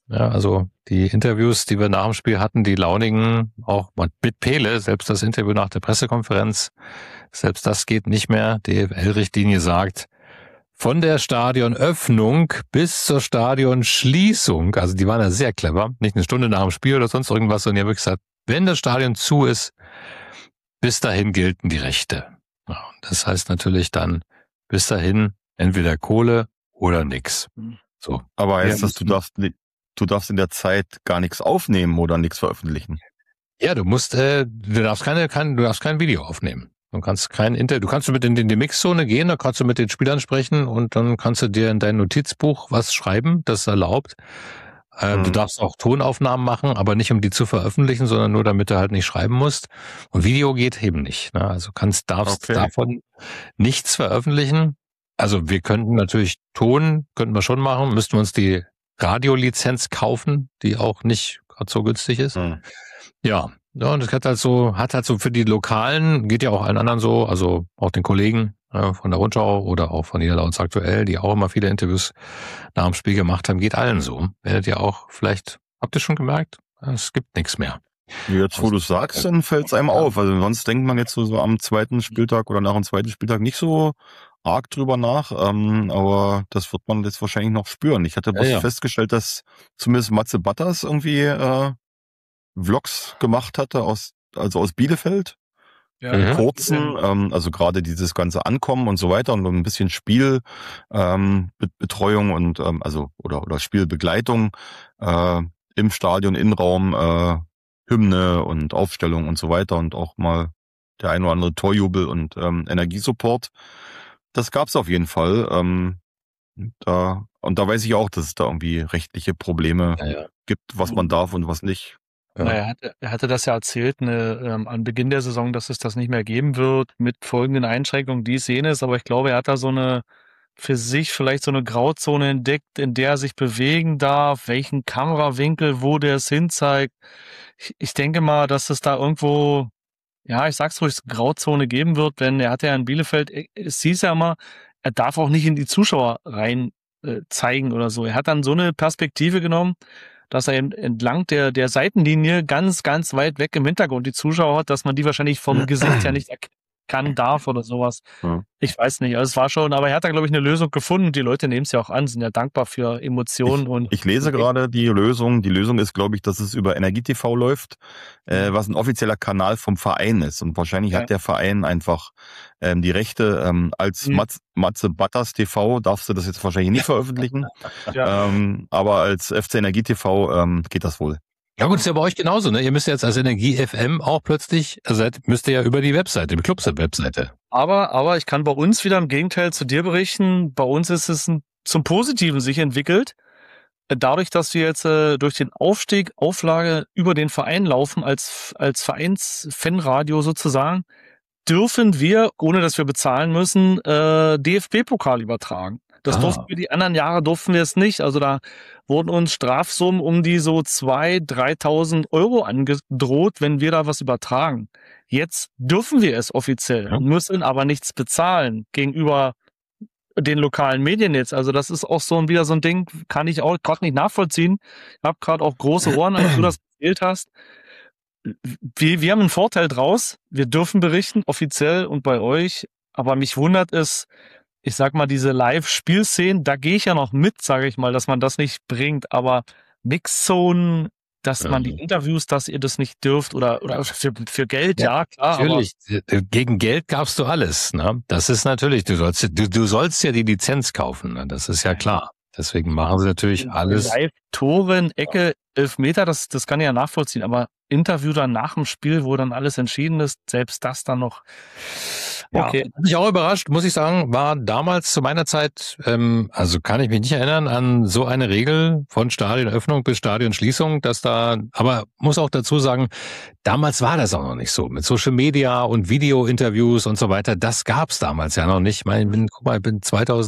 Ja, also die Interviews, die wir nach dem Spiel hatten, die launigen, auch mit Pele, selbst das Interview nach der Pressekonferenz, selbst das geht nicht mehr. DFL-Richtlinie sagt, von der Stadionöffnung bis zur Stadionschließung, also die waren ja sehr clever, nicht eine Stunde nach dem Spiel oder sonst irgendwas, sondern die haben wirklich gesagt, wenn das Stadion zu ist, bis dahin gelten die Rechte. Ja, das heißt natürlich dann, bis dahin entweder Kohle oder nix. So. Aber heißt das, du darfst in der Zeit gar nichts aufnehmen oder nichts veröffentlichen? Ja, du darfst kein Video aufnehmen. Du kannst du kannst mit in die Mixzone gehen, da kannst du mit den Spielern sprechen und dann kannst du dir in dein Notizbuch was schreiben, das ist erlaubt. Du darfst auch Tonaufnahmen machen, aber nicht um die zu veröffentlichen, sondern nur damit du halt nicht schreiben musst. Und Video geht eben nicht. Ne? Also darfst davon nichts veröffentlichen. Also wir könnten natürlich könnten wir schon machen, müssten wir uns die Radiolizenz kaufen, die auch nicht gerade so günstig ist. Ja, und das hat halt so für die Lokalen, geht ja auch allen anderen so, also auch den Kollegen von der Rundschau oder auch von Niederlausitz aktuell, die auch immer viele Interviews nach dem Spiel gemacht haben, geht allen so. Werdet ihr auch habt ihr schon gemerkt, es gibt nichts mehr. Jetzt, wo du sagst, dann fällt es einem auf. Also sonst denkt man jetzt so am zweiten Spieltag oder nach dem zweiten Spieltag nicht so arg drüber nach, aber das wird man jetzt wahrscheinlich noch spüren. Ich hatte festgestellt, dass zumindest Matze Butters irgendwie Vlogs gemacht hatte aus Bielefeld. Ja. Kurzen, also gerade dieses ganze Ankommen und so weiter und ein bisschen Spielbetreuung und oder Spielbegleitung im Stadion, Innenraum, Hymne und Aufstellung und so weiter und auch mal der ein oder andere Torjubel und Energiesupport. Das gab's auf jeden Fall. Da weiß ich auch, dass es da irgendwie rechtliche Probleme gibt, was man darf und was nicht. Ja. Naja, er hatte das ja erzählt, am Beginn der Saison, dass es das nicht mehr geben wird, mit folgenden Einschränkungen, die Szene ist, aber ich glaube, er hat da für sich vielleicht so eine Grauzone entdeckt, in der er sich bewegen darf, welchen Kamerawinkel, wo der es hinzeigt. Ich denke mal, dass es da irgendwo, ja, ich sag's ruhig, Grauzone geben wird, denn er hatte ja in Bielefeld, es hieß ja immer, er darf auch nicht in die Zuschauer rein zeigen oder so. Er hat dann so eine Perspektive genommen, dass er entlang der Seitenlinie ganz, ganz weit weg im Hintergrund die Zuschauer hat, dass man die wahrscheinlich vom Gesicht ja nicht erkennen darf oder sowas. Ja. Ich weiß nicht, also es war schon, aber er hat da, glaube ich, eine Lösung gefunden. Die Leute nehmen es ja auch an, sind ja dankbar für Emotionen. Ich lese gerade die Lösung. Die Lösung ist, glaube ich, dass es über Energie-TV läuft, was ein offizieller Kanal vom Verein ist. Und wahrscheinlich hat der Verein einfach die Rechte. Als Matze Butters TV darfst du das jetzt wahrscheinlich nicht veröffentlichen. Aber als FC Energie TV geht das wohl. Ja gut, ist ja bei euch genauso, ne? Ihr müsst jetzt als Energie FM auch plötzlich, müsst ihr ja über die Webseite, die Clubs-Webseite. Aber ich kann bei uns wieder im Gegenteil zu dir berichten, bei uns ist es zum Positiven sich entwickelt. Dadurch, dass wir jetzt durch den Auflage über den Verein laufen, als Vereins-Fanradio sozusagen, dürfen wir, ohne dass wir bezahlen müssen, DFB-Pokal übertragen. Das durften wir die anderen Jahre es nicht. Also da wurden uns Strafsummen um die so 2.000, 3.000 Euro angedroht, wenn wir da was übertragen. Jetzt dürfen wir es offiziell, müssen aber nichts bezahlen gegenüber den lokalen Medien jetzt. Also das ist auch wieder so ein Ding, kann ich auch gerade nicht nachvollziehen. Ich habe gerade auch große Ohren, als du das erzählt hast. Wir haben einen Vorteil draus. Wir dürfen berichten, offiziell und bei euch. Aber mich wundert es, ich sag mal, diese Live-Spielszenen, da gehe ich ja noch mit, sage ich mal, dass man das nicht bringt. Aber Mixzonen, dass man die Interviews, dass ihr das nicht dürft oder für Geld, ja klar. Natürlich, gegen Geld gabst du alles. Ne? Das ist natürlich, du sollst ja die Lizenz kaufen, ne? Das ist ja klar. Deswegen machen sie natürlich alles. Live-Toren, Ecke, 11 Meter, das kann ich ja nachvollziehen. Aber Interview dann nach dem Spiel, wo dann alles entschieden ist, selbst das dann noch. Okay. Ja, mich auch überrascht, muss ich sagen, war damals zu meiner Zeit, also kann ich mich nicht erinnern an so eine Regel von Stadionöffnung bis Stadionschließung, aber muss auch dazu sagen, damals war das auch noch nicht so. Mit Social Media und Video-Interviews und so weiter, das gab's damals ja noch nicht. Ich bin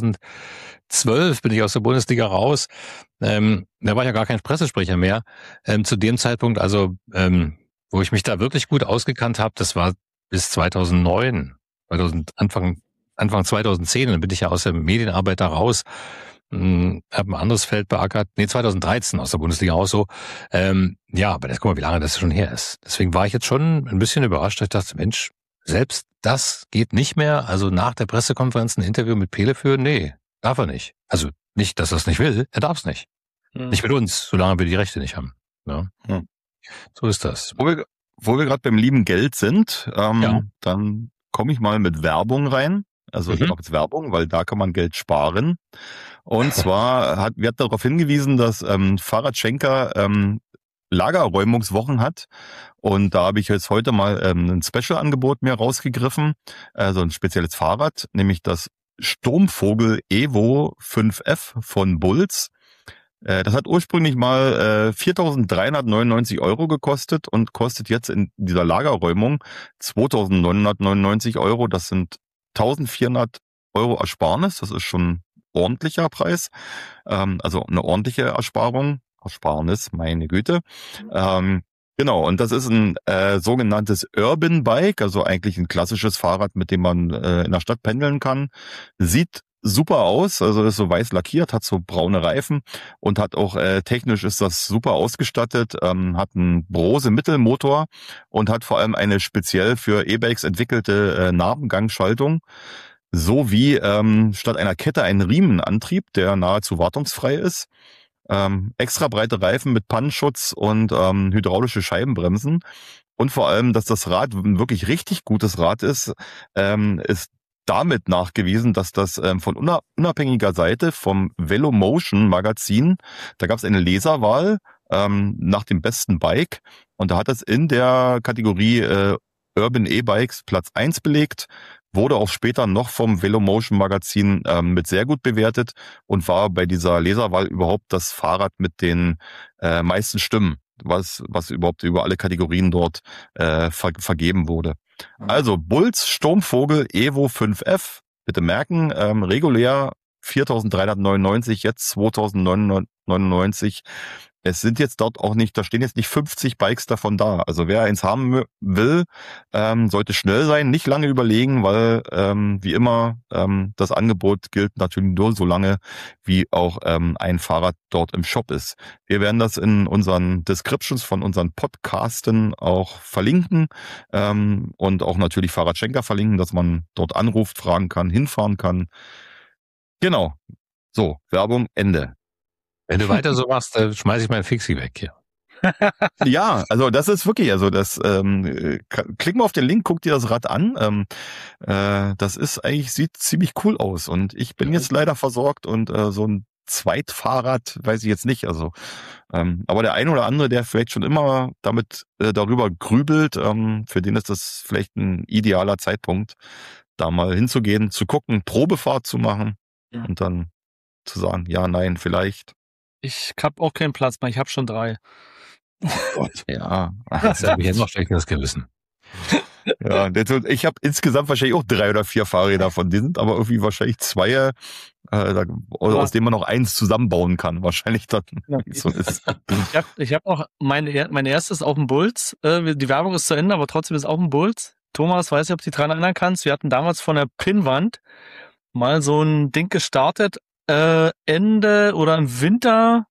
2012 bin ich aus der Bundesliga raus. Da war ich ja gar kein Pressesprecher mehr. Zu dem Zeitpunkt, also wo ich mich da wirklich gut ausgekannt habe, das war bis 2009. Anfang 2010, dann bin ich ja aus der Medienarbeit da raus. habe ein anderes Feld beackert. 2013 aus der Bundesliga auch so. Ja, aber guck mal, wie lange das schon her ist. Deswegen war ich jetzt schon ein bisschen überrascht. Ich dachte, Mensch, selbst das geht nicht mehr. Also nach der Pressekonferenz ein Interview mit Pele führen? Nee, darf er nicht. Also nicht, dass er es nicht will, er darf es nicht. Nicht mit uns, solange wir die Rechte nicht haben. Ja. So ist das. Wo wir gerade beim lieben Geld sind, dann komme ich mal mit Werbung rein. Also ich mache jetzt Werbung, weil da kann man Geld sparen. Und zwar wird darauf hingewiesen, dass Fahrrad Schenker Lagerräumungswochen hat. Und da habe ich jetzt heute mal ein Special-Angebot mir rausgegriffen. Also ein spezielles Fahrrad, nämlich das Sturmvogel Evo 5F von Bulls. Das hat ursprünglich mal 4.399 € gekostet und kostet jetzt in dieser Lagerräumung 2.999 €. Das sind 1.400 € Ersparnis. Das ist schon ein ordentlicher Preis. Also eine ordentliche Ersparnis, meine Güte. Genau, und das ist ein sogenanntes Urban Bike, also eigentlich ein klassisches Fahrrad, mit dem man in der Stadt pendeln kann. Sieht super aus, also ist so weiß lackiert, hat so braune Reifen und hat auch technisch ist das super ausgestattet, hat einen Brose-Mittelmotor und hat vor allem eine speziell für E-Bikes entwickelte Nabengangschaltung, sowie statt einer Kette einen Riemenantrieb, der nahezu wartungsfrei ist. Extra breite Reifen mit Pannenschutz und hydraulische Scheibenbremsen. Und vor allem, dass das Rad ein wirklich richtig gutes Rad ist damit nachgewiesen, dass das von unabhängiger Seite vom Velomotion Magazin, da gab es eine Leserwahl nach dem besten Bike und da hat es in der Kategorie Urban E-Bikes Platz 1 belegt, wurde auch später noch vom Velomotion Magazin mit sehr gut bewertet und war bei dieser Leserwahl überhaupt das Fahrrad mit den meisten Stimmen, was überhaupt über alle Kategorien dort vergeben wurde. Also Bulls Sturmvogel Evo 5F, bitte merken, regulär 4.399, jetzt 2.999. Es sind jetzt dort auch nicht, da stehen jetzt nicht 50 Bikes davon da. Also wer eins haben will, sollte schnell sein, nicht lange überlegen, weil wie immer das Angebot gilt natürlich nur so lange, wie auch ein Fahrrad dort im Shop ist. Wir werden das in unseren Descriptions von unseren Podcasten auch verlinken und auch natürlich Fahrrad Schenker verlinken, dass man dort anruft, fragen kann, hinfahren kann. Genau. So, Werbung, Ende. Wenn du weiter so machst, schmeiß ich mein Fixie weg hier. Ja, also das ist wirklich, also das klick mal auf den Link, guck dir das Rad an. Das ist eigentlich, sieht ziemlich cool aus und ich bin jetzt leider versorgt und so ein Zweitfahrrad weiß ich jetzt nicht. Also, aber der ein oder andere, der vielleicht schon immer damit darüber grübelt, für den ist das vielleicht ein idealer Zeitpunkt, da mal hinzugehen, zu gucken, Probefahrt zu machen und dann zu sagen, ja, nein, vielleicht. Ich habe auch keinen Platz mehr, ich habe schon 3. Oh Gott, ja. Das habe ich jetzt noch schlechtes Gewissen. Ja, ich habe insgesamt wahrscheinlich auch 3 oder 4 Fahrräder von denen, sind aber irgendwie wahrscheinlich 2, aus denen man noch eins zusammenbauen kann, wahrscheinlich dann so ist. Ich hab auch mein erstes auf dem Bulls. Die Werbung ist zu Ende, aber trotzdem ist auch ein Bulls. Thomas, weiß nicht, ob du dich daran erinnern kannst. Wir hatten damals von der Pinnwand mal so ein Ding gestartet, Ende oder im Winter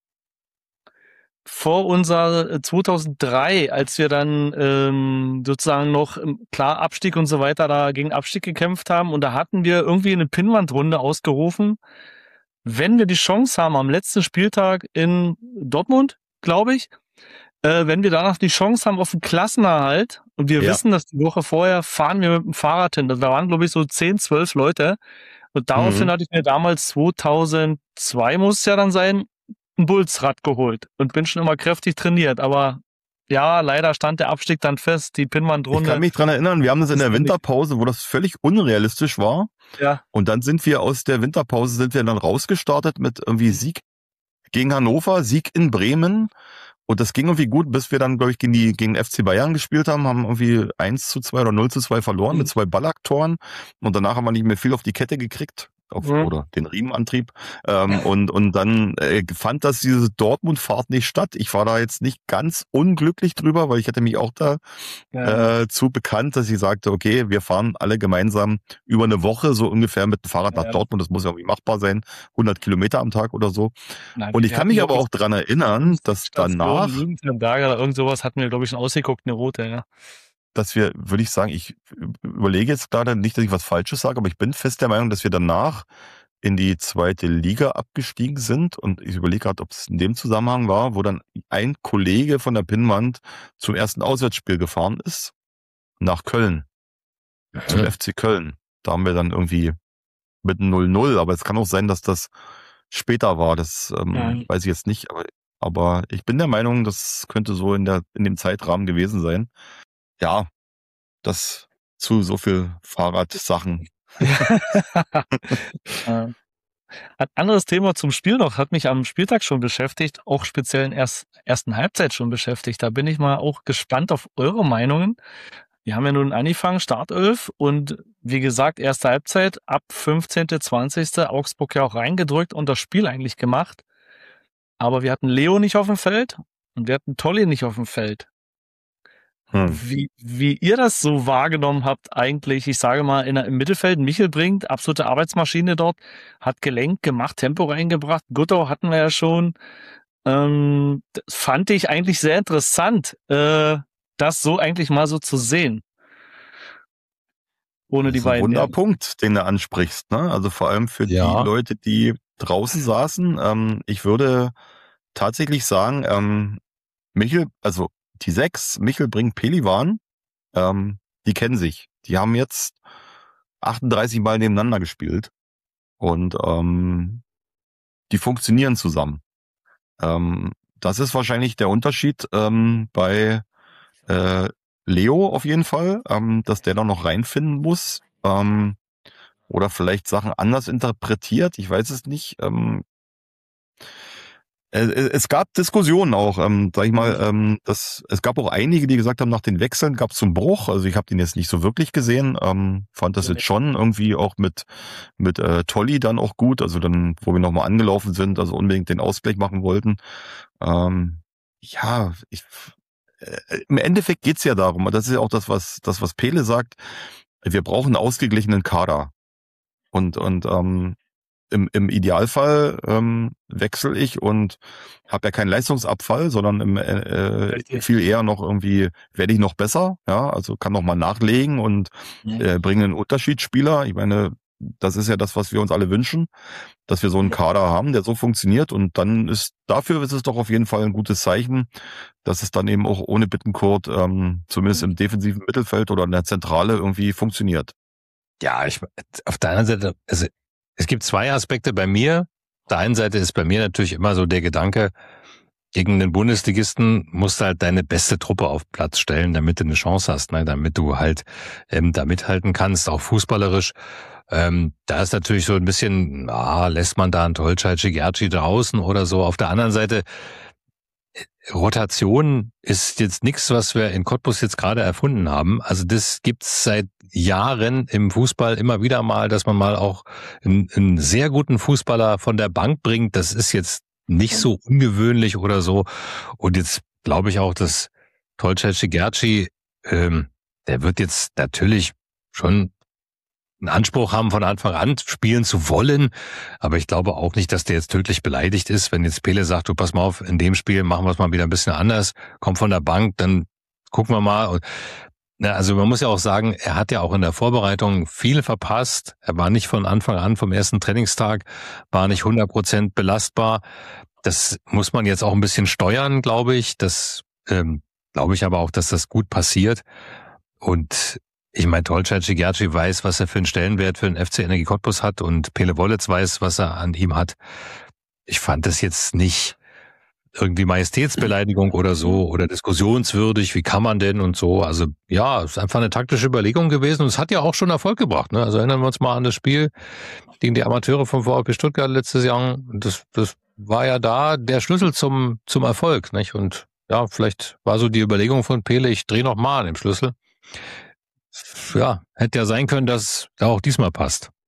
vor unser 2003, als wir dann sozusagen noch klar Abstieg und so weiter da gegen Abstieg gekämpft haben und da hatten wir irgendwie eine Pinnwandrunde ausgerufen, wenn wir die Chance haben am letzten Spieltag in Dortmund, glaube ich, wenn wir danach die Chance haben auf einen Klassenerhalt und wir wissen, dass die Woche vorher fahren wir mit dem Fahrrad hin, da waren glaube ich so 10, 12 Leute. Und daraufhin hatte ich mir damals 2002 muss es ja dann sein, ein Bullsrad geholt und bin schon immer kräftig trainiert. Aber ja, leider stand der Abstieg dann fest, die Pinnwandrunde. Ich kann mich dran erinnern, wir haben das in der Winterpause, wo das völlig unrealistisch war. Ja. Und dann sind wir aus der Winterpause dann rausgestartet mit irgendwie Sieg gegen Hannover, Sieg in Bremen. Und das ging irgendwie gut, bis wir dann, glaube ich, gegen FC Bayern gespielt haben irgendwie 1:2 oder 0:2 verloren mit 2 Ballack-Toren. Und danach haben wir nicht mehr viel auf die Kette gekriegt. oder den Riemenantrieb. Und dann fand das diese Dortmund-Fahrt nicht statt. Ich war da jetzt nicht ganz unglücklich drüber, weil ich hatte mich auch da zu bekannt, dass ich sagte, okay, wir fahren alle gemeinsam über eine Woche so ungefähr mit dem Fahrrad nach Dortmund. Das muss ja irgendwie machbar sein. 100 Kilometer am Tag oder so. Nein, und ich kann mich aber auch dran erinnern, dass danach... Berger oder irgend sowas hatten wir, glaube ich, schon ausgeguckt, eine rote, ja. Dass wir, würde ich sagen, ich überlege jetzt gerade nicht, dass ich was Falsches sage, aber ich bin fest der Meinung, dass wir danach in die zweite Liga abgestiegen sind. Und ich überlege gerade, ob es in dem Zusammenhang war, wo dann ein Kollege von der Pinnwand zum ersten Auswärtsspiel gefahren ist, nach Köln, zum FC Köln. Da haben wir dann irgendwie mit 0-0, aber es kann auch sein, dass das später war. Das weiß ich jetzt nicht, aber ich bin der Meinung, das könnte so in dem Zeitrahmen gewesen sein. Ja, das zu so viel Fahrradsachen. Ein anderes Thema zum Spiel noch, hat mich am Spieltag schon beschäftigt, auch speziell in der ersten Halbzeit schon beschäftigt. Da bin ich mal auch gespannt auf eure Meinungen. Wir haben ja nun angefangen, Startelf, und wie gesagt, erste Halbzeit, ab 15., 20. Augsburg ja auch reingedrückt und das Spiel eigentlich gemacht. Aber wir hatten Leo nicht auf dem Feld und wir hatten Tolly nicht auf dem Feld. Wie ihr das so wahrgenommen habt eigentlich, ich sage mal, im Mittelfeld, Michel Brink, absolute Arbeitsmaschine dort, hat gelenkt, gemacht, Tempo reingebracht, Guttau hatten wir ja schon, das fand ich eigentlich sehr interessant, das so eigentlich mal so zu sehen. Ohne die beiden. Wunderpunkt, den du ansprichst, ne? Also vor allem für die Leute, die draußen saßen. Ich würde tatsächlich sagen, Michel, also die 6, Michel, Brink, Pelivan, die kennen sich. Die haben jetzt 38 Mal nebeneinander gespielt und die funktionieren zusammen. Das ist wahrscheinlich der Unterschied bei Leo auf jeden Fall, dass der da noch reinfinden muss oder vielleicht Sachen anders interpretiert. Ich weiß es nicht. Es gab Diskussionen auch, sag ich mal, es gab auch einige, die gesagt haben, nach den Wechseln gab es zum Bruch. Also ich habe den jetzt nicht so wirklich gesehen, fand das jetzt schon irgendwie auch mit Tolly dann auch gut, also dann, wo wir nochmal angelaufen sind, also unbedingt den Ausgleich machen wollten. Im Endeffekt geht's ja darum, das ist ja auch das, was Pele sagt, wir brauchen einen ausgeglichenen Kader. Und im Idealfall wechsle ich und habe ja keinen Leistungsabfall, sondern viel eher noch irgendwie werde ich noch besser, ja, also kann noch mal nachlegen und bringe einen Unterschiedsspieler. Ich meine, das ist ja das, was wir uns alle wünschen, dass wir so einen Kader haben, der so funktioniert, und dann ist es doch auf jeden Fall ein gutes Zeichen, dass es dann eben auch ohne Bittencourt zumindest im defensiven Mittelfeld oder in der Zentrale irgendwie funktioniert. Ja, auf der anderen Seite, also es gibt zwei Aspekte bei mir. Auf der einen Seite ist bei mir natürlich immer so der Gedanke, gegen den Bundesligisten musst du halt deine beste Truppe auf Platz stellen, damit du eine Chance hast, ne? Damit du halt da mithalten kannst, auch fußballerisch. Da ist natürlich so ein bisschen, lässt man da einen Tolcay Cigerci draußen oder so. Auf der anderen Seite, Rotation ist jetzt nichts, was wir in Cottbus jetzt gerade erfunden haben. Also das gibt's seit Jahren im Fußball immer wieder mal, dass man mal auch einen sehr guten Fußballer von der Bank bringt. Das ist jetzt nicht so ungewöhnlich oder so. Und jetzt glaube ich auch, dass Tolcay Cigerci, der wird jetzt natürlich schon einen Anspruch haben, von Anfang an spielen zu wollen. Aber ich glaube auch nicht, dass der jetzt tödlich beleidigt ist, wenn jetzt Pele sagt, du pass mal auf, in dem Spiel machen wir es mal wieder ein bisschen anders, komm von der Bank, dann gucken wir mal. Also man muss ja auch sagen, er hat ja auch in der Vorbereitung viel verpasst. Er war nicht von Anfang an, vom ersten Trainingstag, war nicht 100% belastbar. Das muss man jetzt auch ein bisschen steuern, glaube ich. Das glaube ich aber auch, dass das gut passiert. Und ich meine, Tolcay Cigerci weiß, was er für einen Stellenwert für den FC Energie Cottbus hat, und Pele Wollitz weiß, was er an ihm hat. Ich fand das jetzt nicht irgendwie Majestätsbeleidigung oder so oder diskussionswürdig, wie kann man denn und so. Also ja, es ist einfach eine taktische Überlegung gewesen und es hat ja auch schon Erfolg gebracht, ne? Also erinnern wir uns mal an das Spiel gegen die Amateure vom VfB Stuttgart letztes Jahr. Das war ja da der Schlüssel zum Erfolg, nicht? Und ja, vielleicht war so die Überlegung von Pele, ich drehe noch mal an dem Schlüssel. Ja, hätte ja sein können, dass da auch diesmal passt.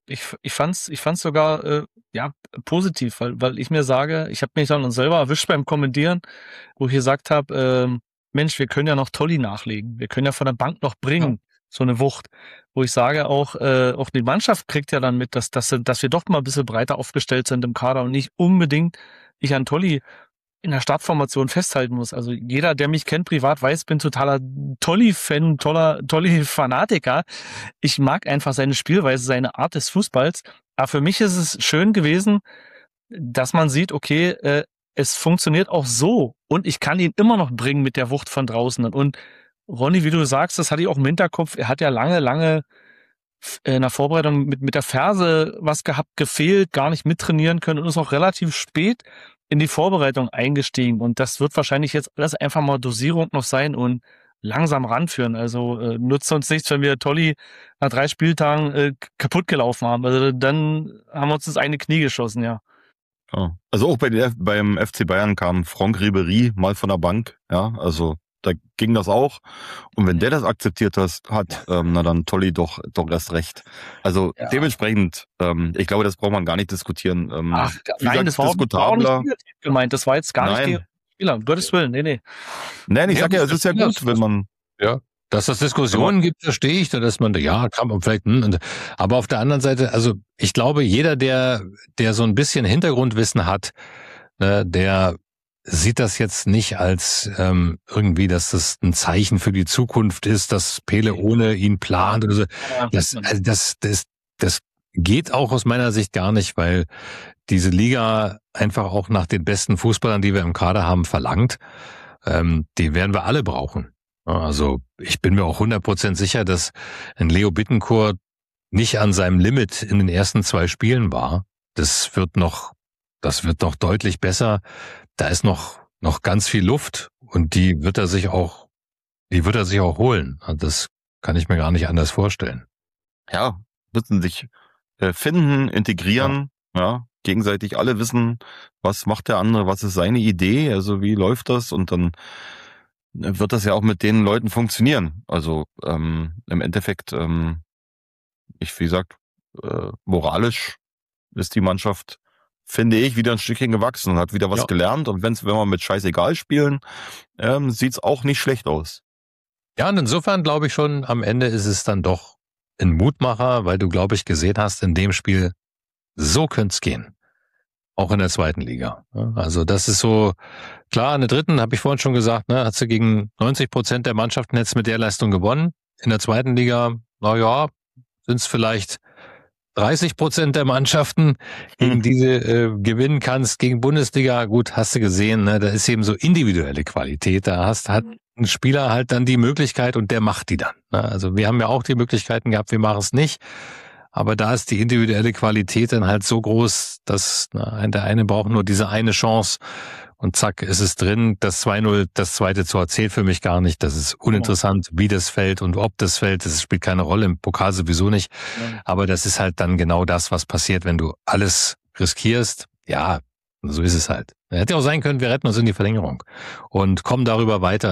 Ich fand's sogar positiv, weil ich mir sage, ich habe mich dann selber erwischt beim Kommentieren, wo ich gesagt habe, Mensch, wir können ja noch Tolli nachlegen, wir können ja von der Bank noch bringen, so eine Wucht, wo ich sage auch die Mannschaft kriegt ja dann mit, dass wir doch mal ein bisschen breiter aufgestellt sind im Kader und nicht unbedingt ich an Tolli in der Startformation festhalten muss. Also jeder, der mich kennt privat, weiß, ich bin totaler Tolli-Fan, Tolli-Fanatiker. Ich mag einfach seine Spielweise, seine Art des Fußballs. Aber für mich ist es schön gewesen, dass man sieht, okay, es funktioniert auch so und ich kann ihn immer noch bringen mit der Wucht von draußen. Und Ronny, wie du sagst, das hatte ich auch im Hinterkopf, er hat ja lange in der Vorbereitung mit der Ferse was gehabt, gefehlt, gar nicht mittrainieren können und ist auch relativ spät in die Vorbereitung eingestiegen. Und das wird wahrscheinlich jetzt alles einfach mal Dosierung noch sein und langsam ranführen. Also nutzt uns nichts, wenn wir Tolli nach 3 Spieltagen kaputt gelaufen haben. Also dann haben wir uns das eine Knie geschossen, ja. Ja. Also auch beim FC Bayern kam Franck Ribéry mal von der Bank, ja, also da ging das auch. Und wenn der das akzeptiert hat, na dann Tolli doch erst recht. Also dementsprechend, ich glaube, das braucht man gar nicht diskutieren. Nein, das war auch nicht negativ gemeint. Das war jetzt gar nicht gegen Spieler. Um Gottes Willen, nee. Nein, ich sag ja, es ist ja gut, wenn man... Ja, dass es Diskussionen gibt, verstehe ich, dass man, kann man vielleicht, aber auf der anderen Seite, also ich glaube, jeder, der so ein bisschen Hintergrundwissen hat, der sieht das jetzt nicht als irgendwie, dass das ein Zeichen für die Zukunft ist, dass Pele ohne ihn plant oder so. Das geht auch aus meiner Sicht gar nicht, weil diese Liga einfach auch nach den besten Fußballern, die wir im Kader haben, verlangt. Die werden wir alle brauchen. Also ich bin mir auch 100% sicher, dass ein Leo Bittencourt nicht an seinem Limit in den ersten 2 Spielen war. Das wird noch deutlich besser. Da ist noch ganz viel Luft und die wird er sich auch holen. Das kann ich mir gar nicht anders vorstellen. Ja, müssen sich finden, integrieren, ja, gegenseitig alle wissen, was macht der andere, was ist seine Idee, also wie läuft das, und dann wird das ja auch mit den Leuten funktionieren. Also im Endeffekt, wie gesagt, moralisch ist die Mannschaft, finde ich, wieder ein Stückchen gewachsen und hat wieder was gelernt. Und wenn wir mit Scheißegal spielen, sieht's auch nicht schlecht aus. Ja, und insofern glaube ich schon, am Ende ist es dann doch ein Mutmacher, weil du, glaube ich, gesehen hast, in dem Spiel, so könnte es gehen. Auch in der 2. Liga. Also das ist so, klar, in der 3., habe ich vorhin schon gesagt, hat sie gegen 90% der Mannschaften jetzt mit der Leistung gewonnen. In der 2. Liga, sind es vielleicht 30% der Mannschaften, gegen die du gewinnen kannst. Gegen Bundesliga, gut, hast du gesehen, da ist eben so individuelle Qualität. Da hat ein Spieler halt dann die Möglichkeit und der macht die dann. Also wir haben ja auch die Möglichkeiten gehabt, wir machen es nicht. Aber da ist die individuelle Qualität dann halt so groß, dass der eine braucht nur diese eine Chance und zack, ist es drin. Das 2-0, das zweite Tor zählt für mich gar nicht. Das ist uninteressant, wie das fällt und ob das fällt. Das spielt keine Rolle, im Pokal sowieso nicht. Aber das ist halt dann genau das, was passiert, wenn du alles riskierst. Ja, so ist es halt. Hätte auch sein können, wir retten uns in die Verlängerung und kommen darüber weiter.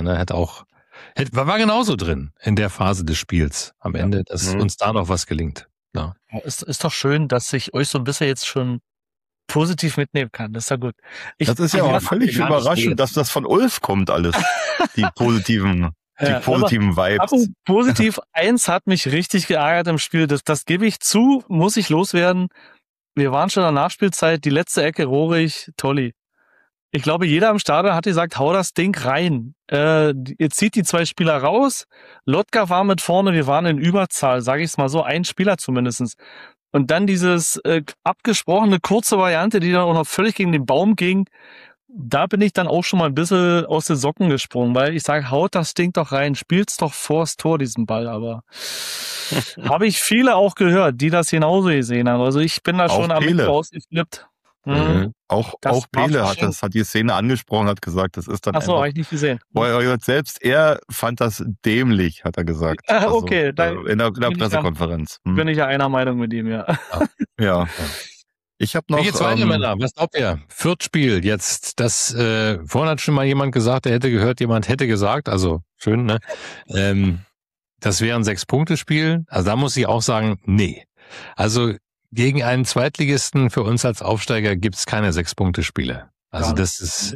War genauso drin in der Phase des Spiels am Ende, dass uns da noch was gelingt. Ja. Ist doch schön, dass ich euch so ein bisschen jetzt schon positiv mitnehmen kann. Das ist ja gut. Das ist ja auch völlig überraschend, dass das von Ulf kommt alles. Die positiven Vibes. Positiv 1 hat mich richtig geärgert im Spiel. Das gebe ich zu, muss ich loswerden. Wir waren schon in der Nachspielzeit, die letzte Ecke, Rohrig, Tolli. Ich glaube, jeder im Stadion hat gesagt, hau das Ding rein. Ihr zieht die 2 Spieler raus. Lotka war mit vorne, wir waren in Überzahl, sage ich es mal so, ein Spieler zumindest. Und dann dieses abgesprochene kurze Variante, die dann auch noch völlig gegen den Baum ging. Da bin ich dann auch schon mal ein bisschen aus den Socken gesprungen, weil ich sage, haut das Ding doch rein, spielt's doch vors Tor, diesen Ball. Aber habe ich viele auch gehört, die das genauso gesehen haben. Also ich bin da schon am Ende rausgeflippt. Auch Pele hat die Szene angesprochen, hat gesagt, das ist dann Achso, habe ich nicht gesehen. Selbst er fand das dämlich, hat er gesagt. Okay. In der Pressekonferenz. Bin ich ja einer Meinung mit ihm, ja. Ja. Ich habe noch... Wie geht's weiter, Männer? Was glaubt ihr? Viertspiel jetzt. Vorhin hat schon mal jemand gesagt, jemand hätte gesagt, also schön, ne? Das wäre ein 6-Punkte-Spiel. Also da muss ich auch sagen, nee. Also gegen einen Zweitligisten für uns als Aufsteiger gibt's keine 6-Punkte-Spiele. Also das ist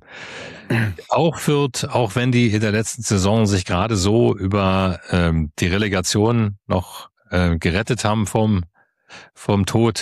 auch Fürth, auch wenn die in der letzten Saison sich gerade so über die Relegation noch gerettet haben vom Tod,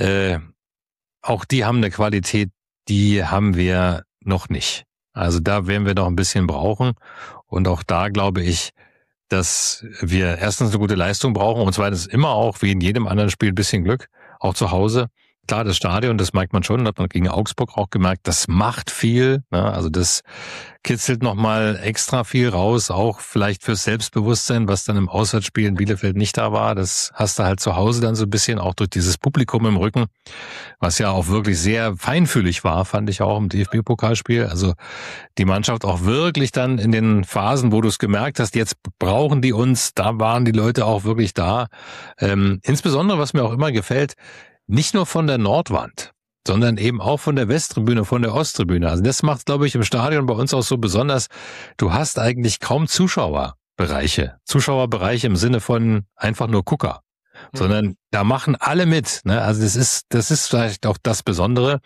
auch die haben eine Qualität, die haben wir noch nicht. Also da werden wir noch ein bisschen brauchen. Und auch da glaube ich, dass wir erstens eine gute Leistung brauchen und zweitens immer auch, wie in jedem anderen Spiel, ein bisschen Glück, auch zu Hause. Klar, das Stadion, das merkt man schon, hat man gegen Augsburg auch gemerkt, das macht viel. Ne? Also das kitzelt nochmal extra viel raus, auch vielleicht fürs Selbstbewusstsein, was dann im Auswärtsspiel in Bielefeld nicht da war. Das hast du halt zu Hause dann so ein bisschen, auch durch dieses Publikum im Rücken, was ja auch wirklich sehr feinfühlig war, fand ich auch im DFB-Pokalspiel. Also die Mannschaft auch wirklich dann in den Phasen, wo du es gemerkt hast, jetzt brauchen die uns, da waren die Leute auch wirklich da. Insbesondere, was mir auch immer gefällt, nicht nur von der Nordwand, sondern eben auch von der Westtribüne, von der Osttribüne. Also das macht, glaube ich, im Stadion bei uns auch so besonders. Du hast eigentlich kaum Zuschauerbereiche. Zuschauerbereiche im Sinne von einfach nur Gucker. Sondern da machen alle mit. Ne? Also das ist vielleicht auch das Besondere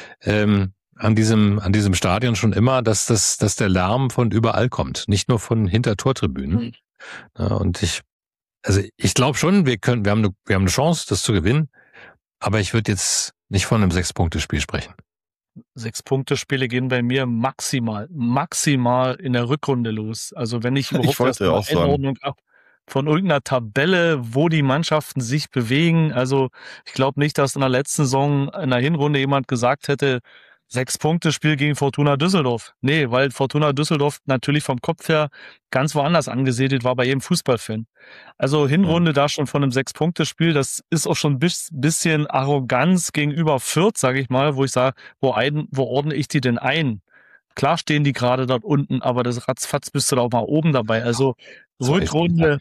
an diesem Stadion schon immer, dass der Lärm von überall kommt. Nicht nur von Hintertortribünen. Ja, und ich glaube schon, wir haben eine Chance, das zu gewinnen. Aber ich würde jetzt nicht von einem 6-Punkte-Spiel sprechen. 6-Punkte-Spiele gehen bei mir maximal in der Rückrunde los. Also wenn ich überhaupt wollte auch eine Einordnung habe von irgendeiner Tabelle, wo die Mannschaften sich bewegen. Also ich glaube nicht, dass in der letzten Saison in der Hinrunde jemand gesagt hätte, 6-Punkte-Spiel gegen Fortuna Düsseldorf. Nee, weil Fortuna Düsseldorf natürlich vom Kopf her ganz woanders angesiedelt war bei jedem Fußballfan. Also Hinrunde da schon von einem 6-Punkte-Spiel, das ist auch schon ein bisschen Arroganz gegenüber Fürth, sage ich mal, wo ich sage, wo ordne ich die denn ein? Klar stehen die gerade dort unten, aber das ratzfatz bist du da auch mal oben dabei. Also Rückrunde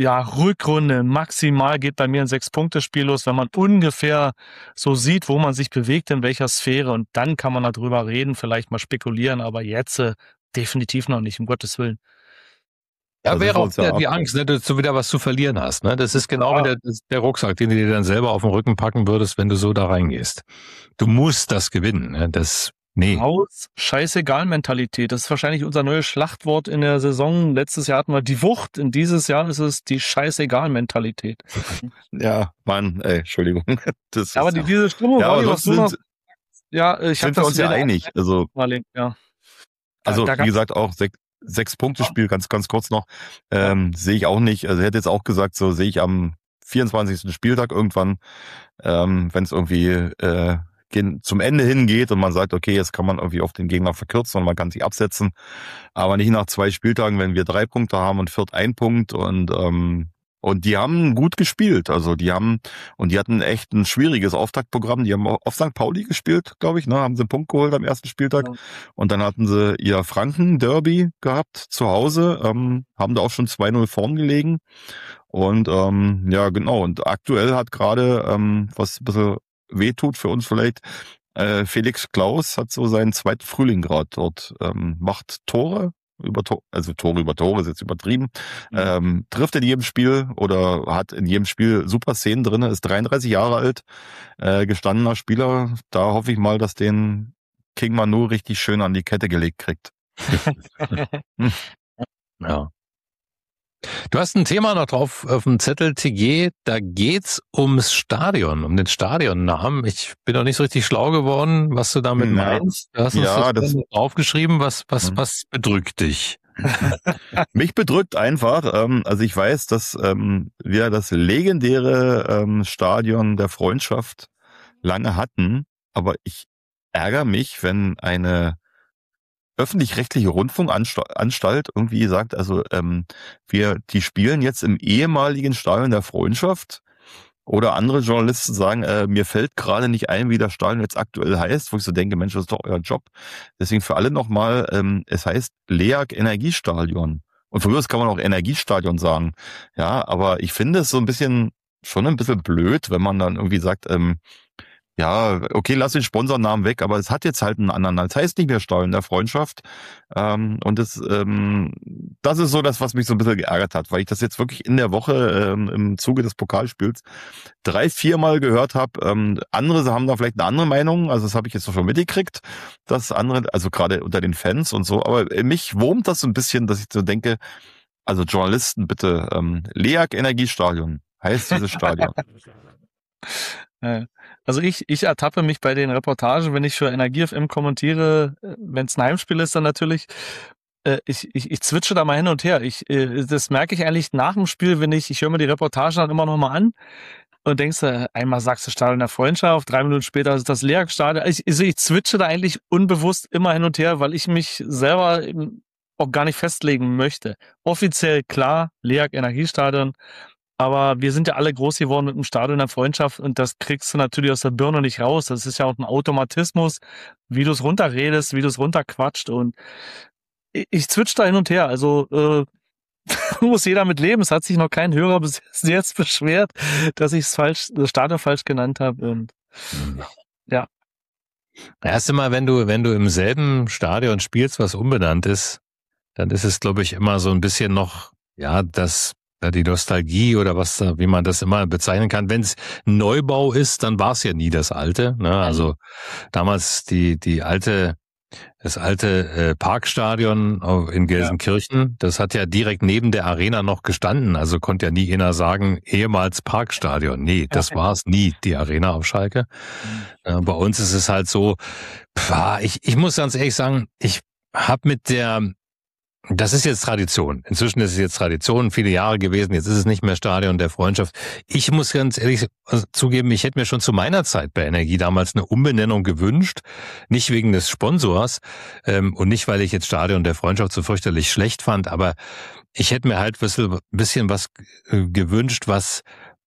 maximal geht bei mir ein 6-Punkte-Spiel los, wenn man ungefähr so sieht, wo man sich bewegt, in welcher Sphäre, und dann kann man darüber reden, vielleicht mal spekulieren, aber jetzt definitiv noch nicht, um Gottes Willen. Ja, wäre auch die Angst, ne, dass du wieder was zu verlieren hast. Ne? Das ist genau wie der Rucksack, den du dir dann selber auf den Rücken packen würdest, wenn du so da reingehst. Du musst das gewinnen. Ne? Scheißegal-Mentalität. Das ist wahrscheinlich unser neues Schlachtwort in der Saison. Letztes Jahr hatten wir die Wucht. In dieses Jahr ist es die Scheißegal-Mentalität. Ja, Mann, Entschuldigung. Aber diese Stimmung, ja, was du noch... Ja, ich habe das uns ja einig. Also, ja. Wie gesagt, auch 6-Punkte-Spiel, ganz kurz noch, sehe ich auch nicht. Also, ich hätte jetzt auch gesagt, so sehe ich am 24. Spieltag irgendwann, wenn es irgendwie zum Ende hingeht und man sagt, okay, jetzt kann man irgendwie auf den Gegner verkürzen und man kann sich absetzen, aber nicht nach 2 Spieltagen, wenn wir 3 Punkte haben und Fürth 1 Punkt und die haben gut gespielt, also die hatten echt ein schwieriges Auftaktprogramm, die haben auf St. Pauli gespielt, glaube ich, ne, haben sie einen Punkt geholt am ersten Spieltag und dann hatten sie ihr Franken-Derby gehabt zu Hause, haben da auch schon 2-0 vorn gelegen und ja genau, und aktuell hat gerade, was ein bisschen wehtut für uns vielleicht, Felix Klaus hat so seinen zweiten Frühling gerade dort, macht Tore über Tore ist jetzt übertrieben, trifft in jedem Spiel oder hat in jedem Spiel super Szenen drin, ist 33 Jahre alt, gestandener Spieler, da hoffe ich mal, dass den King Manu richtig schön an die Kette gelegt kriegt. Ja. Du hast ein Thema noch drauf auf dem Zettel, TG, da geht's ums Stadion, um den Stadionnamen. Ich bin noch nicht so richtig schlau geworden, was du damit meinst. Du hast uns das draufgeschrieben, was bedrückt dich? Mich bedrückt einfach, also ich weiß, dass wir das legendäre Stadion der Freundschaft lange hatten, aber ich ärgere mich, wenn eine öffentlich-rechtliche Rundfunkanstalt irgendwie sagt, also die spielen jetzt im ehemaligen Stadion der Freundschaft, oder andere Journalisten sagen, mir fällt gerade nicht ein, wie das Stadion jetzt aktuell heißt, wo ich so denke, Mensch, das ist doch euer Job. Deswegen für alle nochmal, es heißt LEAG Energiestadion. Und früher kann man auch Energiestadion sagen. Ja, aber ich finde es schon ein bisschen blöd, wenn man dann irgendwie sagt, ja, okay, lass den Sponsornamen weg, aber es hat jetzt halt einen anderen. Es heißt nicht mehr Stadion der Freundschaft. Und das ist so das, was mich so ein bisschen geärgert hat, weil ich das jetzt wirklich in der Woche im Zuge des Pokalspiels 3-4 Mal gehört habe. Andere haben da vielleicht eine andere Meinung, also das habe ich jetzt schon mitgekriegt, dass andere, also gerade unter den Fans und so, aber mich wurmt das so ein bisschen, dass ich so denke, also Journalisten bitte, LEAG Energiestadion heißt dieses Stadion. Also ich ertappe mich bei den Reportagen, wenn ich für Energie FM kommentiere, wenn es ein Heimspiel ist, dann natürlich, ich zwitsche da mal hin und her. Das merke ich eigentlich nach dem Spiel, wenn ich höre mir die Reportagen dann immer noch mal an und denkst, einmal sagst du Stadion der Freundschaft, 3 Minuten später ist das LEAG-Stadion. Ich zwitsche da eigentlich unbewusst immer hin und her, weil ich mich selber auch gar nicht festlegen möchte. Offiziell klar, LEAG Energiestadion. Aber wir sind ja alle groß geworden mit dem Stadion der Freundschaft und das kriegst du natürlich aus der Birne nicht raus. Das ist ja auch ein Automatismus, wie du es runterredest, wie du es runterquatscht und ich zwitsch da hin und her. Also muss jeder mit leben. Es hat sich noch kein Hörer bis jetzt beschwert, dass ich das Stadion falsch genannt habe und ja. Erst einmal, wenn du im selben Stadion spielst, was umbenannt ist, dann ist es, glaube ich, immer so ein bisschen noch, ja, die Nostalgie oder wie man das immer bezeichnen kann. Wenn es Neubau ist, dann war es ja nie das alte. Ne? Also damals das alte Parkstadion in Gelsenkirchen, das hat ja direkt neben der Arena noch gestanden. Also konnte ja nie einer sagen, ehemals Parkstadion. Nee, das war es nie, die Arena auf Schalke. Bei uns ist es halt so, ich muss ganz ehrlich sagen, ich habe das ist jetzt Tradition. Inzwischen ist es jetzt Tradition, viele Jahre gewesen. Jetzt ist es nicht mehr Stadion der Freundschaft. Ich muss ganz ehrlich zugeben, ich hätte mir schon zu meiner Zeit bei Energie damals eine Umbenennung gewünscht. Nicht wegen des Sponsors und nicht, weil ich jetzt Stadion der Freundschaft so fürchterlich schlecht fand, aber ich hätte mir halt ein bisschen was gewünscht, was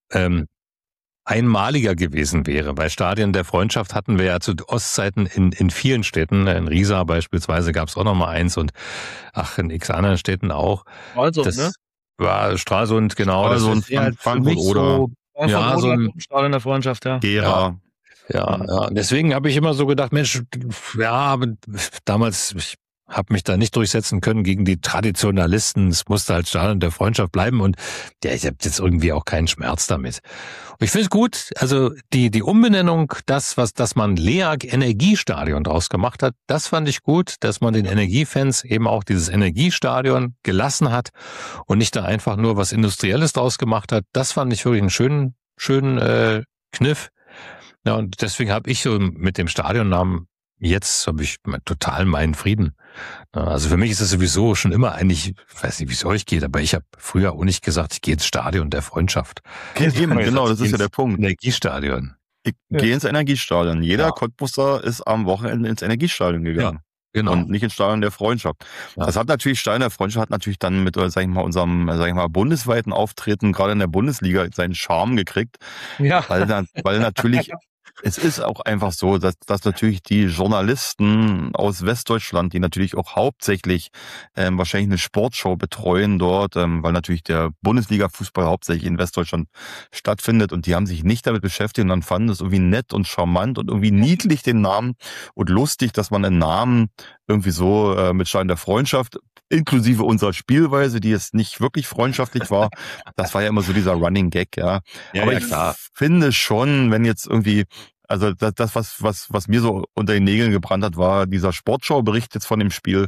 einmaliger gewesen wäre. Bei Stadien der Freundschaft hatten wir ja zu Ostzeiten in vielen Städten, in Riesa beispielsweise gab es auch noch mal eins und in x anderen Städten auch. Also, das ne? war Stralsund, genau. Stralsund, das ist halt Frankfurt oder so ein Stadion der Freundschaft, ja. Gera. Ja. Deswegen habe ich immer so gedacht, Mensch, ja, aber damals, ich habe mich da nicht durchsetzen können gegen die Traditionalisten. Es musste halt Stadion der Freundschaft bleiben und ich habe jetzt irgendwie auch keinen Schmerz damit. Und ich finde es gut, also die Umbenennung, dass man LEAG Energiestadion draus gemacht hat, das fand ich gut, dass man den Energiefans eben auch dieses Energiestadion gelassen hat und nicht da einfach nur was Industrielles draus gemacht hat. Das fand ich wirklich einen schönen Kniff. Ja, und deswegen habe ich so mit dem Stadionnamen jetzt habe ich total meinen Frieden. Also für mich ist das sowieso schon immer eigentlich, ich weiß nicht, wie es euch geht, aber ich habe früher auch nicht gesagt, ich gehe ins Stadion der Freundschaft. Genau, das ist ja der Punkt. Energiestadion. Ich gehe ins Energiestadion. Jeder Cottbusser ist am Wochenende ins Energiestadion gegangen. Ja. Genau. Und nicht ins Stadion der Freundschaft. Ja. Das hat natürlich, Stadion der Freundschaft hat natürlich dann mit, unserem, bundesweiten Auftreten, gerade in der Bundesliga, seinen Charme gekriegt. Ja. Weil natürlich, es ist auch einfach so, dass natürlich die Journalisten aus Westdeutschland, die natürlich auch hauptsächlich wahrscheinlich eine Sportshow betreuen dort, weil natürlich der Bundesliga-Fußball hauptsächlich in Westdeutschland stattfindet und die haben sich nicht damit beschäftigt und dann fanden es irgendwie nett und charmant und irgendwie niedlich den Namen und lustig, dass man einen Namen irgendwie so mit Stadion der Freundschaft inklusive unserer Spielweise, die jetzt nicht wirklich freundschaftlich war. Das war ja immer so dieser Running Gag, ja. Aber ich finde schon, wenn jetzt irgendwie, also das was mir so unter den Nägeln gebrannt hat, war dieser Sportschau-Bericht jetzt von dem Spiel,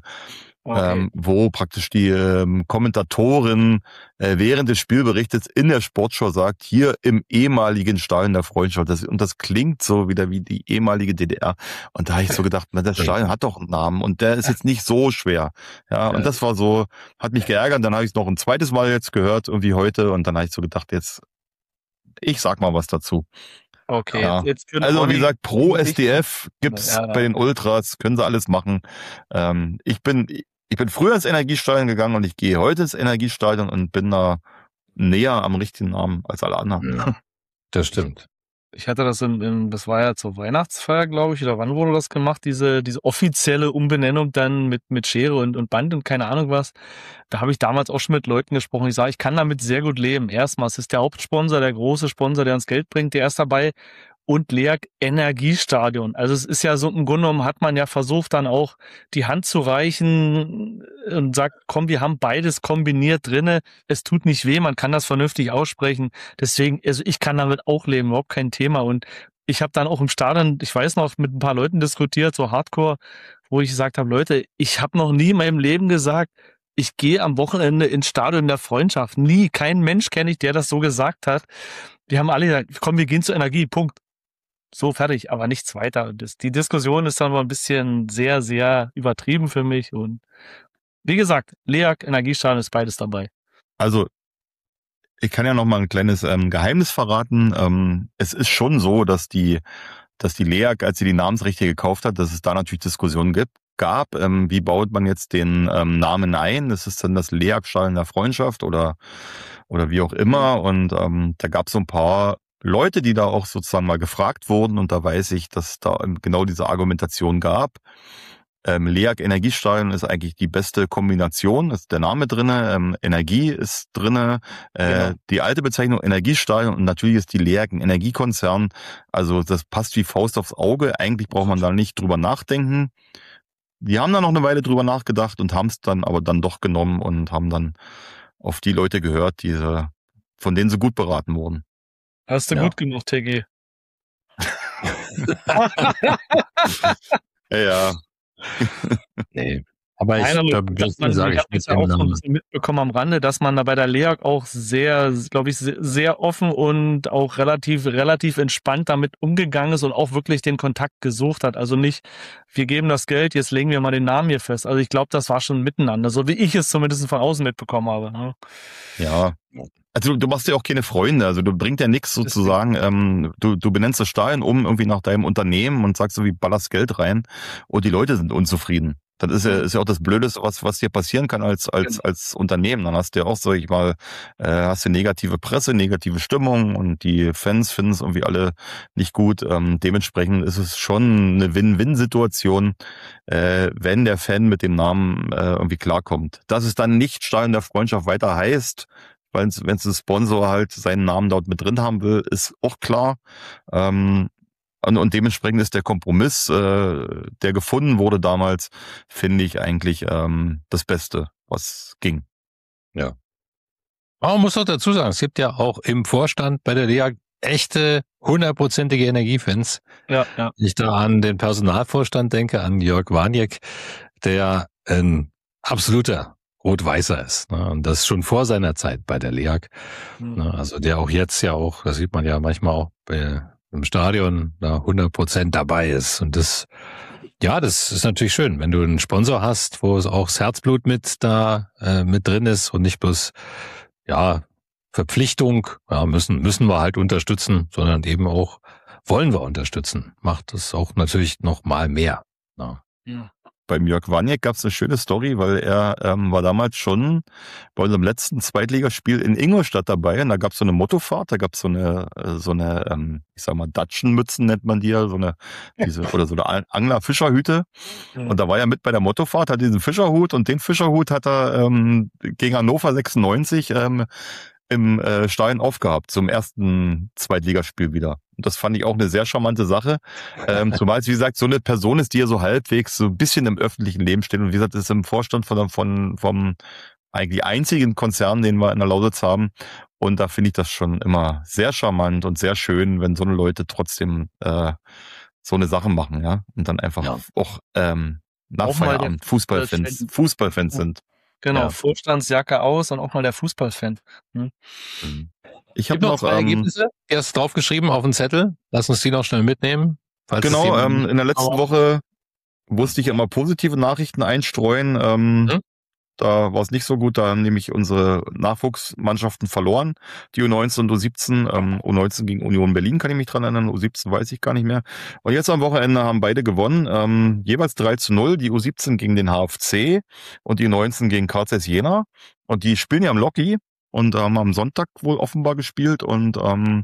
wo praktisch die Kommentatorin während des Spielberichtes in der Sportschau sagt, hier im ehemaligen Stadion der Freundschaft. Und das klingt so wieder wie die ehemalige DDR. Und da habe ich so gedacht, das Stadion hat doch einen Namen und der ist jetzt nicht so schwer. Ja, und das war so, hat mich geärgert. Dann habe ich es noch ein zweites Mal jetzt gehört, irgendwie heute. Und dann habe ich so gedacht, ich sag mal was dazu. Okay, ja. jetzt also wie gesagt, pro SDF gibt's bei den Ultras, können sie alles machen. Ich bin früher ins Energiestadion gegangen und ich gehe heute ins Energiestadion und bin da näher am richtigen Namen als alle anderen. Ja, das stimmt. Ich hatte das das war ja zur Weihnachtsfeier, glaube ich, oder wann wurde das gemacht, diese offizielle Umbenennung dann mit Schere und Band und keine Ahnung was. Da habe ich damals auch schon mit Leuten gesprochen. Ich sage, ich kann damit sehr gut leben. Erstmal, es ist der Hauptsponsor, der große Sponsor, der uns Geld bringt, der ist dabei. und LEAG Energiestadion. Also es ist ja so, im Grunde genommen hat man ja versucht, dann auch die Hand zu reichen und sagt, komm, wir haben beides kombiniert drinne. Es tut nicht weh, man kann das vernünftig aussprechen. Deswegen, also ich kann damit auch leben, überhaupt kein Thema. Und ich habe dann auch im Stadion, ich weiß noch, mit ein paar Leuten diskutiert, so Hardcore, wo ich gesagt habe, Leute, ich habe noch nie in meinem Leben gesagt, ich gehe am Wochenende ins Stadion der Freundschaft. Nie, kein Mensch kenne ich, der das so gesagt hat. Wir haben alle gesagt, komm, wir gehen zur Energie, Punkt. So, fertig, aber nichts weiter. Die Diskussion ist dann aber ein bisschen sehr, sehr übertrieben für mich. Und wie gesagt, LEAG, Energiestadion ist beides dabei. Also, ich kann ja noch mal ein kleines Geheimnis verraten. Es ist schon so, dass die LEAG, als sie die Namensrechte gekauft hat, dass es da natürlich Diskussionen gab. Wie baut man jetzt den Namen ein? Ist es dann das LEAG-Stadion der Freundschaft oder wie auch immer? Und da gab es so ein paar Leute, die da auch sozusagen mal gefragt wurden. Und da weiß ich, dass da genau diese Argumentation gab. LEAG Energiestadion ist eigentlich die beste Kombination, ist der Name drinne, Energie ist drinne, Genau. Die alte Bezeichnung Energiestadion und natürlich ist die LEAG ein Energiekonzern, also das passt wie Faust aufs Auge, eigentlich braucht man da nicht drüber nachdenken. Die haben da noch eine Weile drüber nachgedacht und haben es dann aber dann doch genommen und haben dann auf die Leute gehört, von denen sie gut beraten wurden. Hast du Ja. gut gemacht, TG. Ja. Nee. Aber ich Nein, aber glaube, das ich habe sage ich das mit ja dem auch so ein Namen. bisschen mitbekommen am Rande, dass man da bei der LEAG auch sehr, glaube ich, sehr offen und auch relativ entspannt damit umgegangen ist und auch wirklich den Kontakt gesucht hat. Also nicht, wir geben das Geld, jetzt legen wir mal den Namen hier fest. Also ich glaube, das war schon miteinander, so wie ich es zumindest von außen mitbekommen habe. Ne? Ja. Also du machst ja auch keine Freunde, also du bringt ja nichts sozusagen, du benennst das Stadion irgendwie nach deinem Unternehmen und sagst so, wie ballerst Geld rein und die Leute sind unzufrieden. Das ist ja auch das Blödeste, was dir passieren kann als Unternehmen. Dann hast du ja auch, sag ich mal, hast du negative Presse, negative Stimmung und die Fans finden es irgendwie alle nicht gut. Dementsprechend ist es schon eine Win-Win-Situation, wenn der Fan mit dem Namen irgendwie klarkommt. Dass es dann nicht Stadion der Freundschaft weiter heißt, wenn es ein Sponsor halt seinen Namen dort mit drin haben will, ist auch klar. Und dementsprechend ist der Kompromiss, der gefunden wurde damals, finde ich eigentlich das Beste, was ging. Ja. Aber man muss doch dazu sagen, es gibt ja auch im Vorstand bei der LEAG echte 100%ige Energiefans. Ja. Wenn ich da an den Personalvorstand denke, an Jörg Waniek, der ein absoluter Rot-Weißer ist. Ne? Und das schon vor seiner Zeit bei der LEAG. Ne? Also der auch jetzt ja auch, das sieht man ja manchmal auch im Stadion, da 100% dabei ist. Und das ist natürlich schön, wenn du einen Sponsor hast, wo es auch das Herzblut mit drin ist und nicht bloß, Verpflichtung, müssen wir halt unterstützen, sondern eben auch wollen wir unterstützen. Macht das auch natürlich noch mal mehr. Ja. Beim Jörg Waniek gab es eine schöne Story, weil er war damals schon bei unserem letzten Zweitligaspiel in Ingolstadt dabei und da gab es so eine Mottofahrt, da gab es so eine ich sag mal Datschenmützen nennt man die ja, oder so eine Angler-Fischerhüte. Und da war er mit bei der Mottofahrt, hat diesen Fischerhut und den Fischerhut hat er gegen Hannover 96 im Stadion aufgehabt, zum ersten Zweitligaspiel wieder. Und das fand ich auch eine sehr charmante Sache. Zumal es, wie gesagt, so eine Person ist, die ja so halbwegs so ein bisschen im öffentlichen Leben steht. Und wie gesagt, ist im Vorstand vom eigentlich einzigen Konzern, den wir in der Lausitz haben. Und da finde ich das schon immer sehr charmant und sehr schön, wenn so eine Leute trotzdem so eine Sache machen, ja. Und dann einfach auch nach Auch mal Feierabend Fußballfans sind. Genau, Ja. Vorstandsjacke aus und auch mal der Fußballfan. Ich habe Gibt noch noch zwei Ergebnisse. Erst draufgeschrieben auf den Zettel. Lass uns die noch schnell mitnehmen. Falls es genau, jemand- in der letzten Woche musste ich immer positive Nachrichten einstreuen. Da war es nicht so gut, da haben nämlich unsere Nachwuchsmannschaften verloren, die U19 und U17. U19 gegen Union Berlin, kann ich mich dran erinnern, U17 weiß ich gar nicht mehr. Und jetzt am Wochenende haben beide gewonnen, jeweils 3-0, die U17 gegen den HFC und die U19 gegen Carl Zeiss Jena. Und die spielen ja am Loki und haben am Sonntag wohl offenbar gespielt und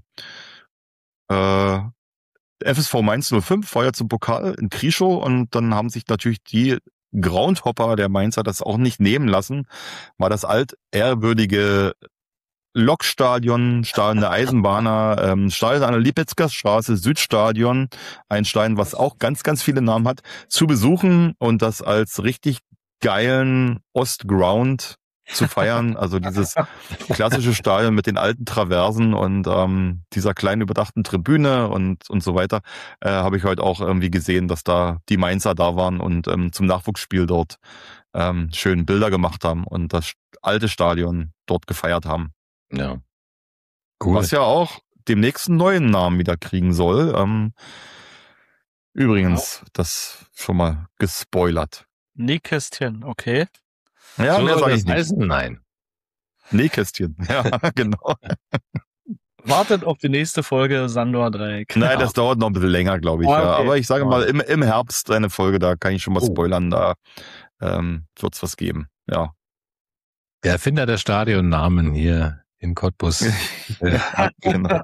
FSV Mainz 05 war ja zum Pokal in Krieschow und dann haben sich natürlich die Groundhopper der Mainzer das auch nicht nehmen lassen, mal das altehrwürdige Lokstadion, Stadion der Eisenbahner, Stadion an der Lipetzker Straße, Südstadion, ein Stadion, was auch ganz, ganz viele Namen hat, zu besuchen und das als richtig geilen Ostground zu feiern. Also dieses klassische Stadion mit den alten Traversen und dieser kleinen überdachten Tribüne und so weiter, habe ich heute auch irgendwie gesehen, dass da die Mainzer da waren und zum Nachwuchsspiel dort schön Bilder gemacht haben und das alte Stadion dort gefeiert haben. Ja. Cool. Was ja auch demnächst einen neuen Namen wieder kriegen soll. Übrigens, das schon mal gespoilert. Nähkästchen, okay. Ja, so mehr soll sage das ich nicht. heißen? Nein. Nähkästchen. Ja, genau. Wartet auf die nächste Folge Sandor Dreieck. Nein, das dauert noch ein bisschen länger, glaube ich. Ah, okay. Ja. Aber ich sage mal, im Herbst eine Folge, da kann ich schon mal spoilern, da wird's was geben. Ja. Der Erfinder der Stadionnamen hier in Cottbus. Genau.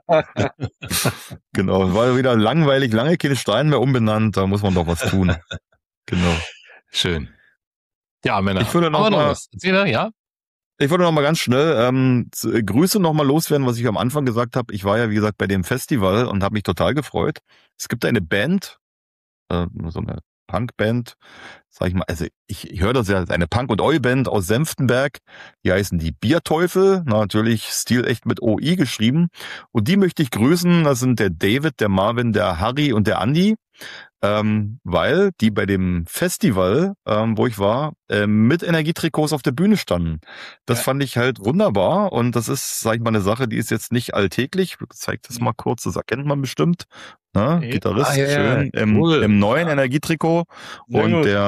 Genau. War wieder langweilig, lange keine Steine mehr umbenannt, da muss man doch was tun. Genau. Schön. Ja, Männer. Ich würde noch Aber mal- was. Erzähl doch, ja? Ich wollte noch mal ganz schnell Grüße noch mal loswerden, was ich am Anfang gesagt habe. Ich war ja, wie gesagt, bei dem Festival und habe mich total gefreut. Es gibt eine Band, so eine Punkband, sag ich mal, also ich höre das ja, eine Punk- und Oi-Band aus Senftenberg, die heißen die Bierteufel, natürlich stilecht mit OI geschrieben und die möchte ich grüßen, das sind der David, der Marvin, der Harry und der Andi, weil die bei dem Festival, wo ich war, mit Energietrikots auf der Bühne standen. Das fand ich halt wunderbar und das ist, sag ich mal, eine Sache, die ist jetzt nicht alltäglich. Ich zeig das mal kurz, das erkennt man bestimmt. Ne? Okay. Gitarrist, Ja, schön cool. im neuen Energietrikot Sehr und gut.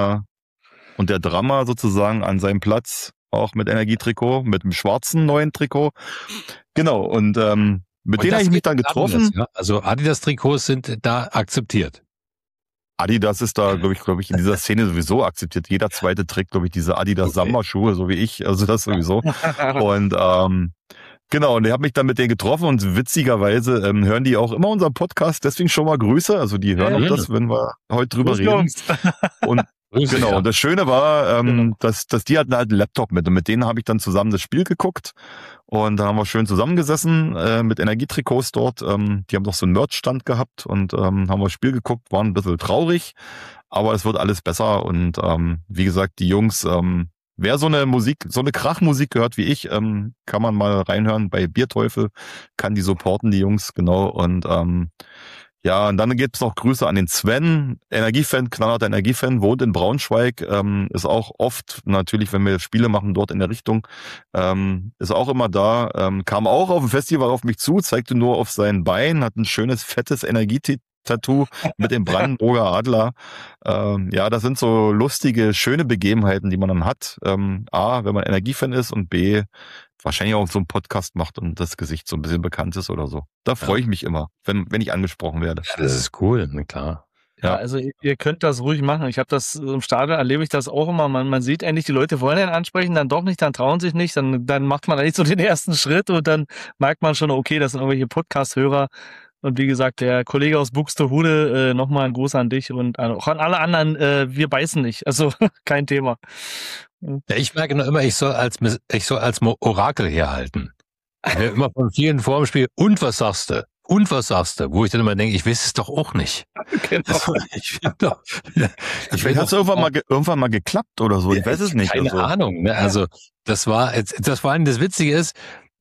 der Drummer sozusagen an seinem Platz auch mit Energietrikot, mit dem schwarzen neuen Trikot. Genau, und mit Und denen das habe ich mich geht dann mit getroffen. Adidas, ja? Also Adidas-Trikots sind da akzeptiert. Adidas ist da, glaube ich, in dieser Szene sowieso akzeptiert. Jeder zweite trägt, glaube ich, diese Adidas Samba-Schuhe, so wie ich. Also das sowieso. Und genau, und ich habe mich dann mit denen getroffen und witzigerweise hören die auch immer unseren Podcast. Deswegen schon mal Grüße. Also die hören auch das, wenn wir heute drüber Grüß reden. Jungs. Und Grüße, genau, ja. und das Schöne war, Genau. dass die hatten halt einen Laptop mit und mit denen habe ich dann zusammen das Spiel geguckt und da haben wir schön zusammengesessen mit Energietrikots dort. Die haben noch so einen Merch-Stand gehabt und haben wir das Spiel geguckt, waren ein bisschen traurig, aber es wird alles besser und wie gesagt, die Jungs, wer so eine Musik, so eine Krachmusik gehört wie ich, kann man mal reinhören bei Bierteufel, kann die supporten, die Jungs, genau, und ja, und dann gibt's noch Grüße an den Sven, Energiefan, knallharter Energiefan, wohnt in Braunschweig, ist auch oft, natürlich, wenn wir Spiele machen, dort in der Richtung, ist auch immer da, kam auch auf dem Festival auf mich zu, zeigte nur auf sein Bein, hat ein schönes, fettes Energietattoo mit dem Brandenburger Adler. Ja, das sind so lustige, schöne Begebenheiten, die man dann hat. A, wenn man Energiefan ist und B, wahrscheinlich auch so einen Podcast macht und das Gesicht so ein bisschen bekannt ist oder so. Da freue ich mich immer, wenn ich angesprochen werde. Ja, das ist cool, na klar. Ja, Ja. also ihr könnt das ruhig machen. Ich habe das im Stadion, erlebe ich das auch immer. Man sieht eigentlich, die Leute wollen einen ansprechen, dann doch nicht, dann trauen sich nicht, dann macht man eigentlich so den ersten Schritt und dann merkt man schon, okay, das sind irgendwelche Podcast-Hörer. Und wie gesagt, der Kollege aus Buxtehude, nochmal ein Gruß an dich und auch an alle anderen, wir beißen nicht. Also kein Thema. Ja, ich merke nur immer, ich soll als Orakel herhalten. Ich höre immer von vielen vor dem Spiel, und was sagst du? Und was sagst du? Wo ich dann immer denke, ich weiß es doch auch nicht. Genau. Ich will doch, Vielleicht hat es irgendwann mal geklappt oder so. Ich weiß es nicht. Keine Also, Ahnung. Ne? Also das vor allem das Witzige ist,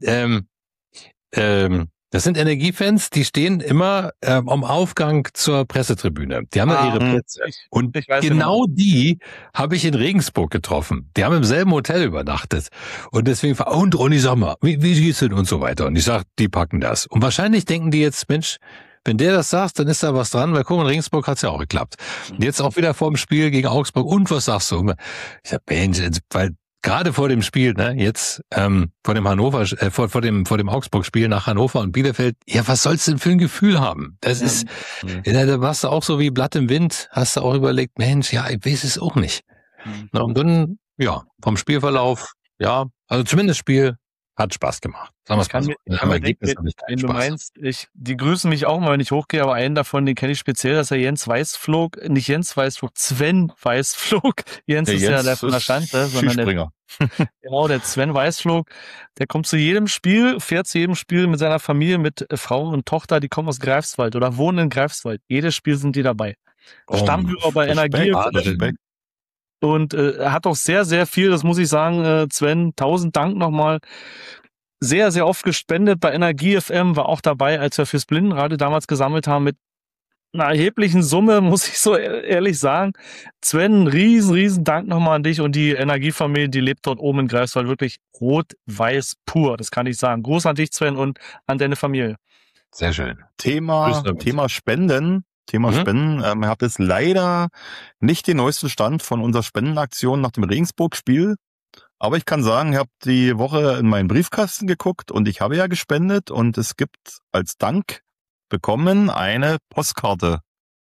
das sind Energiefans, die stehen immer am Aufgang zur Pressetribüne. Die haben da ihre Plätze. Und ich weiß genau die habe ich in Regensburg getroffen. Die haben im selben Hotel übernachtet. Und deswegen und Ronny, sag mal, wie geht's denn und so weiter. Und ich sag, die packen das. Und wahrscheinlich denken die jetzt, Mensch, wenn der das sagt, dann ist da was dran, weil guck mal, in Regensburg hat's ja auch geklappt. Und jetzt auch wieder vor dem Spiel gegen Augsburg. Und was sagst du? Und ich sag, Mensch, weil gerade vor dem Spiel, ne, jetzt vor dem Hannover, vor dem Augsburg-Spiel nach Hannover und Bielefeld, ja, was sollst du denn für ein Gefühl haben? Das ist, da warst du auch so wie Blatt im Wind, hast du auch überlegt, Mensch, ja, ich weiß es auch nicht. Na, und dann, ja, vom Spielverlauf, ja, also zumindest Spiel hat Spaß gemacht. Sagen wir's mal so. Am Ergebnis habe ich keinen wenn du Spaß. meinst, die grüßen mich auch mal, wenn ich hochgehe, aber einen davon, den kenne ich speziell, dass er Jens Weißflog, nicht Jens Weißflog, Sven Weißflog. Jens ist ja der von der Schanze, sondern der Skispringer. Genau, der Sven Weißflog, der kommt zu jedem Spiel, fährt zu jedem Spiel mit seiner Familie, mit Frau und Tochter, die kommen aus Greifswald oder wohnen in Greifswald. Jedes Spiel sind die dabei. Stammhörer bei Energie. Respekt. Und er hat auch sehr, sehr viel, das muss ich sagen, Sven, 1000 Dank nochmal. Sehr, sehr oft gespendet bei Energie FM, war auch dabei, als wir fürs Blindenradio damals gesammelt haben mit einer erheblichen Summe, muss ich so ehrlich sagen. Sven, riesen Dank nochmal an dich und die Energiefamilie, die lebt dort oben in Greifswald, wirklich rot-weiß pur, das kann ich sagen. Gruß an dich, Sven, und an deine Familie. Sehr schön. Thema Spenden. Ich habe jetzt leider nicht den neuesten Stand von unserer Spendenaktion nach dem Regensburg-Spiel. Aber ich kann sagen, ich habe die Woche in meinen Briefkasten geguckt und ich habe ja gespendet und es gibt als Dank bekommen eine Postkarte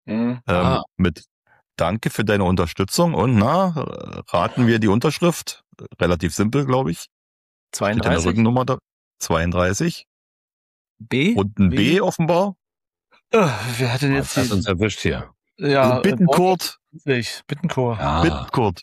mit Danke für deine Unterstützung und raten wir die Unterschrift. Relativ simpel, glaube ich. 32. Mit einer Rückennummer 32. B? Und ein B offenbar. Wer hat denn jetzt Das hat uns erwischt hier. Ja, Bittenkurt. Bittenkurt. Ja. Bittenkurt.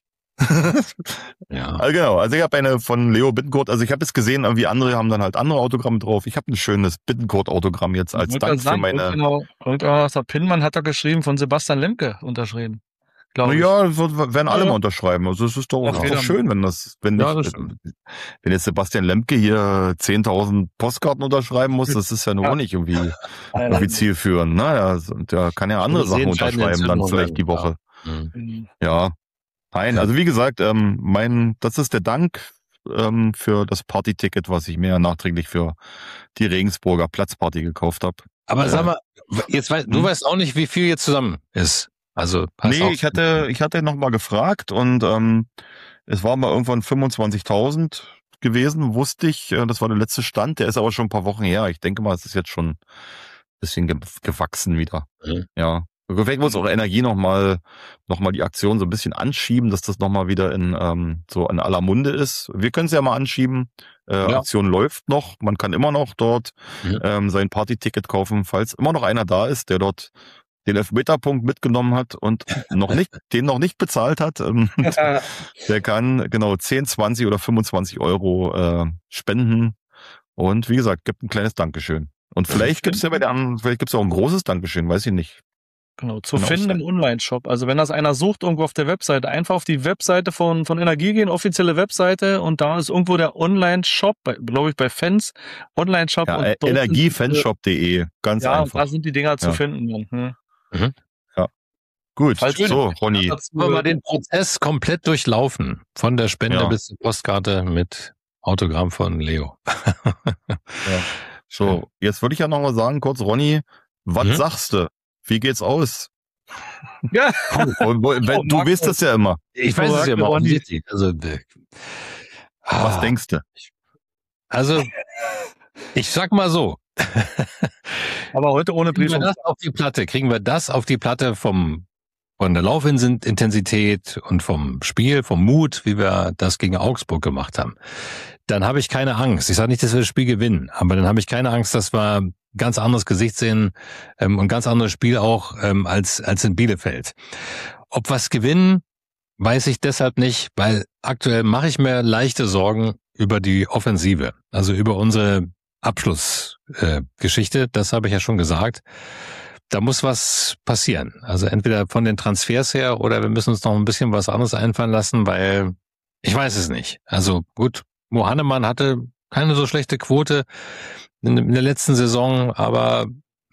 Ja. Also genau, also ich habe eine von Leo Bittenkurt, also ich habe es gesehen, irgendwie andere haben dann halt andere Autogramme drauf. Ich habe ein schönes Bittenkurt-Autogramm jetzt als Dank für meine... Der Pinmann hat da geschrieben, von Sebastian Lemke unterschrieben. Ja, werden alle mal unterschreiben. Also es ist doch schön, wenn jetzt Sebastian Lemke hier 10.000 Postkarten unterschreiben muss, das ist ja nur nicht irgendwie zielführend. Ne? Der kann ja andere Sachen unterschreiben dann vielleicht die Woche. Ja. Nein, also wie gesagt, das ist der Dank für das Partyticket, was ich mir nachträglich für die Regensburger Platzparty gekauft habe. Aber sag mal, du weißt auch nicht, wie viel jetzt zusammen ist. Also nee, ich hatte noch mal gefragt und es war mal irgendwann 25.000 gewesen, wusste ich. Das war der letzte Stand, der ist aber schon ein paar Wochen her. Ich denke mal, es ist jetzt schon ein bisschen gewachsen wieder. Ja. Vielleicht muss auch Energie noch mal die Aktion so ein bisschen anschieben, dass das noch mal wieder so in aller Munde ist. Wir können es ja mal anschieben. Aktion läuft noch. Man kann immer noch dort sein Partyticket kaufen, falls immer noch einer da ist, der dort den Elfmeterpunkt mitgenommen hat und den noch nicht bezahlt hat. Der kann 10, 20 oder 25 Euro spenden. Und wie gesagt, gibt ein kleines Dankeschön. Und vielleicht gibt es ja vielleicht gibt es auch ein großes Dankeschön, weiß ich nicht. Genau, zu finden im Online-Shop. Also wenn das einer sucht, irgendwo auf der Webseite, einfach auf die Webseite von Energie gehen, offizielle Webseite, und da ist irgendwo der Online-Shop, glaube ich, bei Fans, Online-Shop. Ja, energiefanshop.de, ganz einfach. Ja, da sind die Dinger zu finden. Ja. Gut, so, Ronny. Jetzt haben wir mal den Prozess komplett durchlaufen. Von der Spende bis zur Postkarte mit Autogramm von Leo. So, jetzt würde ich ja noch mal sagen, kurz, Ronny, was sagst du? Wie geht's aus? Ja. Du weißt das ja immer. Ich weiß es ja immer. Also, was denkst du? Also, ich sag mal so. Aber heute ohne Brief. Kriegen wir das auf die Platte von der Laufintensität und vom Spiel, vom Mut, wie wir das gegen Augsburg gemacht haben, dann habe ich keine Angst. Ich sage nicht, dass wir das Spiel gewinnen, aber dann habe ich keine Angst, dass wir ganz anderes Gesicht sehen und ganz anderes Spiel auch als in Bielefeld. Ob wir es gewinnen, weiß ich deshalb nicht, weil aktuell mache ich mir leichte Sorgen über die Offensive, also über unsere Abschlussgeschichte. Das habe ich ja schon gesagt. Da muss was passieren. Also entweder von den Transfers her oder wir müssen uns noch ein bisschen was anderes einfallen lassen, weil ich weiß es nicht. Also gut, Mo Hannemann hatte keine so schlechte Quote in der letzten Saison, aber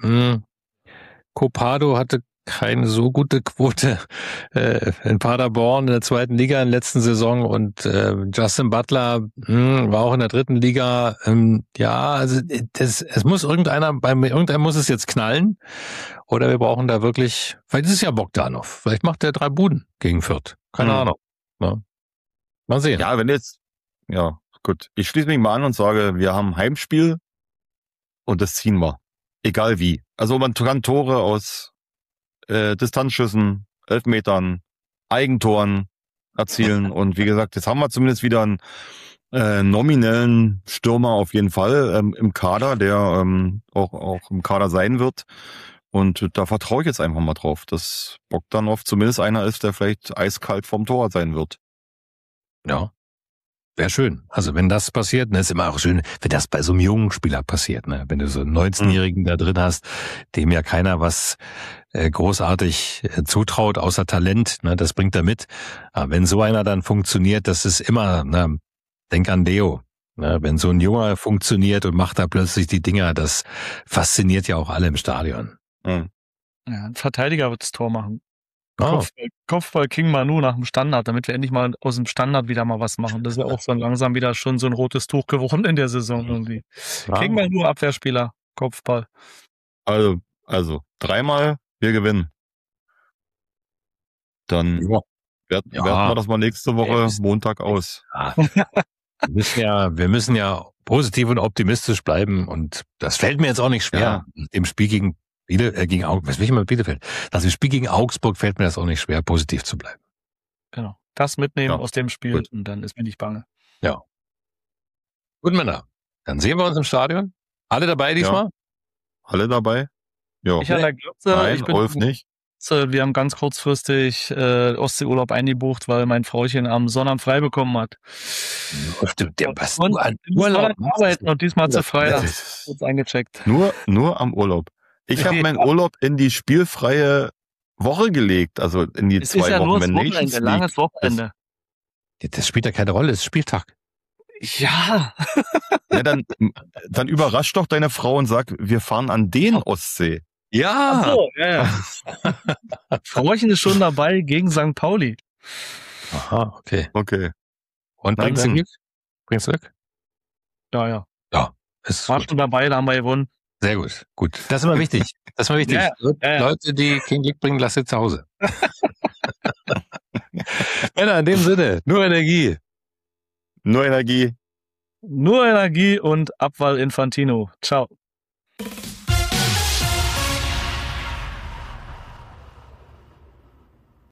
Copado hatte keine so gute Quote in Paderborn in der zweiten Liga in der letzten Saison und Justin Butler war auch in der dritten Liga. Also es muss irgendeinem muss es jetzt knallen oder wir brauchen da wirklich, vielleicht ist es ja Bogdanov, vielleicht macht der 3 Buden gegen Fürth, keine Ahnung. Ja. Mal sehen. Ja, gut. Ich schließe mich mal an und sage, wir haben Heimspiel und das ziehen wir. Egal wie. Also man kann Tore aus Distanzschüssen, Elfmetern, Eigentoren erzielen. Und wie gesagt, jetzt haben wir zumindest wieder einen nominellen Stürmer auf jeden Fall im Kader, der auch im Kader sein wird. Und da vertraue ich jetzt einfach mal drauf, dass Bogdanov zumindest einer ist, der vielleicht eiskalt vom Tor sein wird. Ja. Wäre schön. Also wenn das passiert, ne, ist immer auch schön, wenn das bei so einem jungen Spieler passiert, ne? Wenn du so einen 19-Jährigen da drin hast, dem ja keiner was großartig zutraut, außer Talent, ne, das bringt er mit. Aber wenn so einer dann funktioniert, das ist immer, ne, denk an Deo. Ne, wenn so ein Junger funktioniert und macht da plötzlich die Dinger, das fasziniert ja auch alle im Stadion. Mhm. Ja, ein Verteidiger wird das Tor machen. Oh. Kopfball King Manu nach dem Standard, damit wir endlich mal aus dem Standard wieder mal was machen. Das ist ja auch so langsam wieder schon so ein rotes Tuch geworden in der Saison irgendwie. King Manu, Abwehrspieler, Kopfball. Also 3-mal, wir gewinnen. Dann werten wir das mal nächste Woche Montag aus. Ja. Wir müssen ja positiv und optimistisch bleiben und das fällt mir jetzt auch nicht schwer. Ja. Im Spiel gegen was will ich mal mit Bielefeld? Das im Spiel gegen Augsburg fällt mir das auch nicht schwer, positiv zu bleiben. Genau. Das mitnehmen Ja. aus dem Spiel Gut. und dann ist mir nicht bange. Ja. Gut, Männer. Dann sehen wir uns im Stadion. Alle dabei diesmal? Alle dabei? Ja. Ich an der Glotze, Nein, ich bin Ulf nicht. Wir haben ganz kurzfristig Ostseeurlaub eingebucht, weil mein Frauchen am Sonnabend frei bekommen hat. Stimmt, was Und du an ich muss Urlaub Sonntag arbeiten und diesmal zu Freitag. Das Kurz eingecheckt. Nur am Urlaub. Ich habe meinen Urlaub in die spielfreie Woche gelegt, also in die Es ist 2 ja nur Wochen. das Wenn Wochenende, Nations League- langes Wochenende. Das spielt ja keine Rolle, es ist Spieltag. Ja. Ja, dann überrasch doch deine Frau und sag, wir fahren an den Ostsee. Ja. Ach so, ja. Frauchen ist schon dabei gegen St. Pauli. Aha, okay. Okay. Und Na bringst du dann. Glück? Bringst du Glück? Ja. Ja, ist War gut. schon dabei, da haben wir gewonnen. Sehr gut. Gut. Das ist immer wichtig. Das ist immer wichtig. Ja. Leute, die kein Glück bringen, lasst sie zu Hause. Männer, in dem Sinne, nur Energie. Nur Energie. Nur Energie und Abwahl Infantino. Ciao.